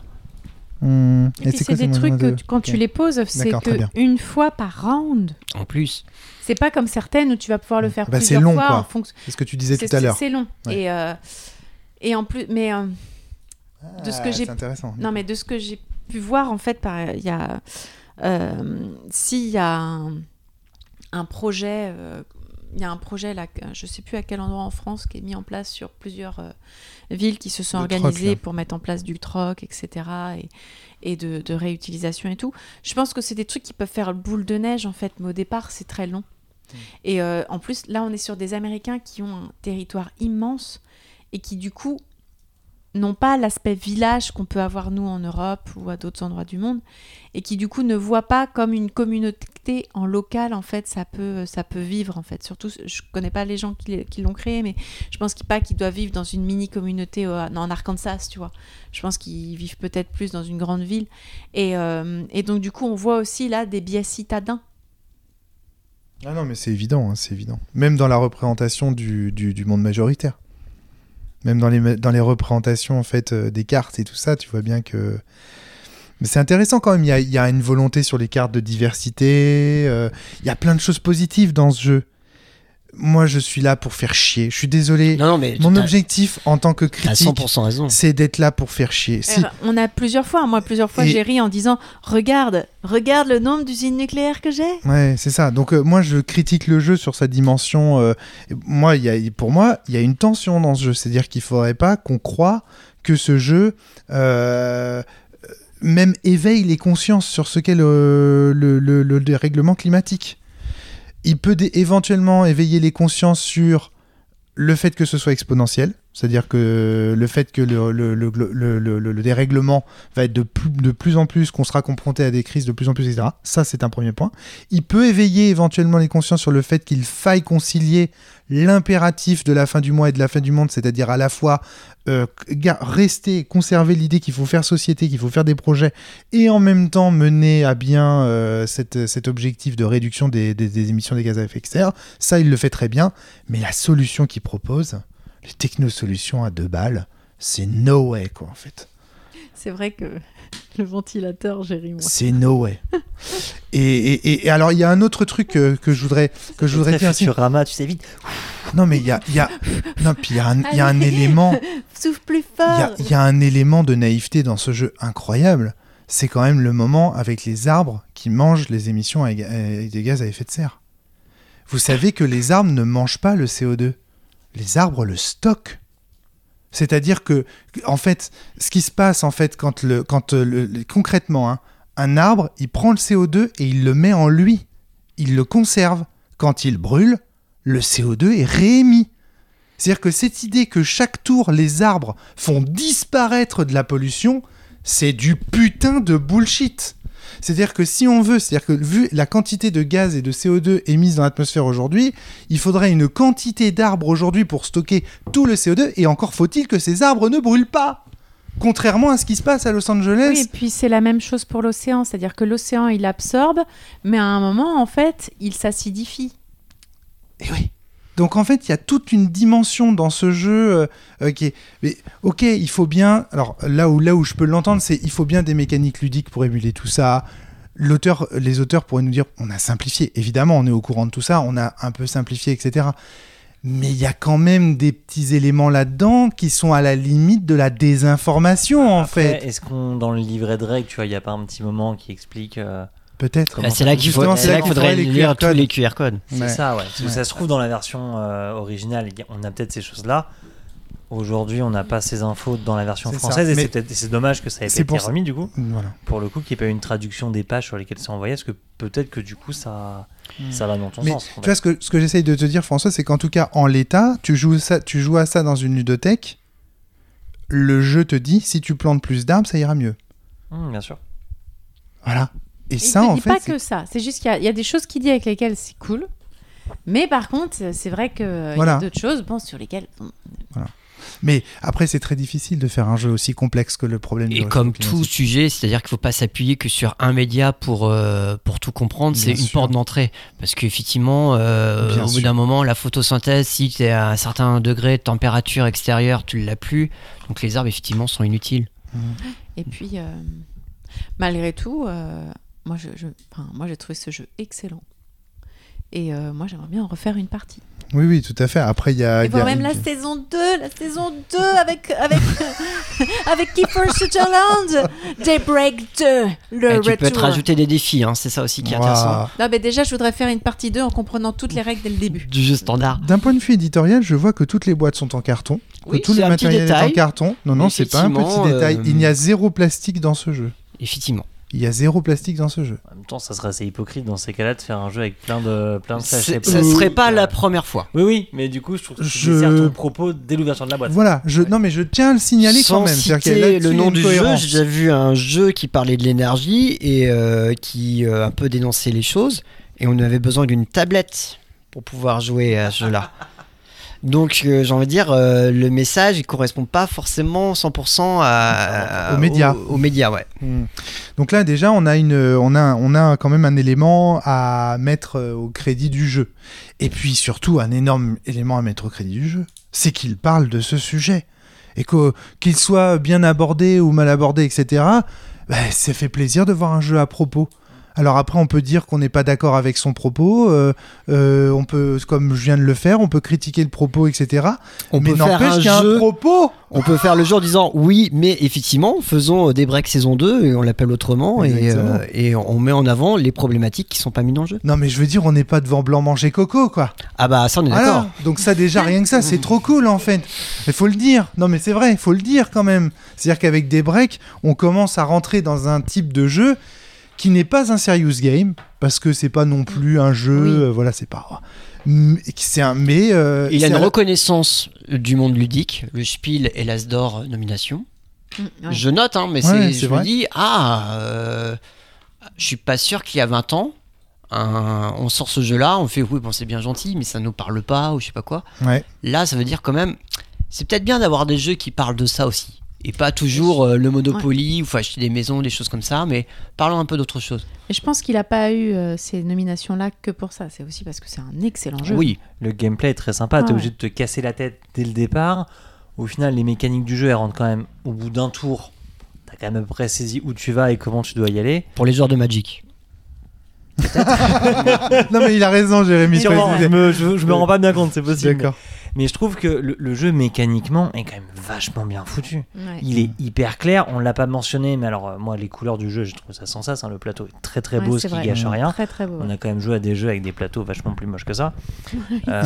Mmh. Et puis c'est des trucs que tu- quand tu les poses, c'est D'accord, très bien. qu'une fois par round. En plus. C'est pas comme certaines où tu vas pouvoir le faire Bah, c'est plusieurs long, fois quoi. en fonction. C'est ce que tu disais C'est- tout à l'heure. C'est long. Ouais. Et, euh, et en plus, mais euh, de ce que Ah, j'ai- c'est intéressant. non, mais de ce que j'ai pu voir, en fait, par- il y a, euh, s'il y a un, un projet, euh, il y a un projet là, que- je sais plus à quel endroit en France, qui est mis en place sur plusieurs euh, villes qui se sont Le troc, organisées là. pour mettre en place du troc, et cetera. Et, et de, de réutilisation et tout. Je pense que c'est des trucs qui peuvent faire boule de neige, en fait, mais au départ, c'est très long. Et euh, en plus, là, on est sur des Américains qui ont un territoire immense et qui, du coup, n'ont pas l'aspect village qu'on peut avoir, nous, en Europe ou à d'autres endroits du monde, et qui, du coup, ne voient pas comme une communauté en local, en fait, ça peut, ça peut vivre, en fait. Surtout, je connais pas les gens qui, les- qui l'ont créé, mais je pense qu'ils pas qu'ils doivent vivre dans une mini-communauté euh, en Arkansas, tu vois. Je pense qu'ils vivent peut-être plus dans une grande ville. Et, euh, et donc, du coup, on voit aussi, là, des biais citadins. Ah non, mais c'est évident, hein, c'est évident. Même dans la représentation du, du, du monde majoritaire. Même dans les, ma- dans les représentations en fait, euh, des cartes et tout ça, tu vois bien que... Mais c'est intéressant quand même, il y a, il y a une volonté sur les cartes de diversité, euh, il y a plein de choses positives dans ce jeu. Moi, je suis là pour faire chier. Je suis désolé. Non, non, mais Mon t'as- objectif en tant que t'as critique, cent pour cent raison. c'est d'être là pour faire chier. Si, Euh, On a plusieurs fois, moi plusieurs fois Et- j'ai ri en disant regarde, regarde le nombre d'usines nucléaires que j'ai. Ouais, c'est ça. Donc euh, moi, je critique le jeu sur sa dimension. euh, moi, il y a, pour moi, il y a une tension dans ce jeu. C'est-à-dire qu'il faudrait pas qu'on croie que ce jeu euh, même éveille les consciences sur ce qu'est le, le, le, le dérèglement climatique. Il peut dé- éventuellement éveiller les consciences sur le fait que ce soit exponentiel. C'est-à-dire que le fait que le, le, le, le, le, le, le dérèglement va être de plus, de plus en plus, qu'on sera confronté à des crises de plus en plus, et cetera. Ça, c'est un premier point. Il peut éveiller éventuellement les consciences sur le fait qu'il faille concilier l'impératif de la fin du mois et de la fin du monde, c'est-à-dire à la fois euh, rester, conserver l'idée qu'il faut faire société, qu'il faut faire des projets, et en même temps mener à bien euh, cette, cet objectif de réduction des, des, des émissions des gaz à effet de serre. Ça, il le fait très bien. Mais la solution qu'il propose... les technosolutions à deux balles, c'est no way, quoi, en fait. C'est vrai que le ventilateur, j'ai ri, moi. C'est no way. et, et, et alors, il y a un autre truc que, que je voudrais, que je voudrais faire. Futurama, tu sais vite. Non, mais il y a, y a, non, puis il y a un, il y a un élément. Souffle plus Il y fort. a, il y a un élément de naïveté dans ce jeu incroyable. C'est quand même le moment avec les arbres qui mangent les émissions avec des gaz à effet de serre. Vous savez que les arbres ne mangent pas le C O deux. Les arbres le stockent. C'est-à-dire que, en fait, ce qui se passe, en fait, quand le, quand le, concrètement, hein, un arbre, il prend le C O deux et il le met en lui. Il le conserve. Quand il brûle, le C O deux est réémis. C'est-à-dire que cette idée que chaque tour, les arbres font disparaître de la pollution, c'est du putain de bullshit. C'est-à-dire que si on veut, c'est-à-dire que vu la quantité de gaz et de C O deux émises dans l'atmosphère aujourd'hui, il faudrait une quantité d'arbres aujourd'hui pour stocker tout le C O deux, et encore faut-il que ces arbres ne brûlent pas. Contrairement à ce qui se passe à Los Angeles. Oui, et puis c'est la même chose pour l'océan, c'est-à-dire que l'océan, il absorbe, mais à un moment, en fait, il s'acidifie. Et oui. Donc en fait, il y a toute une dimension dans ce jeu euh, qui est... Mais, ok, il faut bien... Alors là où, là où je peux l'entendre, c'est il faut bien des mécaniques ludiques pour émuler tout ça. L'auteur, les auteurs pourraient nous dire, on a simplifié. Évidemment, on est au courant de tout ça, on a un peu simplifié, et cetera. Mais il y a quand même des petits éléments là-dedans qui sont à la limite de la désinformation, en Après, fait. Est-ce qu'on, dans le livret de règles, tu vois, il n'y a pas un petit moment qui explique... Euh... Peut-être. Bah, c'est là qu'il faut, Justement, c'est là qu'il faudrait les lire Q R tous codes. les Q R codes. C'est Ouais. ça, ouais. Parce que Ouais. ça se trouve dans la version euh, originale, on a peut-être ces choses-là. Aujourd'hui, on n'a pas ces infos dans la version C'est française, ça. et Mais c'est, peut-être, c'est dommage que ça ait pas c'est été pour ça. remis, du coup. Voilà. Pour le coup, qu'il n'y ait pas eu une traduction des pages sur lesquelles c'est envoyé, parce que peut-être que du coup, ça, ça va dans ton Mais sens. en tu fait. vois, ce que, ce que j'essaye de te dire, François, c'est qu'en tout cas, en l'état, tu joues, ça, tu joues à ça dans une ludothèque, le jeu te dit, si tu plantes plus d'arbres, ça ira mieux. Mmh, bien sûr. Voilà. Et Il ça, te en dit fait, pas c'est- que ça, c'est juste qu'il y a, il y a des choses qu'il dit avec lesquelles c'est cool, mais par contre, c'est vrai qu'il Voilà. y a d'autres choses bon, sur lesquelles... bon, mais après, c'est très difficile de faire un jeu aussi complexe que le problème du Et réchauffement comme tout climatique. sujet, c'est-à-dire qu'il ne faut pas s'appuyer que sur un média pour, euh, pour tout comprendre, c'est Bien une sûr. porte d'entrée. Parce qu'effectivement, euh, Bien au bout sûr. d'un moment, la photosynthèse, si tu es à un certain degré de température extérieure, tu ne l'as plus. Donc les arbres, effectivement, sont inutiles. Et puis, euh, malgré tout, euh, moi, je, je- enfin, moi, j'ai trouvé ce jeu excellent. Et euh, moi, j'aimerais bien en refaire une partie. Oui, oui, tout à fait. Après, il y a... Et il y a- voir même la saison deux, la saison deux avec, avec, avec Kiefer Sutherland. Daybreak deux, le Et retour. tu peux te rajouter des défis, hein, c'est ça aussi qui est intéressant. Waouh. Non, mais déjà, je voudrais faire une partie deux en comprenant toutes les règles dès le début. Du jeu standard. D'un point de vue éditorial, je vois que toutes les boîtes sont en carton, que Oui, tout c'est le un petit matériel est en détail. carton. Non, non, c'est pas un petit Effectivement, détail. euh, Il y a zéro plastique dans ce jeu. Effectivement. Il y a zéro plastique dans ce jeu. En même temps, ça serait assez hypocrite dans ces cas-là de faire un jeu avec plein de, plein de sachets. C'est- Ça bleus. serait pas Euh, la première fois. Oui, oui, mais du coup, je trouve que tu Je- desserres ton propos dès l'ouverture de la boîte. Voilà, je... Ouais. non mais je tiens à le signaler Sans quand même. C'est-à-dire qu'il y a citer là-dessus le nom une du jeu, cohérence. j'ai déjà vu un jeu qui parlait de l'énergie et euh, qui euh, un peu dénonçait les choses. Et on avait besoin d'une tablette pour pouvoir jouer à ce jeu-là. Donc euh, j'ai envie de dire, euh, le message il correspond pas forcément cent pour cent à, à- Aux médias. Aux, aux médias, ouais. Hmm. Donc là déjà on a une, on a, on a quand même un élément à mettre euh, au crédit du jeu. Et puis surtout un énorme élément à mettre au crédit du jeu, c'est qu'il parle de ce sujet et que qu'il soit bien abordé ou mal abordé, et cetera. Bah, ça fait plaisir de voir un jeu à propos. Alors après, on peut dire qu'on n'est pas d'accord avec son propos, euh, euh, on peut, comme je viens de le faire, on peut critiquer le propos, et cetera. On Mais peut faire n'empêche un qu'il y a un jeu. propos. On peut faire le jeu en disant oui, mais effectivement, faisons Daybreak saison deux et on l'appelle autrement et, Exactement. euh, et on met en avant les problématiques qui sont pas mises dans le jeu. Non mais je veux dire, on n'est pas devant blanc manger coco, quoi. Ah bah ça on est Voilà. d'accord. Donc ça déjà, rien que ça, c'est trop cool en fait. Il faut le dire. Non mais c'est vrai, il faut le dire quand même. C'est-à-dire qu'avec Daybreak, on commence à rentrer dans un type de jeu qui n'est pas un serious game, parce que c'est pas non plus un jeu, Oui. euh, voilà, c'est pas... Mais, c'est un, mais euh, Il a c'est une à la- reconnaissance du monde ludique, le Spiel et l'As d'Or euh, nomination. Mm, ouais. Je note, hein, mais Ouais, c'est, c'est je me vrai. dis, ah, euh, je suis pas sûr qu'il y a vingt ans, un- on sort ce jeu-là, on fait, oui, bon, c'est bien gentil, mais ça nous parle pas, ou je sais pas quoi. Ouais. Là, ça veut dire quand même, c'est peut-être bien d'avoir des jeux qui parlent de ça aussi. Et pas toujours euh, le Monopoly, ou faut acheter des maisons, des choses comme ça, mais parlons un peu d'autre chose. Et je pense qu'il n'a pas eu euh, ces nominations-là que pour ça. C'est aussi parce que c'est un excellent jeu. Oui, Le gameplay est très sympa, t'es Ah obligé de te casser la tête dès le départ. Au final, les mécaniques du jeu, elles rentrent quand même au bout d'un tour. T'as quand même à peu près saisi où tu vas et comment tu dois y aller. pour les joueurs de Magic. Non, mais il a raison, Jérémy. Sûrement, c'est- je me, je, je me rends pas bien compte, c'est possible. D'accord. Mais je trouve que le, le jeu mécaniquement est quand même vachement bien foutu. Ouais. Il est hyper clair, on l'a pas mentionné, mais alors euh, moi les couleurs du jeu, je trouve ça sans ça. Hein, le plateau est très très Ouais, beau, c'est ce qui vrai. gâche Mmh. rien. Très très beau. On a quand même joué à des jeux avec des plateaux vachement plus moches que ça. Euh,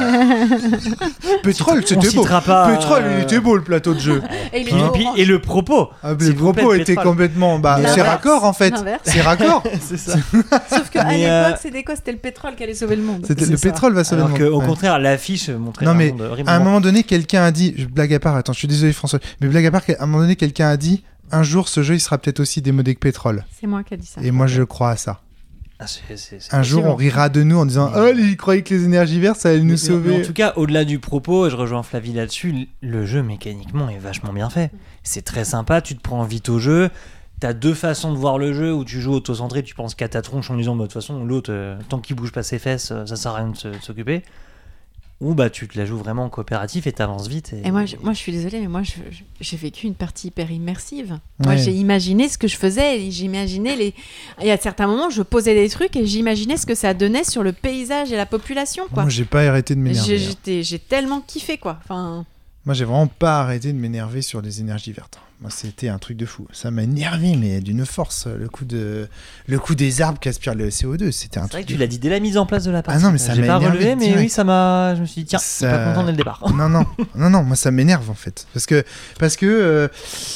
Pétrole, on c'était beau. citera pas. Pétrole, euh, il était beau le plateau de jeu. Et il Puis- est puis- orange. et le propos. Ah, mais s'il le vous plaît, propos de était pétrole. complètement. Bah, Mais c'est l'inverse, raccord en fait. l'inverse. C'est raccord. C'est ça. Sauf qu'à Mais, l'époque, euh, c'était quoi? C'était le pétrole qui allait sauver le monde. C'était- C'est le ça. pétrole va sauver Alors le monde. qu'au Ouais. contraire, l'affiche montrait Non, un mais monde À un horriblement- moment donné, quelqu'un a dit, je blague à part, attends, je suis désolé François, mais blague à part, à un moment donné, quelqu'un a dit, un jour ce jeu il sera peut-être aussi démodé que pétrole. C'est moi qui ai dit ça. Et moi je crois à ça. Ah, c'est- c'est- c'est Un jour possible. on rira de nous en disant, Mais- oh, il croyait que les énergies vertes ça allait nous Mais- mais sauver. en tout cas, au-delà du propos, et je rejoins Flavie là-dessus, le jeu mécaniquement est vachement bien fait. C'est très sympa, tu te prends vite au jeu. T'as deux façons de voir le jeu où tu joues auto-centré, tu penses qu'à ta tronche en disant, bah, de toute façon, l'autre, euh, tant qu'il bouge pas ses fesses, euh, ça sert à rien de se- de s'occuper. Ou bah tu te la joues vraiment en coopératif et t'avances vite. Et, Et moi, je, moi, je suis désolée, mais moi, je- je- j'ai vécu une partie hyper immersive. Moi, Ouais. j'ai imaginé ce que je faisais. Et j'imaginais les. Il y a certains moments, je posais des trucs et j'imaginais ce que ça donnait sur le paysage et la population, quoi. Moi j'ai pas arrêté de J'ai, m'énerver. hein. j'étais- j'ai tellement kiffé, quoi. Enfin, Moi j'ai vraiment pas arrêté de m'énerver sur les énergies vertes. Moi c'était un truc de fou. Ça m'a énervé mais d'une force. Le coup, de... le coup des arbres qui aspirent le C O deux, c'était un c'est vrai truc que tu de l'as dit dès la mise en place de la partie. non, mais ça J'ai m'a pas énervé relevé, mais direct. oui, ça m'a. Je me suis dit, tiens, je suis Ça- pas content dès le départ. non, non, non, non, moi ça m'énerve en fait. Parce que, parce que, euh,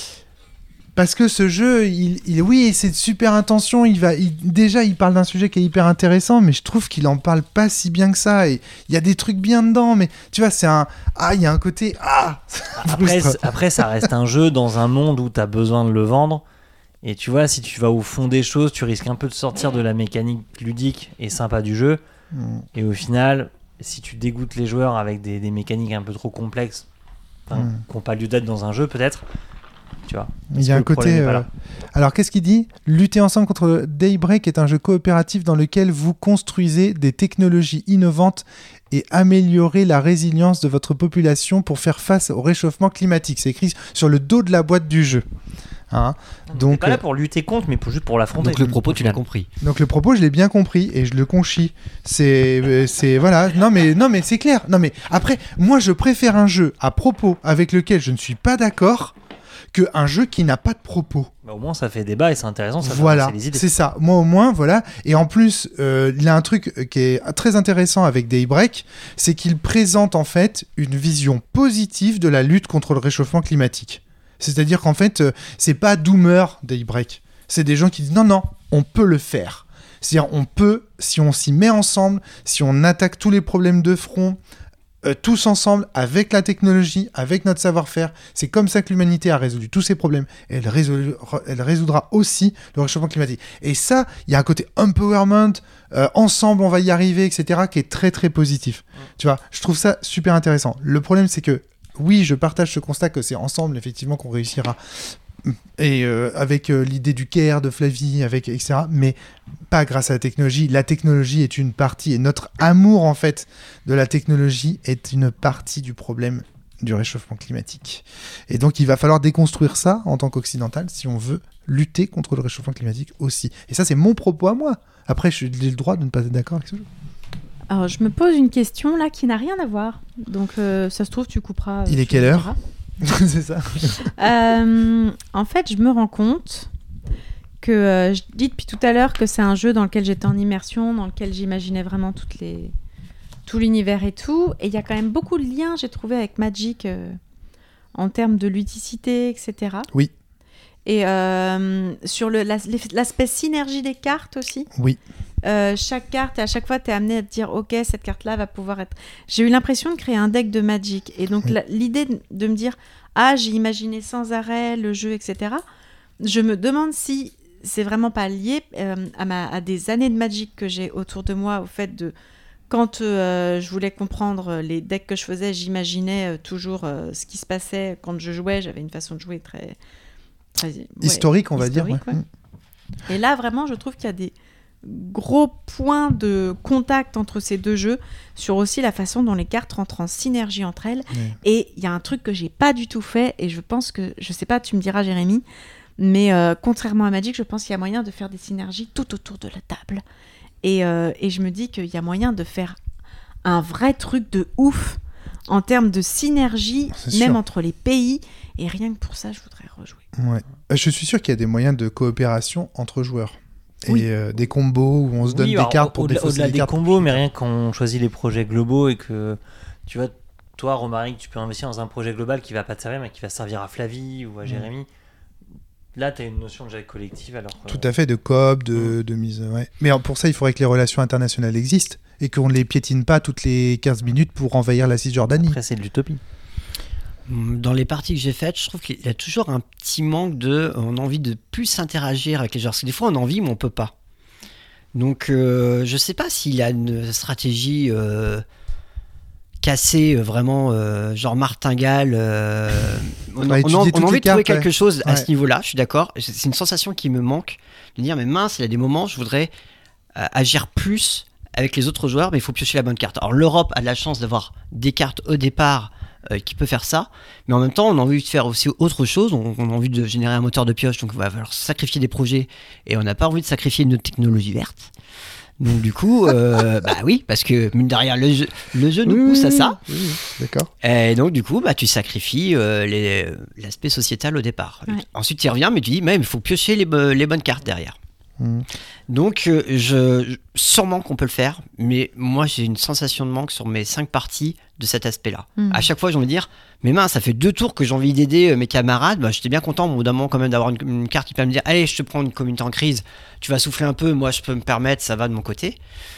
parce que ce jeu, il, il- oui, c'est de super intention. Il va, il- déjà, il parle d'un sujet qui est hyper intéressant, mais je trouve qu'il en parle pas si bien que ça. Et il y a des trucs bien dedans, mais tu vois, c'est un, ah, il y a un côté, ah. Après, frustre. c- après, ça reste un jeu dans un monde où tu as besoin de le vendre. Et tu vois, si tu vas au fond des choses, tu risques un peu de sortir de la mécanique ludique et sympa du jeu. Mm. Et au final, si tu dégoûtes les joueurs avec des, des mécaniques un peu trop complexes, enfin, Mm. qui n'ont pas lieu d'être dans un jeu, peut-être, tu vois. Il y a que un le problème côté. est pas euh, là. Alors, qu'est-ce qu'il dit? Lutter ensemble contre Daybreak est un jeu coopératif dans lequel vous construisez des technologies innovantes et améliorer la résilience de votre population pour faire face au réchauffement climatique. C'est écrit sur le dos de la boîte du jeu. Hein. Donc, Donc, pas là euh, pour lutter contre, mais pour, juste pour l'affronter. Donc le propos, Au tu l'as final. compris. Donc le propos, je l'ai bien compris et je le conchis. C'est, euh, c'est voilà. Non mais non mais c'est clair. Non mais après, moi je préfère un jeu à propos avec lequel je ne suis pas d'accord que un jeu qui n'a pas de propos. Bah, au moins, ça fait débat et c'est intéressant. Ça fait Voilà, avancer les idées. c'est ça. Moi au moins, voilà. Et en plus, euh, il y a un truc qui est très intéressant avec Daybreak, c'est qu'il présente en fait une vision positive de la lutte contre le réchauffement climatique. C'est-à-dire qu'en fait, euh, c'est pas doomer Daybreak. C'est des gens qui disent non, non, on peut le faire. C'est-à-dire, on peut, si on s'y met ensemble, si on attaque tous les problèmes de front, euh, tous ensemble, avec la technologie, avec notre savoir-faire, c'est comme ça que l'humanité a résolu tous ces problèmes. Et elle, résolu- elle résoudra aussi le réchauffement climatique. Et ça, il y a un côté empowerment, euh, ensemble on va y arriver, et cetera, qui est très très positif. Tu vois, je trouve ça super intéressant. Le problème, c'est que oui, je partage ce constat que c'est ensemble, effectivement, qu'on réussira. Et euh, avec euh, l'idée du care de Flavie, avec, et cetera. Mais pas grâce à la technologie. La technologie est une partie, et notre amour, en fait, de la technologie est une partie du problème du réchauffement climatique. Et donc, il va falloir déconstruire ça en tant qu'occidental si on veut lutter contre le réchauffement climatique aussi. Et ça, c'est mon propos à moi. Après, j'ai le droit de ne pas être d'accord avec ce jeu. alors, je me pose une question là qui n'a rien à voir. Donc, euh, ça se trouve, tu couperas. euh, Il est tu quelle me heure diras. C'est ça. Euh, en fait, je me rends compte que euh, je dis depuis tout à l'heure que c'est un jeu dans lequel j'étais en immersion, dans lequel j'imaginais vraiment toutes les... tout l'univers et tout. Et il y a quand même beaucoup de liens, j'ai trouvé, avec Magic euh, en termes de ludicité, et cetera. Oui. Et euh, sur le, l'as- l'aspect synergie des cartes aussi. Oui. euh, chaque carte, et à chaque fois, tu es amené à te dire, ok, cette carte-là va pouvoir être... J'ai eu l'impression de créer un deck de Magic. Et donc, Oui. la- l'idée de, de me dire, ah, j'ai imaginé sans arrêt le jeu, et cetera. Je me demande si c'est vraiment pas lié euh, à, ma, à des années de Magic que j'ai autour de moi, au fait de... Quand euh, je voulais comprendre les decks que je faisais, j'imaginais euh, toujours euh, ce qui se passait quand je jouais. J'avais une façon de jouer très... très ouais, Historique, on va dire. historique, ouais. ouais. Et là, vraiment, je trouve qu'il y a des gros points de contact entre ces deux jeux sur aussi la façon dont les cartes rentrent en synergie entre elles. Ouais. Et il y a un truc que j'ai pas du tout fait, et je pense que, je sais pas, tu me diras, Jérémy, mais euh, contrairement à Magic, je pense qu'il y a moyen de faire des synergies tout autour de la table. Et, euh, et je me dis qu'il y a moyen de faire un vrai truc de ouf en termes de synergie, C'est même sûr. entre les pays. Et rien que pour ça, je voudrais rejouer. Ouais. Euh, Je suis sûr qu'il y a des moyens de coopération entre joueurs. Et Oui. euh, des combos où on se donne Oui, des alors, cartes pour au-delà, défausser au-delà des des cartes. combos, mais rien qu'on choisit les projets globaux et que tu vois, toi, Romaric, tu peux investir dans un projet global qui va pas te servir, mais qui va servir à Flavie ou à Jérémy. Là, tu as une notion de jeu collective. Alors, euh, Tout à fait, de coop, de, de mise. Ouais. Mais alors, pour ça, il faudrait que les relations internationales existent et qu'on ne les piétine pas toutes les quinze minutes pour envahir la Cisjordanie. Après, c'est de l'utopie. Dans les parties que j'ai faites, je trouve qu'il y a toujours un petit manque de... On a envie de plus interagir avec les joueurs. Parce que des fois, on a envie, mais on peut pas. Donc, euh, je sais pas s'il y a une stratégie euh, cassée, euh, vraiment, euh, genre martingale. Euh, on, Bah, on, étudier on a toutes envie les de trouver cartes, quelque ouais. chose à Ouais. ce niveau-là, je suis d'accord. C'est c'est une sensation qui me manque. De dire, mais mince, il y a des moments, je voudrais euh, agir plus avec les autres joueurs, mais il faut piocher la bonne carte. Alors, l'Europe a de la chance d'avoir des cartes au départ euh, qui peut faire ça, mais en même temps on a envie de faire aussi autre chose, on, on a envie de générer un moteur de pioche, donc il va falloir sacrifier des projets et on n'a pas envie de sacrifier notre technologie verte. Donc du coup, euh, bah oui, parce que mine de rien, le jeu, le jeu nous Oui, pousse à oui, ça, oui, oui, d'accord. et donc du coup, bah tu sacrifies euh, les- l'aspect sociétal au départ. Ouais. Ensuite tu y reviens, mais tu dis, même il faut piocher les, bo- les bonnes cartes derrière. Mm. Donc, euh, je, je- sûrement qu'on peut le faire, mais moi j'ai une sensation de manque sur mes cinq parties de cet aspect-là. Mm. À chaque fois, j'ai envie de dire, mais mince, ça fait deux tours que j'ai envie d'aider euh, mes camarades. Bah, j'étais bien content, au bout d'un moment, quand même, d'avoir une, une carte qui peut me dire, allez, je te prends une communauté en crise, tu vas souffler un peu, moi je peux me permettre, ça va de mon côté.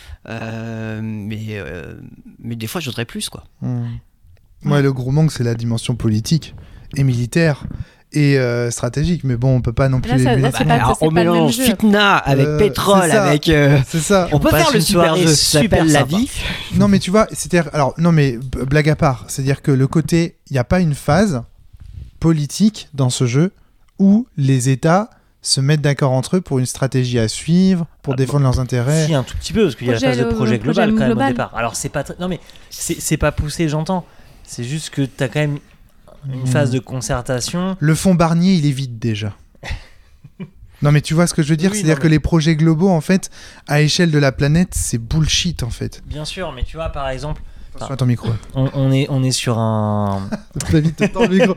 Euh, mais, euh, mais des fois, je voudrais plus, quoi. Mm. Ouais, le gros manque, c'est la dimension politique et militaire et euh, stratégique. Mais bon, on peut pas non plus. Là, ça- les- là, Bah, c'est pas- alors, c'est on pas le même mélange jeu. fitna avec Euh, pétrole, c'est ça. avec. euh, C'est ça. On peut passe faire le une super soirée jeu, ça super s'appelle la sympa. vie. Non, mais tu vois, c'est-à-dire, alors, non, mais b- blague à part, c'est-à-dire que le côté, il n'y a pas une phase politique dans ce jeu où les États se mettent d'accord entre eux pour une stratégie à suivre, pour Ah, défendre leurs intérêts. Si, un tout petit peu, parce qu'il y a la Projet, phase de le- projet le projet global quand même global. au départ. Alors, c'est pas. tr- Non, mais c'est c'est pas poussé, j'entends. C'est juste que t'as quand même une Mm. phase de concertation. Le fond Barnier, il est vide déjà. Non, mais tu vois ce que je veux dire, Oui, c'est-à-dire non, que mais- les projets globaux, en fait, à échelle de la planète, c'est bullshit, en fait. Bien sûr, mais tu vois, par exemple, Attention à ton micro. on, on est, on est sur un, Très vite, dans le micro.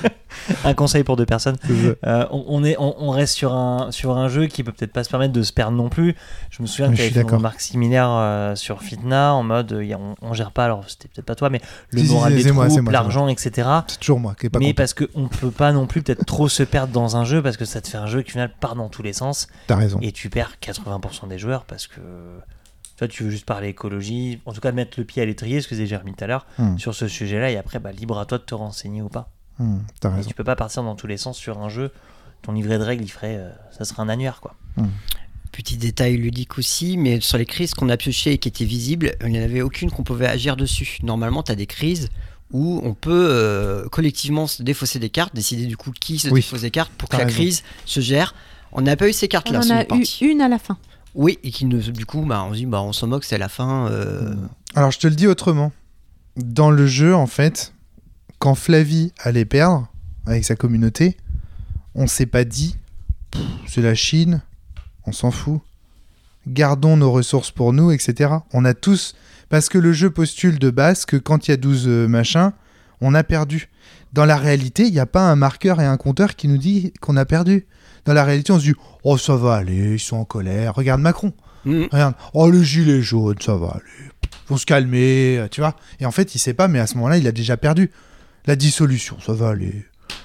un conseil pour deux personnes. C'est ça. Euh, on, on est, on, on reste sur un, sur un jeu qui peut peut-être pas se permettre de se perdre non plus. Je me souviens Oui, que tu je avais suis fait une d'accord. remarque similaire euh, sur Fitna, en mode euh, y a- on, on gère pas, alors c'était peut-être pas toi, mais le Si, si, moral c'est- des c'est moi, c'est troupes, moi, c'est l'argent, et cetera. C'est toujours moi qui est pas Mais content. parce qu'on peut pas non plus peut-être trop se perdre dans un jeu, parce que ça te fait un jeu qui au final part dans tous les sens, T'as raison. et tu perds quatre-vingts pour cent des joueurs parce que toi tu veux juste parler écologie, en tout cas mettre le pied à l'étrier, ce que j'ai remis tout à l'heure, Hmm, sur ce sujet-là, et après bah, libre à toi de te renseigner ou pas. hmm, T'as Et raison. tu peux pas partir dans tous les sens sur un jeu. Ton livret de règles, il ferait, euh, ça serait un annuaire quoi. Petit détail ludique aussi, mais sur les crises qu'on a piochées et qui étaient visibles, il n'y en avait aucune qu'on pouvait agir dessus. Normalement, tu as des crises où on peut euh, collectivement se défausser des cartes, décider du coup qui se Oui. défausse des cartes pour que T'as la raison. crise se gère. On n'a pas eu ces On cartes-là en sur a les parties. eu une à la fin. Oui, et qui ne, du coup, bah, on se dit, bah, on s'en moque, c'est la fin. euh, Alors, je te le dis autrement. Dans le jeu, en fait, quand Flavie allait perdre avec sa communauté, on s'est pas dit Pff, c'est la Chine, on s'en fout. Gardons nos ressources pour nous, et cetera. On a tous. Parce que le jeu postule de base que quand il y a douze euh, machins, on a perdu. Dans la réalité, il n'y a pas un marqueur et un compteur qui nous dit qu'on a perdu. Dans la réalité, on se dit oh, ça va aller, ils sont en colère. Regarde Macron. hmm. Regarde, oh le gilet jaune, ça va aller. Faut se calmer, tu vois. Et en fait, il sait pas, mais à ce moment-là, il a déjà perdu. La dissolution, ça va aller.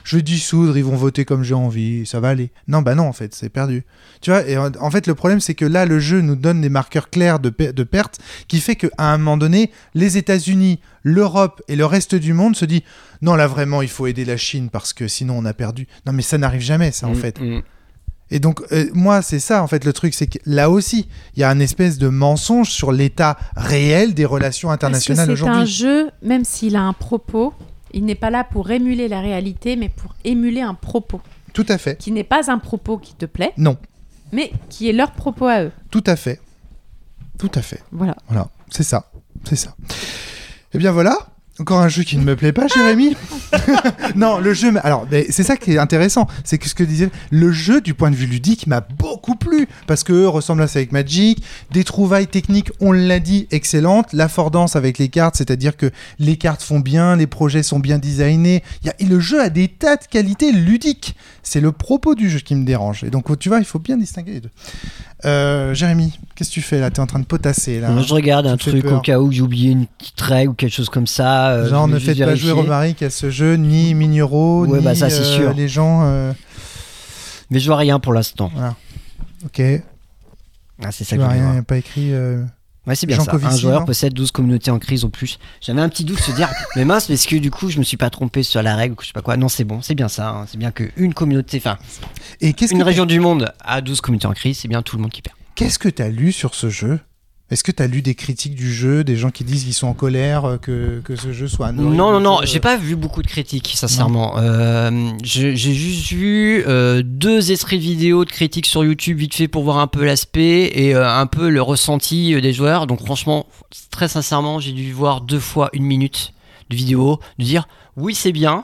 je vais dissoudre, ils vont voter comme j'ai envie, ça va aller. Non, bah non, en fait, c'est perdu. Tu vois, et en, en fait, le problème, c'est que là, le jeu nous donne des marqueurs clairs de, pe- de perte qui fait qu'à un moment donné, les États-Unis, l'Europe et le reste du monde se disent non, là, vraiment, il faut aider la Chine parce que sinon, on a perdu. Non, mais ça n'arrive jamais, ça, en Mm, fait. mm. Et donc, euh, moi, c'est ça, en fait, le truc, c'est que là aussi, il y a un espèce de mensonge sur l'état réel des relations internationales Parce que c'est un aujourd'hui. jeu, même s'il a un propos, il n'est pas là pour émuler la réalité, mais pour émuler un propos. Tout à fait. Qui n'est pas un propos qui te plaît, Non, mais qui est leur propos à eux. tout à fait. Tout à fait. Voilà. Voilà, c'est ça. C'est ça. Eh bien voilà, encore un jeu qui ne me plaît pas, Jérémy. Non, le jeu... Alors, mais c'est ça qui est intéressant. C'est que ce que disait... Le jeu, du point de vue ludique, m'a beaucoup plu. Parce que ressemblance avec Magic, des trouvailles techniques, on l'a dit, excellentes. L'affordance avec les cartes, c'est-à-dire que les cartes font bien, les projets sont bien designés. Il y a... Et le jeu a des tas de qualités ludiques. C'est le propos du jeu qui me dérange. Et donc, tu vois, il faut bien distinguer les deux. Euh, Jérémy, qu'est-ce que tu fais là? T'es en train de potasser là. Moi, je regarde un Tu te fais truc peur. au cas où j'ai oublié une petite règle ou quelque chose comme ça. euh, Genre, je ne vais faites juste pas jouer vérifier. Romaric à ce jeu, ni Mignoro, Ouais, ni bah, ça, c'est euh, sûr. les gens. euh, Mais je vois rien pour l'instant. Ok, Ah, c'est tu ça que vois je voulais rien, voir. y a pas écrit. euh, Ouais, c'est bien Jean ça. Covici, Un joueur non possède douze communautés en crise au plus. J'avais un petit doute de se dire, mais mince, mais est-ce que du coup je me suis pas trompé sur la règle ou je sais pas quoi? Non, c'est bon, c'est bien ça. hein. C'est bien qu'une communauté, enfin, Et qu'est-ce une que région du monde a douze communautés en crise, c'est bien tout le monde qui perd. qu'est-ce que t'as lu sur ce jeu? Est-ce que t'as lu des critiques du jeu, des gens qui disent qu'ils sont en colère euh, que, que ce jeu soit un horrible Non, non, non, jeu, j'ai euh, pas vu beaucoup de critiques, sincèrement. Euh, j'ai j'ai juste vu euh, deux extraits vidéo de critiques sur YouTube vite fait pour voir un peu l'aspect et euh, un peu le ressenti euh, des joueurs. Donc franchement, très sincèrement, j'ai dû voir deux fois une minute de vidéo, de dire oui c'est bien.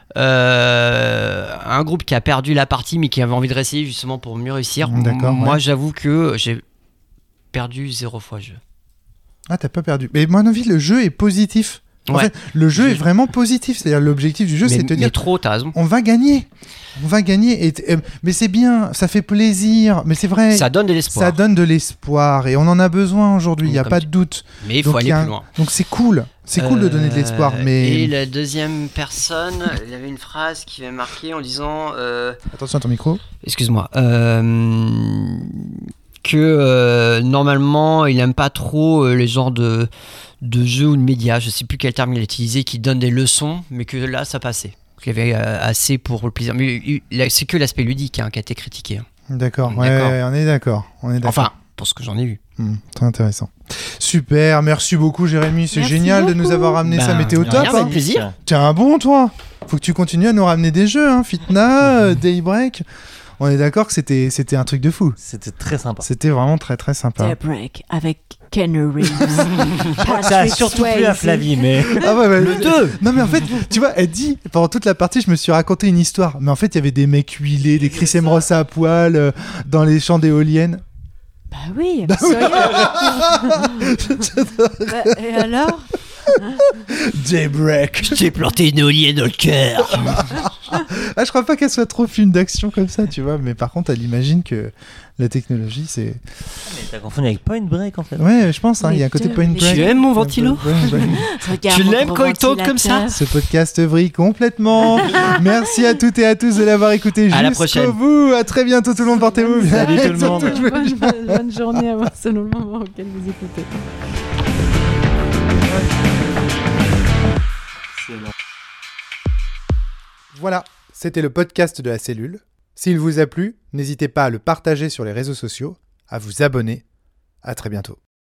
Euh, un groupe qui a perdu la partie mais qui avait envie de réessayer justement pour mieux réussir. D'accord, Moi ouais. j'avoue que j'ai perdu zéro fois jeu. Ah, t'as pas perdu. Mais moi, à mon avis, le jeu est positif. En Ouais. fait, le jeu Je- est vraiment positif. C'est-à-dire, l'objectif du jeu, mais, c'est de te mais dire trop, t'as raison. on va gagner. On va gagner. Et t- euh, mais c'est bien, ça fait plaisir. Mais c'est vrai, Ça donne de l'espoir. ça donne de l'espoir. Et on en a besoin aujourd'hui, il n'y a Comme pas tu- de doute. Mais il faut Donc, aller il y a un- plus loin. Donc c'est cool. C'est cool de donner de l'espoir. Euh, Mais Et la deuxième personne, il y avait une phrase qui m'avait marqué en disant, euh, attention à ton micro. excuse-moi, euh, que euh, normalement il n'aime pas trop euh, les genres de, de jeux ou de médias, je sais plus quel terme il a utilisé, qui donnent des leçons, mais que là ça passait. Qu'il y avait euh, assez pour le plaisir. Mais il- il- c'est que l'aspect ludique hein, qui a été critiqué. hein. D'accord. Ouais, D'accord. on est d'accord. On est d'accord. Enfin, pour ce que j'en ai vu. Hmm, très intéressant. Super, merci beaucoup Jérémy, c'est Merci génial de nous beaucoup. avoir ramené Ben, ça, mais t'es au de top. rien, hein. avec plaisir. T'es un bon toi. Faut que tu continues à nous ramener des jeux, hein. Fitna, euh, Daybreak. On est d'accord que c'était c'était un truc de fou. C'était très sympa. C'était vraiment très très sympa. Daybreak avec Ken Reeves. Ça a surtout plu à Flavie, mais. Ah ouais, ouais, Le deux. Non mais en fait, tu vois, elle dit pendant toute la partie, je me suis raconté une histoire. Mais en fait, il y avait des mecs huilés, des Chris Emross à poil euh, dans les champs d'éoliennes. Bah oui, soyons. Bah, et alors Daybreak. Je t'ai planté une éolienne dans le cœur. Ah, je crois pas qu'elle soit trop film d'action comme ça, tu vois. Mais par contre, elle imagine que la technologie, c'est. Mais t'as confondu avec Point Break en fait. Ouais, je pense. hein, Il y a un Les côté deux, Point les Break. Tu aimes mon ventilo? Ouais, ouais. Regarde Tu mon l'aimes gros quand il tourne comme ça? ventilateur. Ce podcast vrille complètement. Merci à toutes et à tous de l'avoir écouté À la jusqu'au prochaine. bout. À très bientôt tout le monde. Portez-vous bien. Salut tout le Et surtout, monde. jouez bien. Bonne, bonne journée à vous selon le moment auquel vous écoutez. Voilà, c'était le podcast de la cellule. S'il vous a plu, n'hésitez pas à le partager sur les réseaux sociaux, à vous abonner. À très bientôt.